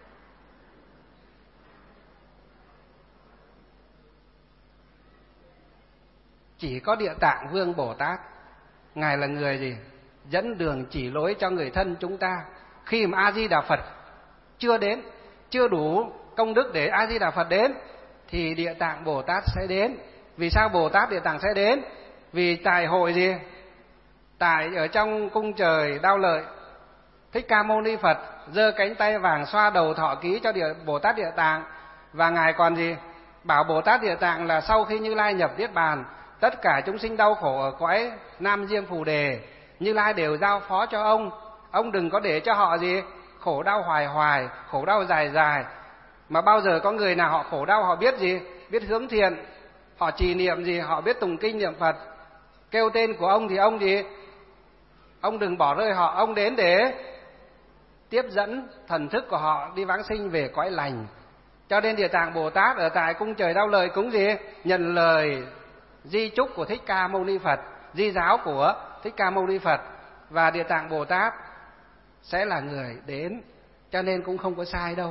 Chỉ có Địa Tạng Vương Bồ Tát, ngài là người gì? Dẫn đường chỉ lối cho người thân chúng ta. Khi mà A Di Đà Phật chưa đến, chưa đủ công đức để A Di Đà Phật đến, thì Địa Tạng Bồ Tát sẽ đến. Vì sao Bồ Tát Địa Tạng sẽ đến? Vì tại hội gì? Tại ở trong cung trời Đao Lợi, Thích Ca Mâu Ni Phật giơ cánh tay vàng xoa đầu thọ ký cho Bồ Tát Địa Tạng, và ngài còn gì? Bảo Bồ Tát Địa Tạng là sau khi Như Lai nhập Niết Bàn, tất cả chúng sinh đau khổ ở cõi Nam Diêm Phù Đề, Như Lai đều giao phó cho ông đừng có để cho họ gì? Khổ đau hoài, khổ đau dài. Mà bao giờ có người nào họ khổ đau họ biết gì? Biết hướng thiện, họ trì niệm gì? Họ biết tụng kinh niệm Phật, kêu tên của ông thì ông gì? Ông đừng bỏ rơi họ, ông đến để tiếp dẫn thần thức của họ đi vãng sinh về cõi lành. Cho nên Địa Tạng Bồ Tát ở tại cung trời Đao Lợi cũng gì? Nhận lời di chúc của Thích Ca Mâu Ni Phật, di giáo của Thích Ca Mâu Ni Phật, và Địa Tạng Bồ Tát sẽ là người đến, cho nên cũng không có sai đâu.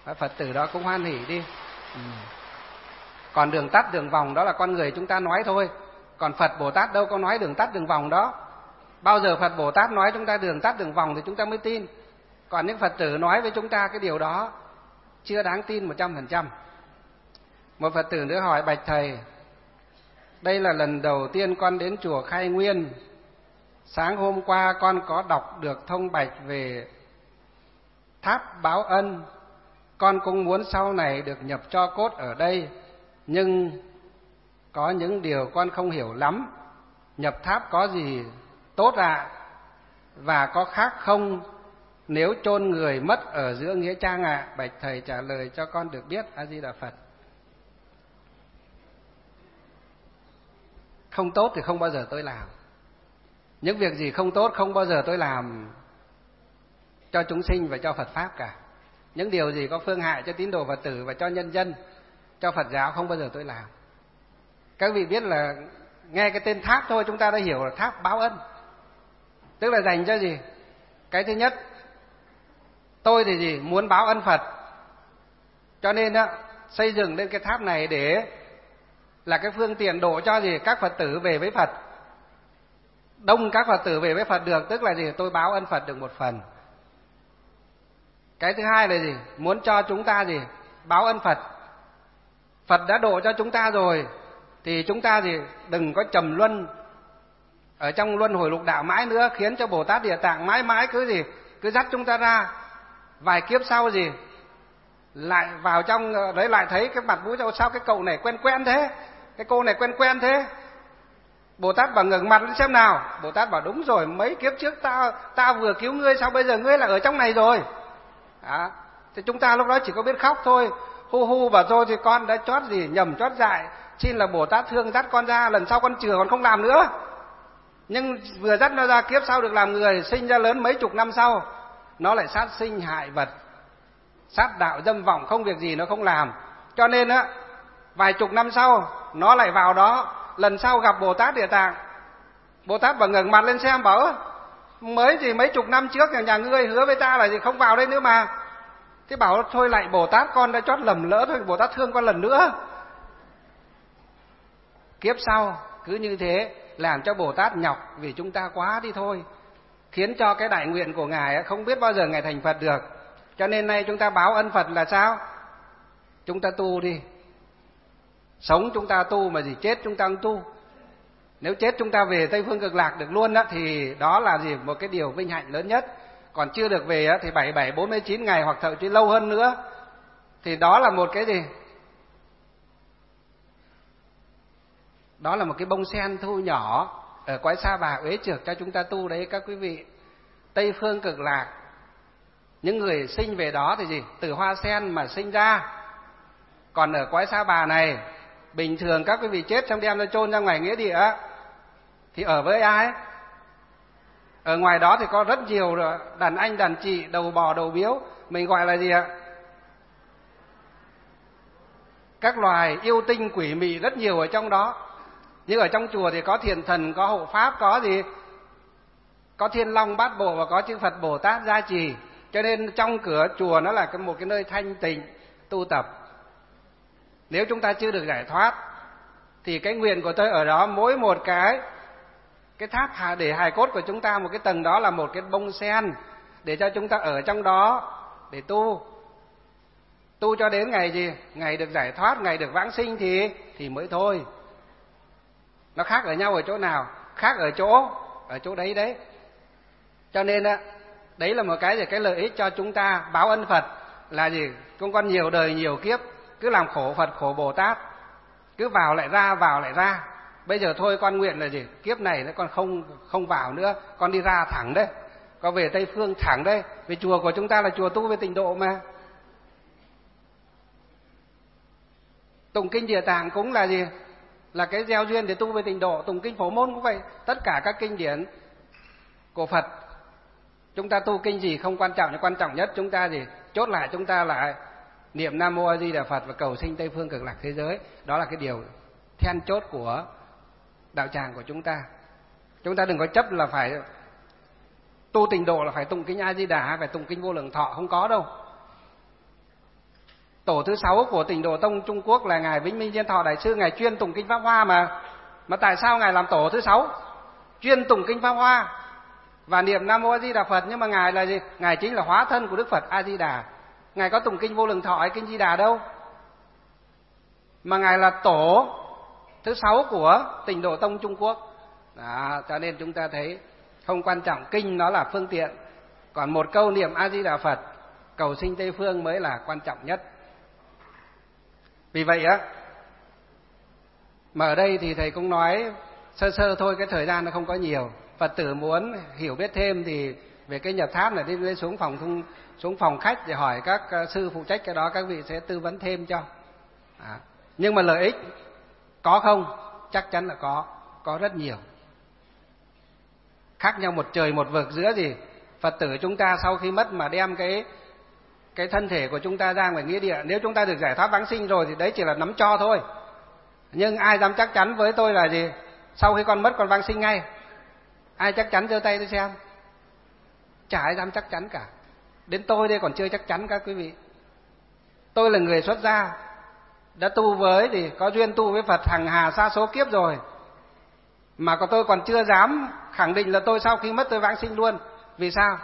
Phật tử đó cũng hoan hỉ đi. Còn đường tắt đường vòng đó là con người chúng ta nói thôi, còn Phật Bồ Tát đâu có nói đường tắt đường vòng đó. Bao giờ Phật Bồ Tát nói chúng ta đường tắt đường vòng thì chúng ta mới tin. Còn những Phật tử nói với chúng ta cái điều đó chưa đáng tin 100%. Một Phật tử nữa hỏi: bạch thầy, đây là lần đầu tiên con đến chùa Khai Nguyên. Sáng hôm qua con có đọc được thông bạch về tháp báo ân. Con cũng muốn sau này được nhập tro cốt ở đây, nhưng có những điều con không hiểu lắm. Nhập tháp có gì tốt ạ? Và có khác không nếu chôn người mất ở giữa nghĩa trang ạ? Bạch thầy trả lời cho con được biết. A Di Đà Phật. Không tốt thì không bao giờ tôi làm. Những việc gì không tốt không bao giờ tôi làm cho chúng sinh và cho Phật Pháp cả. Những điều gì có phương hại cho tín đồ Phật tử và cho nhân dân, cho Phật giáo không bao giờ tôi làm. Các vị biết là nghe cái tên tháp thôi chúng ta đã hiểu là tháp báo ân. Tức là dành cho gì? Cái thứ nhất, tôi thì gì? Muốn báo ân Phật. Cho nên đó, xây dựng lên cái tháp này để là cái phương tiện độ cho gì? Các Phật tử về với Phật. Đông các Phật tử về với Phật được, tức là gì? Tôi báo ân Phật được một phần. Cái thứ hai là gì? Muốn cho chúng ta gì? Báo ân Phật. Phật đã độ cho chúng ta rồi thì chúng ta gì? Đừng có trầm luân ở trong luân hồi lục đạo mãi nữa, khiến cho Bồ Tát Địa Tạng mãi mãi cứ gì? Cứ dắt chúng ta ra. Vài kiếp sau gì? Lại vào trong đấy lại thấy cái mặt mũi sao cái cậu này quen quen thế, cái cô này quen quen thế. Bồ Tát bảo ngẩng mặt lên xem nào. Bồ Tát bảo đúng rồi, mấy kiếp trước ta vừa cứu ngươi, sao bây giờ ngươi lại ở trong này rồi? Đó. Thì chúng ta lúc đó chỉ có biết khóc thôi, hu hu bảo thôi thì con đã chót gì nhầm chót dại, xin là Bồ Tát thương dắt con ra, lần sau con chừa còn không làm nữa. Nhưng vừa dắt nó ra, kiếp sau được làm người, sinh ra lớn mấy chục năm sau nó lại sát sinh hại vật, sát đạo dâm vọng, không việc gì nó không làm. Cho nên á, vài chục năm sau nó lại vào đó. Lần sau gặp Bồ Tát Địa Tạng, Bồ Tát bảo ngẩng mặt lên xem, bảo mới gì mấy chục năm trước nhà ngươi hứa với ta là gì không vào đây nữa mà. Thế bảo thôi lại Bồ Tát, con đã chót lầm lỡ thôi, Bồ Tát thương con lần nữa. Kiếp sau cứ như thế làm cho Bồ Tát nhọc vì chúng ta quá đi thôi, khiến cho cái đại nguyện của Ngài không biết bao giờ Ngài thành Phật được. Cho nên nay chúng ta báo ân Phật là sao? Chúng ta tu đi. Sống chúng ta tu, mà gì chết chúng ta không tu. Nếu chết chúng ta về Tây Phương Cực Lạc được luôn á, thì đó là gì? Một cái điều vinh hạnh lớn nhất. Còn chưa được về á, thì 47-49 ngày hoặc thậm chí lâu hơn nữa, thì đó là một cái gì? Đó là một cái bông sen thu nhỏ ở cõi Sa Bà Uế Trược cho chúng ta tu đấy các quý vị. Tây Phương Cực Lạc, những người sinh về đó thì gì? Từ hoa sen mà sinh ra. Còn ở cõi Sa Bà này, bình thường các quý vị chết xong đem ra chôn ra ngoài nghĩa địa thì ở với ai? Ở ngoài đó thì có rất nhiều đàn anh đàn chị, đầu bò đầu biếu, mình gọi là gì ạ? Các loài yêu tinh quỷ mị rất nhiều ở trong đó. Nhưng ở trong chùa thì có thiền thần, có hộ pháp, có gì? Có Thiên Long Bát Bộ và có chư Phật Bồ Tát gia trì. Cho nên trong cửa chùa nó là một cái nơi thanh tịnh tu tập. Nếu chúng ta chưa được giải thoát thì cái nguyện của tôi ở đó, mỗi một cái tháp để hài cốt của chúng ta, một cái tầng đó là một cái bông sen để cho chúng ta ở trong đó để tu cho đến ngày gì? Ngày được giải thoát, ngày được vãng sinh thì mới thôi. Nó khác ở nhau ở chỗ nào? Khác ở chỗ đấy. Cho nên đấy là một cái lợi ích cho chúng ta báo ân Phật là gì? Con nhiều đời nhiều kiếp cứ làm khổ Phật khổ Bồ Tát, cứ vào lại ra. Bây giờ thôi con nguyện là gì? Kiếp này con không vào nữa, con đi ra thẳng đấy, con về Tây Phương thẳng đây. Vì chùa của chúng ta là chùa tu về tịnh độ mà. Tụng kinh Địa Tạng cũng là gì? Là cái gieo duyên để tu về tịnh độ. Tụng kinh Phổ Môn cũng vậy. Tất cả các kinh điển của Phật, chúng ta tu kinh gì không quan trọng, nhưng quan trọng nhất chúng ta gì? Chốt lại chúng ta lại niệm Nam Mô A Di Đà Phật và cầu sinh Tây Phương Cực Lạc thế giới. Đó là cái điều then chốt của đạo tràng của chúng ta. Chúng ta đừng có chấp là phải tu tịnh độ là phải tụng kinh A Di Đà hay phải tụng kinh Vô Lượng Thọ, không có đâu. Tổ thứ 6 của Tịnh Độ Tông Trung Quốc là ngài Vĩnh Minh Diên Thọ Đại sư, ngài chuyên tụng kinh Pháp Hoa mà tại sao ngài làm tổ thứ 6? Chuyên tụng kinh Pháp Hoa và niệm Nam Mô A Di Đà Phật, nhưng mà ngài là gì? Ngài chính là hóa thân của Đức Phật A Di Đà. Ngài có tụng kinh Vô Lượng Thọ hay kinh Di Đà đâu, mà ngài là tổ thứ 6 của Tịnh Độ Tông Trung Quốc. Đó, cho nên chúng ta thấy không quan trọng, kinh nó là phương tiện, còn một câu niệm A Di Đà Phật cầu sinh Tây Phương mới là quan trọng nhất. Vì vậy á, mà ở đây thì thầy cũng nói sơ sơ thôi, cái thời gian nó không có nhiều. Phật tử muốn hiểu biết thêm thì về cái nhập tháp này đi lên xuống phòng khách để hỏi các sư phụ trách cái đó, các vị sẽ tư vấn thêm cho. Nhưng mà lợi ích có không? Chắc chắn là có rất nhiều. Khác nhau một trời một vực giữa gì? Phật tử chúng ta sau khi mất mà đem cái thân thể của chúng ta ra ngoài nghĩa địa, nếu chúng ta được giải thoát vãng sinh rồi thì đấy chỉ là nắm cho thôi. Nhưng ai dám chắc chắn với tôi là gì? Sau khi con mất con vãng sinh ngay? Ai chắc chắn giơ tay tôi xem? Chả ai dám chắc chắn cả. Đến tôi đây còn chưa chắc chắn các quý vị. Tôi là người xuất gia, đã tu với thì có duyên tu với Phật hằng hà sa số kiếp rồi, mà tôi còn chưa dám khẳng định là tôi sau khi mất tôi vãng sinh luôn. Vì sao?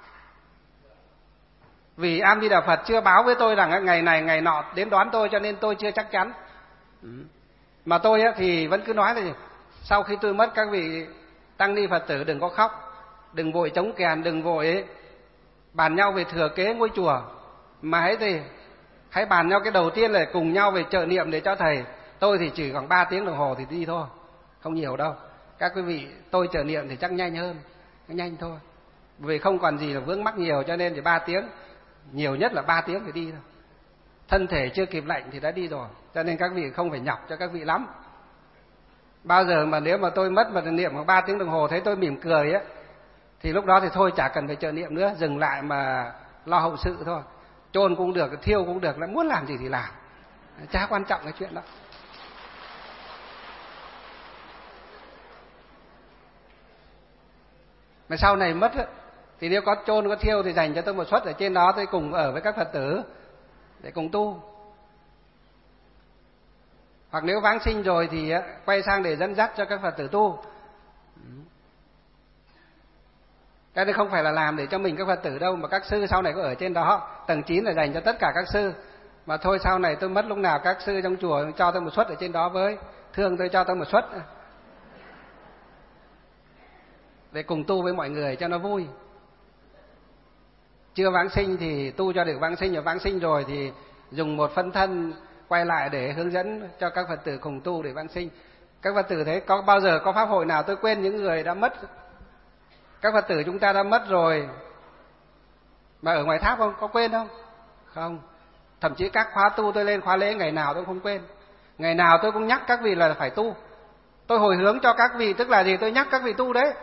Vì A Di Đà Phật chưa báo với tôi rằng ngày này ngày nọ đến đón tôi, cho nên tôi chưa chắc chắn. Mà tôi thì vẫn cứ nói là gì? Sau khi tôi mất, các vị tăng ni Phật tử đừng có khóc, đừng vội chống kèn, đừng vội bàn nhau về thừa kế ngôi chùa, mà hãy bàn nhau cái đầu tiên là cùng nhau về trợ niệm để cho thầy. Tôi thì chỉ khoảng 3 tiếng đồng hồ thì đi thôi, không nhiều đâu. Các quý vị tôi trợ niệm thì chắc nhanh hơn, nhanh thôi, vì không còn gì là vướng mắc nhiều, cho nên thì 3 tiếng, nhiều nhất là 3 tiếng phải đi thôi. Thân thể chưa kịp lạnh thì đã đi rồi, cho nên các vị không phải nhọc cho các vị lắm. Bao giờ mà nếu mà tôi mất mà niệm khoảng 3 tiếng đồng hồ thấy tôi mỉm cười thì lúc đó thì thôi chả cần phải trợ niệm nữa, dừng lại mà lo hậu sự thôi. Chôn cũng được, thiêu cũng được, muốn làm gì thì làm, chả quan trọng cái chuyện đó. Mà sau này mất thì nếu có chôn có thiêu thì dành cho tôi một suất ở trên đó, tôi cùng ở với các Phật tử để cùng tu. Hoặc nếu vãng sinh rồi thì quay sang để dẫn dắt cho các Phật tử tu. Cái này không phải là làm để cho mình các Phật tử đâu, mà các sư sau này có ở trên đó. Tầng 9 là dành cho tất cả các sư. Mà thôi sau này tôi mất lúc nào các sư trong chùa cho tôi một suất ở trên đó với, thương tôi cho tôi một suất để cùng tu với mọi người cho nó vui. Chưa vãng sinh thì tu cho được vãng sinh, và vãng sinh rồi thì dùng một phân thân quay lại để hướng dẫn cho các Phật tử cùng tu để vãng sinh. Các Phật tử thấy có bao giờ có pháp hội nào tôi quên những người đã mất? Các Phật tử chúng ta đã mất rồi mà ở ngoài tháp không? Có quên không? Không. Thậm chí các khóa tu tôi lên khóa lễ ngày nào tôi không quên. Ngày nào tôi cũng nhắc các vị là phải tu. Tôi hồi hướng cho các vị, tức là gì? Tôi nhắc các vị tu đấy.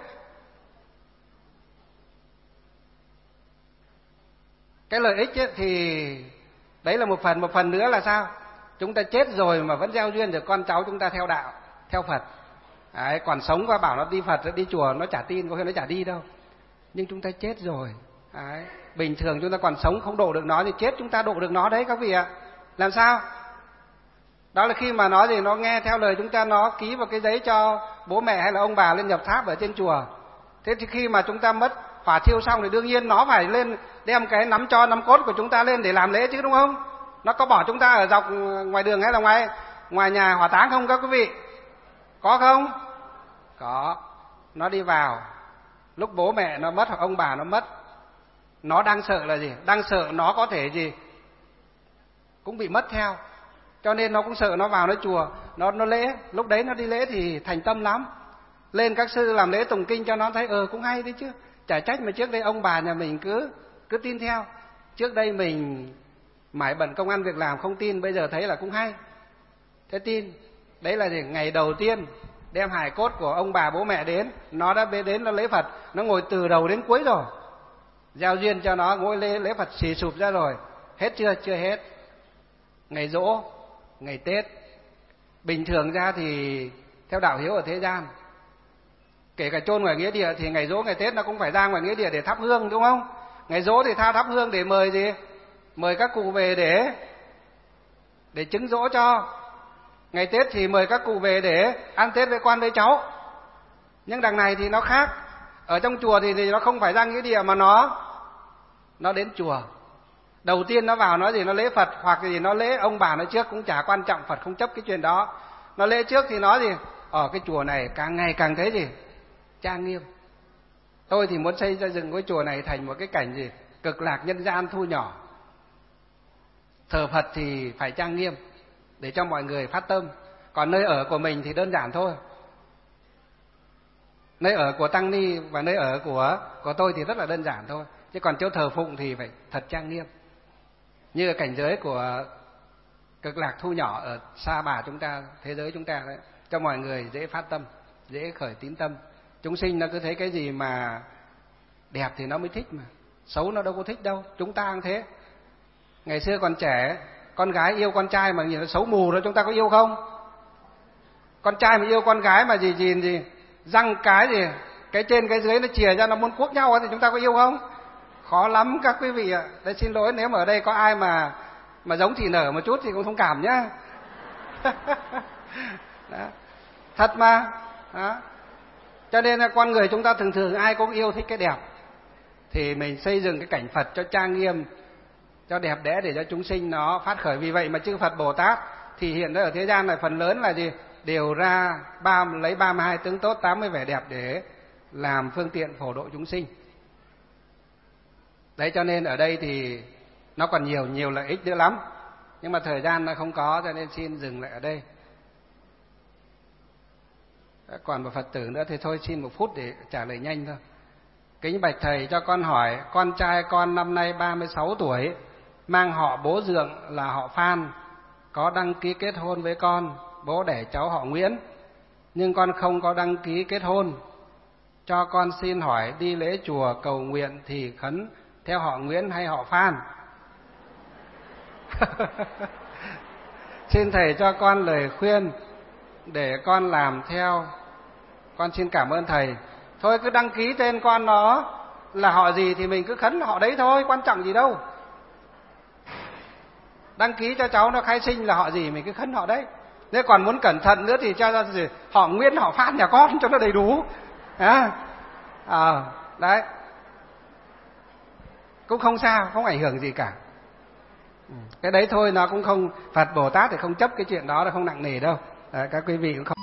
Cái lợi ích thì đấy là một phần nữa là sao? Chúng ta chết rồi mà vẫn gieo duyên được con cháu chúng ta theo đạo, theo Phật. Đấy, còn sống qua bảo nó đi Phật, nó đi chùa, nó chả tin, có khi nó chả đi đâu. Nhưng chúng ta chết rồi. Đấy, bình thường chúng ta còn sống không độ được nó, thì chết chúng ta độ được nó đấy các vị ạ. Làm sao? Đó là khi mà nó nghe theo lời chúng ta, nó ký vào cái giấy cho bố mẹ hay là ông bà lên nhập tháp ở trên chùa. Thế thì khi mà chúng ta mất, hỏa thiêu xong thì đương nhiên nó phải lên đem cái nắm cốt của chúng ta lên để làm lễ chứ, đúng không? Nó có bỏ chúng ta ở dọc ngoài đường hay là ngoài nhà hỏa táng không các quý vị? Có không? Có. Nó đi vào lúc bố mẹ nó mất hoặc ông bà nó mất, nó đang sợ là gì? Đang sợ nó có thể gì cũng bị mất theo, cho nên nó cũng sợ. Nó vào nó chùa, nó lễ, lúc đấy nó đi lễ thì thành tâm lắm, lên các sư làm lễ tụng kinh cho nó thấy cũng hay đấy chứ. Chả trách mà trước đây ông bà nhà mình cứ tin theo. Trước đây mình mãi bận công ăn việc làm không tin, bây giờ thấy là cũng hay, thế tin. Đấy là gì? Ngày đầu tiên đem hài cốt của ông bà bố mẹ đến, nó đã đến nó lễ Phật, nó ngồi từ đầu đến cuối rồi, gieo duyên cho nó ngồi lễ Phật xì sụp ra rồi. Hết chưa? Chưa hết. Ngày giỗ, ngày Tết, bình thường ra thì theo đạo hiếu ở thế gian, kể cả chôn ngoài nghĩa địa thì ngày giỗ ngày Tết nó cũng phải ra ngoài nghĩa địa để thắp hương, đúng không? Ngày giỗ thì thắp hương để mời gì? Mời các cụ về để để chứng dỗ cho. Ngày Tết thì mời các cụ về để ăn Tết với con với cháu. Nhưng đằng này thì nó khác. Ở trong chùa thì nó không phải ra nghĩa địa mà nó đến chùa. Đầu tiên nó vào nói gì, nó lễ Phật, hoặc gì nó lễ ông bà nó trước, cũng chả quan trọng, Phật không chấp cái chuyện đó. Nó lễ trước thì nói gì, ở cái chùa này càng ngày càng thấy gì, trang nghiêm. Tôi thì muốn xây dựng cái chùa này thành một cái cảnh gì, cực lạc nhân gian thu nhỏ. Thờ Phật thì phải trang nghiêm để cho mọi người phát tâm. Còn nơi ở của mình thì đơn giản thôi. Nơi ở của tăng ni và nơi ở của tôi thì rất là đơn giản thôi. Chứ còn chỗ thờ phụng thì phải thật trang nghiêm. Như ở cảnh giới của cực lạc thu nhỏ ở Sa Bà chúng ta, thế giới chúng ta đấy, cho mọi người dễ phát tâm, dễ khởi tín tâm. Chúng sinh nó cứ thấy cái gì mà đẹp thì nó mới thích mà, xấu nó đâu có thích đâu. Chúng ta cũng thế. Ngày xưa còn trẻ, con gái yêu con trai mà nhìn nó xấu mù đó, chúng ta có yêu không? Con trai mà yêu con gái mà gì răng cái gì, cái trên cái dưới nó chìa ra, nó muốn cuốc nhau thì chúng ta có yêu không? Khó lắm các quý vị ạ. Đây xin lỗi nếu mà ở đây có ai mà giống Thị Nở một chút thì cũng thông cảm nhá. Đó. Thật mà. Đó. Cho nên là con người chúng ta thường ai cũng yêu thích cái đẹp. Thì mình xây dựng cái cảnh Phật cho trang nghiêm, cho đẹp đẽ để cho chúng sinh nó phát khởi. Vì vậy mà chư Phật Bồ Tát thì hiện ở thế gian này phần lớn là gì? Đều ra lấy 32 tướng tốt, 80 vẻ đẹp để làm phương tiện phổ độ chúng sinh. Đấy, cho nên ở đây thì nó còn nhiều lợi ích nữa lắm. Nhưng mà thời gian nó không có, cho nên xin dừng lại ở đây. Còn một Phật tử nữa thì thôi xin 1 phút để trả lời nhanh thôi. Kính bạch thầy, cho con hỏi, con trai con năm nay 36 tuổi, mang họ bố Dượng là họ Phan, có đăng ký kết hôn với con, bố đẻ cháu họ Nguyễn, nhưng con không có đăng ký kết hôn. Cho con xin hỏi, đi lễ chùa cầu nguyện thì khấn theo họ Nguyễn hay họ Phan? Xin thầy cho con lời khuyên để con làm theo. Con xin cảm ơn thầy. Thôi cứ đăng ký tên con nó là họ gì thì mình cứ khấn họ đấy thôi, quan trọng gì đâu. Đăng ký cho cháu nó khai sinh là họ gì mình cứ khấn họ đấy. Nếu còn muốn cẩn thận nữa thì cho ra gì họ Nguyễn họ Phan nhà con cho nó đầy đủ. Đấy. Cũng không sao, không ảnh hưởng gì cả. Cái đấy thôi, nó cũng không, Phật Bồ Tát thì không chấp cái chuyện đó, nó không nặng nề đâu. Đấy, các quý vị cũng không